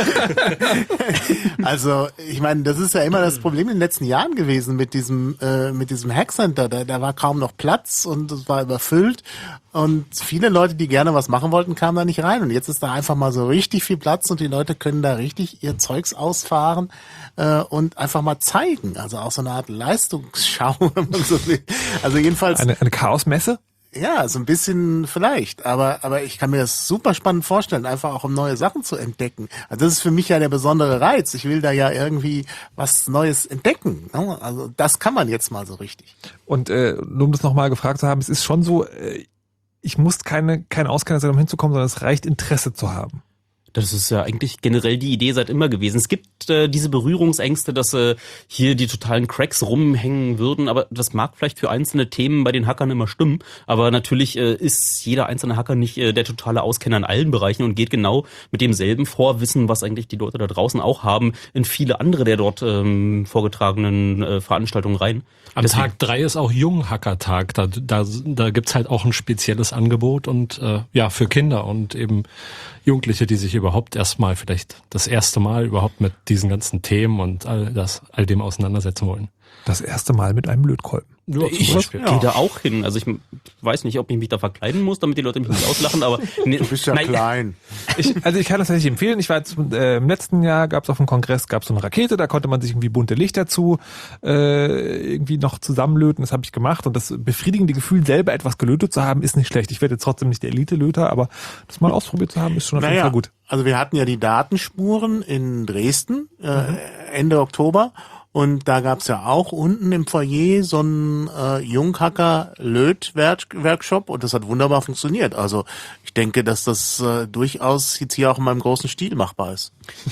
Also, ich meine, das ist ja immer das Problem in den letzten Jahren gewesen mit diesem Hackcenter. Da war kaum noch Platz und es war überfüllt. Und viele Leute, die gerne was machen wollten, kamen da nicht rein. Und jetzt ist da einfach mal so richtig viel Platz und die Leute können da richtig ihr Zeugs ausfahren und einfach mal zeigen. Also auch so eine Art Leistungsschau, wenn man so will. Also jedenfalls eine Chaosmesse? Ja, so ein bisschen vielleicht, aber ich kann mir das super spannend vorstellen, einfach auch um neue Sachen zu entdecken. Also das ist für mich ja der besondere Reiz. Ich will da ja irgendwie was Neues entdecken. Also das kann man jetzt mal so richtig. Und nur um das nochmal gefragt zu haben, es ist schon so, ich muss kein Auskenner sein, um hinzukommen, sondern es reicht, Interesse zu haben. Das ist ja eigentlich generell die Idee seit immer gewesen. Es gibt diese Berührungsängste, dass hier die totalen Cracks rumhängen würden, aber das mag vielleicht für einzelne Themen bei den Hackern immer stimmen, aber natürlich ist jeder einzelne Hacker nicht der totale Auskenner in allen Bereichen und geht genau mit demselben Vorwissen, was eigentlich die Leute da draußen auch haben, in viele andere der dort vorgetragenen Veranstaltungen rein. Am Tag 3 ist auch Junghackertag. Da gibt's halt auch ein spezielles Angebot und für Kinder und eben Jugendliche, die sich überhaupt erstmal vielleicht das erste Mal überhaupt mit diesen ganzen Themen und all dem auseinandersetzen wollen. Das erste Mal mit einem Lötkolben. Ja, ich gehe da auch hin. Also ich weiß nicht, ob ich mich da verkleiden muss, damit die Leute mich nicht auslachen, aber du bist ja klein. Ich kann das tatsächlich empfehlen. Ich war jetzt im letzten Jahr, gab es auf dem Kongress so eine Rakete, da konnte man sich irgendwie bunte Lichter irgendwie noch zusammenlöten. Das habe ich gemacht und das befriedigende Gefühl, selber etwas gelötet zu haben, ist nicht schlecht. Ich werde jetzt trotzdem nicht der Elite-Löter, aber das mal ausprobiert zu haben, ist schon auf jeden Fall gut. Also wir hatten ja die Datenspuren in Dresden Ende Oktober. Und da gab's ja auch unten im Foyer so einen Junghacker-Löt-Workshop und das hat wunderbar funktioniert. Also ich denke, dass das durchaus jetzt hier auch in meinem großen Stil machbar ist.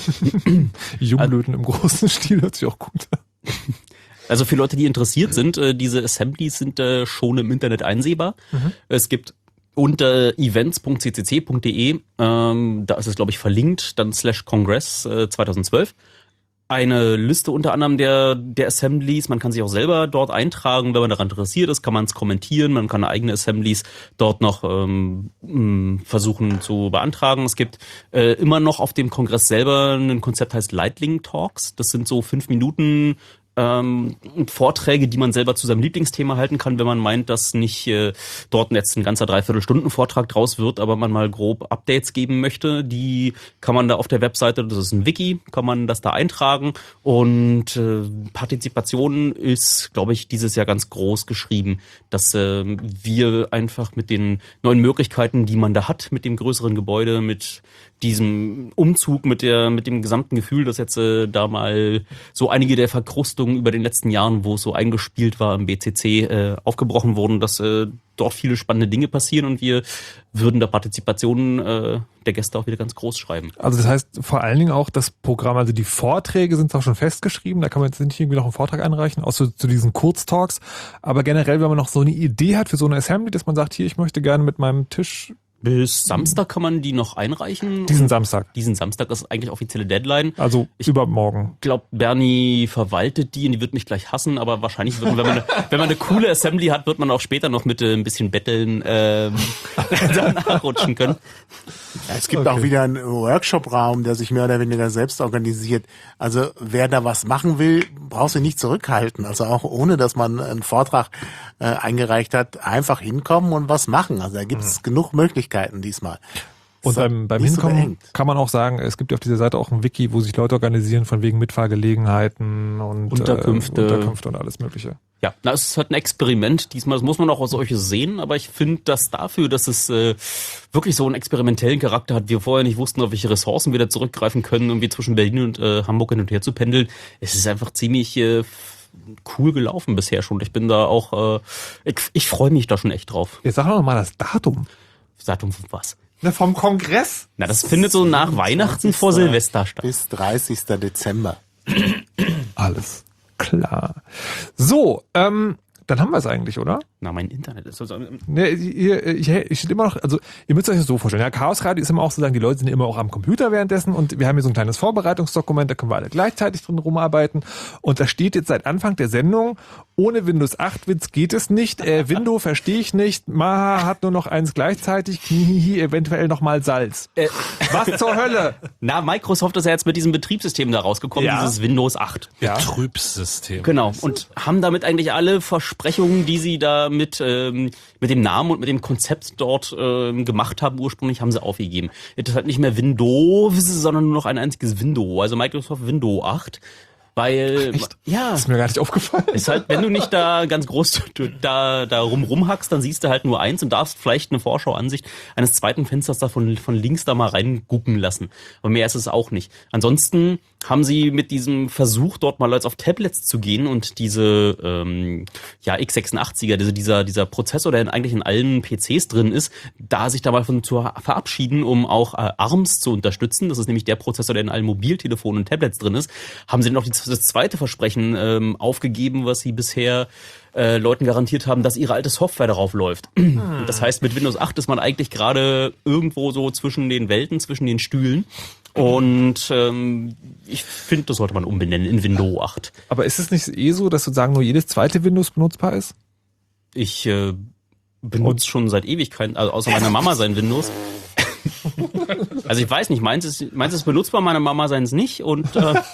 Junglöten im großen Stil hört sich auch gut an. Also für Leute, die interessiert sind, diese Assemblies sind schon im Internet einsehbar. Es gibt unter events.ccc.de, da ist es, glaube ich, verlinkt, dann /Kongress 2012. Eine Liste unter anderem der Assemblies. Man kann sich auch selber dort eintragen, wenn man daran interessiert ist, kann man es kommentieren, man kann eigene Assemblies dort noch versuchen zu beantragen. Es gibt immer noch auf dem Kongress selber ein Konzept, heißt Lightning Talks. Das sind so 5 Minuten Vorträge, die man selber zu seinem Lieblingsthema halten kann, wenn man meint, dass nicht dort jetzt ein ganzer 3/4 Vortrag draus wird, aber man mal grob Updates geben möchte. Die kann man da auf der Webseite, das ist ein Wiki, kann man das da eintragen und Partizipation ist, glaube ich, dieses Jahr ganz groß geschrieben, dass wir einfach mit den neuen Möglichkeiten, die man da hat, mit dem größeren Gebäude, mit diesem Umzug, mit dem gesamten Gefühl, dass jetzt da mal so einige der Verkrustungen über den letzten Jahren, wo es so eingespielt war im BCC, aufgebrochen wurden, dass dort viele spannende Dinge passieren und wir würden der Partizipation der Gäste auch wieder ganz groß schreiben. Also das heißt vor allen Dingen auch das Programm, also die Vorträge sind zwar schon festgeschrieben, da kann man jetzt nicht irgendwie noch einen Vortrag einreichen, außer zu diesen Kurztalks, aber generell, wenn man noch so eine Idee hat für so eine Assembly, dass man sagt, hier, ich möchte gerne mit meinem Tisch. Bis Samstag kann man die noch einreichen. Diesen Samstag ist eigentlich offizielle Deadline. Also übermorgen. Ich glaube, Bernie verwaltet die und die wird mich gleich hassen, aber wahrscheinlich wird man, wenn man eine coole Assembly hat, wird man auch später noch mit ein bisschen Betteln dann nachrutschen können. Ja, es gibt auch wieder einen Workshop-Raum, der sich mehr oder weniger selbst organisiert. Also wer da was machen will, braucht sich nicht zurückhalten. Also auch ohne, dass man einen Vortrag eingereicht hat, einfach hinkommen und was machen. Also da gibt es genug Möglichkeiten diesmal. Und beim Hinkommen kann man auch sagen, es gibt ja auf dieser Seite auch ein Wiki, wo sich Leute organisieren von wegen Mitfahrgelegenheiten und Unterkünfte und alles Mögliche. Ja, es ist halt ein Experiment. Diesmal, das muss man auch als solches sehen, aber ich finde, dass dafür, dass es wirklich so einen experimentellen Charakter hat, wir vorher nicht wussten, auf welche Ressourcen wir da zurückgreifen können, irgendwie zwischen Berlin und Hamburg hin und her zu pendeln, es ist einfach ziemlich cool gelaufen bisher schon. Ich bin da auch, ich freue mich da schon echt drauf. Jetzt sag doch mal das Datum. Das Datum von was? Na, vom Kongress? Na, das findet so nach Weihnachten vor Silvester statt. Bis 30. Dezember. Alles klar. So, dann haben wir es eigentlich, oder? Na, mein Internet ist so. Ne, ich steht immer noch, also ihr müsst euch das so vorstellen, ja, Chaos Radio ist immer auch so sagen, die Leute sind immer auch am Computer währenddessen und wir haben hier so ein kleines Vorbereitungsdokument, da können wir alle gleichzeitig drin rumarbeiten und da steht jetzt seit Anfang der Sendung, ohne Windows 8 Witz geht es nicht, Windows verstehe ich nicht, Maha hat nur noch eins gleichzeitig, hihihi, eventuell nochmal Salz. Was zur Hölle? Na, Microsoft ist ja jetzt mit diesem Betriebssystem da rausgekommen, dieses Windows 8. Ja. Betriebssystem. Genau, und haben damit eigentlich alle Versprechungen, die sie da mit dem Namen und mit dem Konzept dort gemacht haben, ursprünglich haben sie aufgegeben. Jetzt ist halt nicht mehr Windows, sondern nur noch ein einziges Window, also Microsoft Windows 8. Weil, ja. Das ist mir gar nicht aufgefallen. Ist halt, wenn du nicht da ganz groß da rumhackst, dann siehst du halt nur eins und darfst vielleicht eine Vorschauansicht eines zweiten Fensters da von links da mal reingucken lassen. Aber mehr ist es auch nicht. Ansonsten haben sie mit diesem Versuch, dort mal jetzt auf Tablets zu gehen und diese x86er, dieser Prozessor, der eigentlich in allen PCs drin ist, da sich da mal von zu verabschieden, um auch ARMS zu unterstützen. Das ist nämlich der Prozessor, der in allen Mobiltelefonen und Tablets drin ist. Haben sie noch das zweite Versprechen aufgegeben, was sie bisher Leuten garantiert haben, dass ihre alte Software darauf läuft. Das heißt, mit Windows 8 ist man eigentlich gerade irgendwo so zwischen den Welten, zwischen den Stühlen. Und ich finde, das sollte man umbenennen in Windows 8. Aber ist es nicht so, dass sozusagen nur jedes zweite Windows benutzbar ist? Ich benutze schon seit Ewigkeiten, also außer meiner Mama sein Windows. Also ich weiß nicht, meins ist benutzbar, meine Mama seins nicht und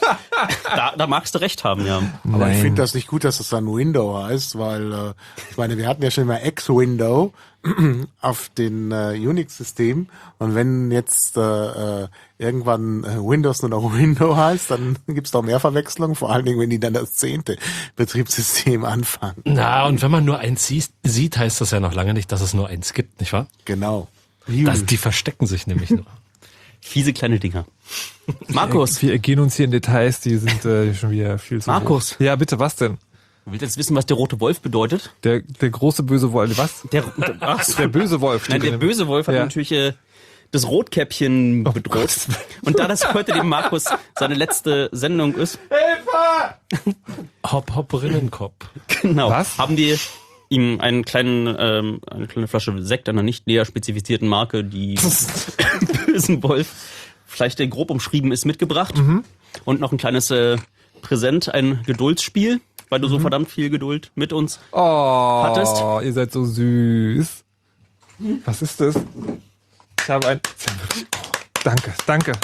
da magst du recht haben, ja. Aber ich finde das nicht gut, dass das dann Window heißt, weil ich meine, wir hatten ja schon mal X-Window auf den Unix-Systemen und wenn jetzt irgendwann Windows nur noch Window heißt, dann gibt's doch mehr Verwechslung, vor allen Dingen, wenn die dann das 10. Betriebssystem anfangen. Na, und wenn man nur eins sieht, heißt das ja noch lange nicht, dass es nur eins gibt, nicht wahr? Genau. Die verstecken sich nämlich nur. Fiese kleine Dinger. Markus. Wir gehen uns hier in Details, die sind schon wieder viel zu Markus. hoch. Ja, bitte, was denn? Du willst jetzt wissen, was der rote Wolf bedeutet? Der große böse Wolf, was? Der böse Wolf. Nein, der böse Wolf hat natürlich das Rotkäppchen bedroht. Und da das heute dem Markus seine letzte Sendung ist. Hilfe! Hopp, Rinnenkopf. Genau. Was? Haben die ihm eine kleine Flasche Sekt einer nicht näher spezifizierten Marke, die bösen Wolf vielleicht grob umschrieben ist, mitgebracht. Und noch ein kleines Präsent, ein Geduldsspiel, weil du so verdammt viel Geduld mit uns hattest. Oh, ihr seid so süß. Was ist das? Ich habe ein... Danke,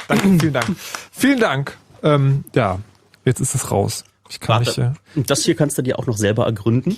vielen Dank. Ja, jetzt ist es raus. Ich kann nicht... Und das hier kannst du dir auch noch selber ergründen.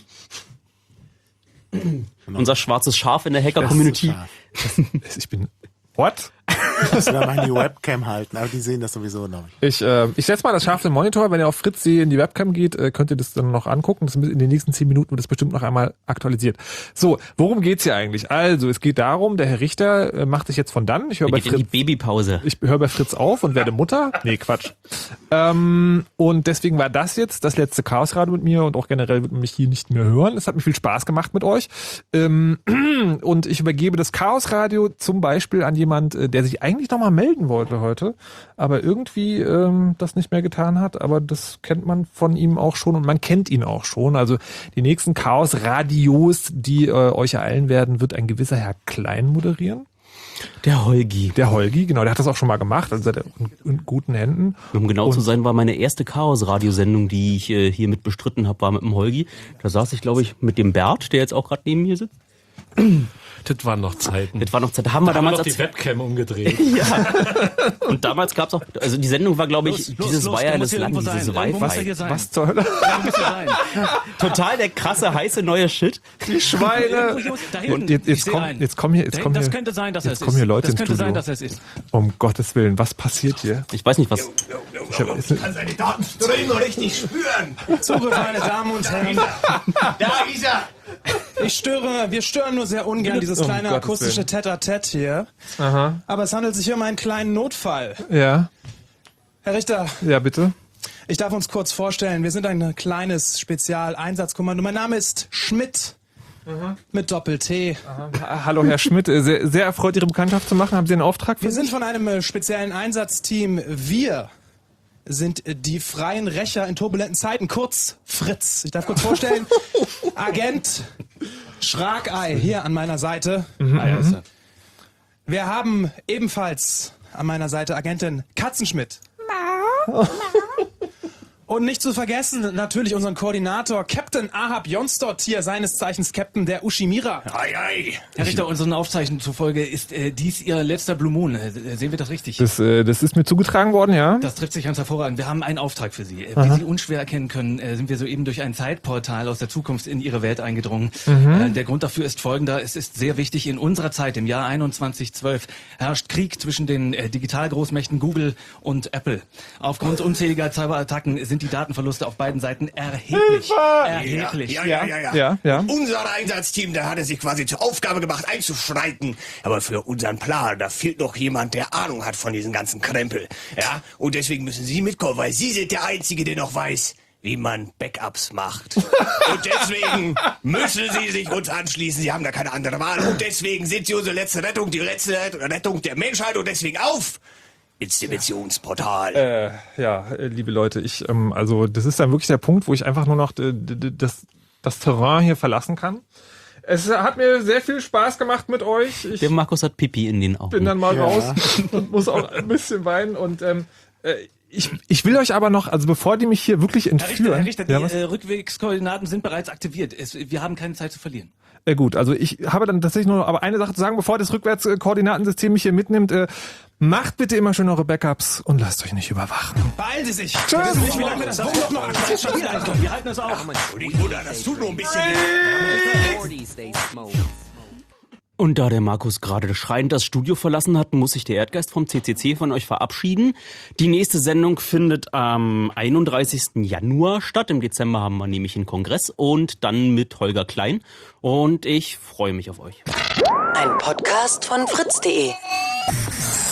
Unser schwarzes Schaf in der Hacker-Community. Ich bin... What? Das will man die Webcam halten, aber die sehen das sowieso noch nicht. Ich setze mal das Schaf im Monitor. Wenn ihr auf Fritz.de in die Webcam geht, könnt ihr das dann noch angucken. Das in den nächsten 10 Minuten wird das bestimmt noch einmal aktualisiert. So, worum geht's hier eigentlich? Also, es geht darum, der Herr Richter macht sich jetzt von dann. Ich höre bei Fritz in die Babypause. Ich höre bei Fritz auf und werde Mutter. Nee, Quatsch. Und deswegen war das jetzt das letzte Chaos Radio mit mir und auch generell wird man mich hier nicht mehr hören. Es hat mir viel Spaß gemacht mit euch. Und ich übergebe das Chaos Radio zum Beispiel an jemand, der sich eigentlich noch mal melden wollte heute, aber irgendwie das nicht mehr getan hat. Aber das kennt man von ihm auch schon und man kennt ihn auch schon. Also die nächsten Chaos-Radios, die euch ereilen werden, wird ein gewisser Herr Klein moderieren. Der Holgi, genau, der hat das auch schon mal gemacht, also seid ihr in guten Händen. Um genau zu sein, war meine erste Chaos-Radiosendung, die ich hiermit bestritten habe, war mit dem Holgi. Da saß ich, glaube ich, mit dem Bert, der jetzt auch gerade neben mir sitzt. Das waren noch Zeiten. Das war noch Zeit. Da haben wir damals noch die Webcam umgedreht. Ja. Und damals gab's auch, also die Sendung war, glaube ich, dieses Wireless Land, dieses Wi-Fi. Was zur Hölle? Total der krasse, heiße neue Shit. Die Schweine. Und jetzt kommen hier das könnte sein, dass jetzt kommen hier Leute das könnte ins Studio. sein, dass es ist. Um Gottes Willen, was passiert hier? Ich weiß nicht, was. Ich kann seine Datenströme richtig spüren. Zugriff, meine Damen und Herren. Da ist er. Wir stören nur sehr ungern dieses kleine akustische Tête-à-Tête hier. Aha. Aber es handelt sich hier um einen kleinen Notfall. Ja. Herr Richter. Ja, bitte. Ich darf uns kurz vorstellen, wir sind ein kleines Spezialeinsatzkommando. Mein Name ist Schmidt. Mit Doppel-T. Hallo, Herr Schmidt. Sehr, sehr erfreut, Ihre Bekanntschaft zu machen. Haben Sie einen Auftrag für Wir mich? sind von einem speziellen Einsatzteam. Wir sind die freien Rächer in turbulenten Zeiten, kurz Fritz. Ich darf kurz vorstellen, Agent Schragei hier an meiner Seite. Wir haben ebenfalls an meiner Seite Agentin Katzenschmidt. Und nicht zu vergessen, natürlich unseren Koordinator, Captain Ahab Jonsdott hier, seines Zeichens Captain der Ushimira. Herr Richter, unseren Aufzeichnungen zufolge ist dies Ihr letzter Blue Moon. Sehen wir das richtig? Das ist mir zugetragen worden, ja. Das trifft sich ganz hervorragend. Wir haben einen Auftrag für Sie. Wie Sie unschwer erkennen können, sind wir soeben durch ein Zeitportal aus der Zukunft in Ihre Welt eingedrungen. Der Grund dafür ist folgender. Es ist sehr wichtig, in unserer Zeit, im Jahr 2112, herrscht Krieg zwischen den Digitalgroßmächten Google und Apple. Aufgrund unzähliger Cyberattacken sind die Datenverluste auf beiden Seiten erheblich. Erheblich. Ja. Unser Einsatzteam, da hat es sich quasi zur Aufgabe gemacht, einzuschreiten. Aber für unseren Plan, da fehlt noch jemand, der Ahnung hat von diesem ganzen Krempel. Ja, und deswegen müssen Sie mitkommen, weil Sie sind der Einzige, der noch weiß, wie man Backups macht. Und deswegen müssen Sie sich uns anschließen. Sie haben da keine andere Wahl. Und deswegen sind Sie unsere letzte Rettung, die letzte Rettung der Menschheit. Und deswegen auf ins Dimensionsportal. Liebe Leute, also das ist dann wirklich der Punkt, wo ich einfach nur noch das Terrain hier verlassen kann. Es hat mir sehr viel Spaß gemacht mit euch. Der Markus hat Pipi in den Augen. Bin dann mal raus und muss auch ein bisschen weinen und ich will euch aber noch, also bevor die mich hier wirklich entführen... Herr Richter, die Rückwegskoordinaten sind bereits aktiviert. Wir haben keine Zeit zu verlieren. Gut, also ich habe dann tatsächlich nur aber eine Sache zu sagen, bevor das Rückwärtskoordinatensystem mich hier mitnimmt. Macht bitte immer schön eure Backups und lasst euch nicht überwachen. Beeilen Sie sich! Tschüss! Wissen nicht, wie lange das Hoch noch aktuell Wir halten es auch. Das tut nur ein bisschen... Und da der Markus gerade schreiend das Studio verlassen hat, muss sich der Erdgeist vom CCC von euch verabschieden. Die nächste Sendung findet am 31. Januar statt. Im Dezember haben wir nämlich einen Kongress und dann mit Holger Klein. Und ich freue mich auf euch. Ein Podcast von fritz.de.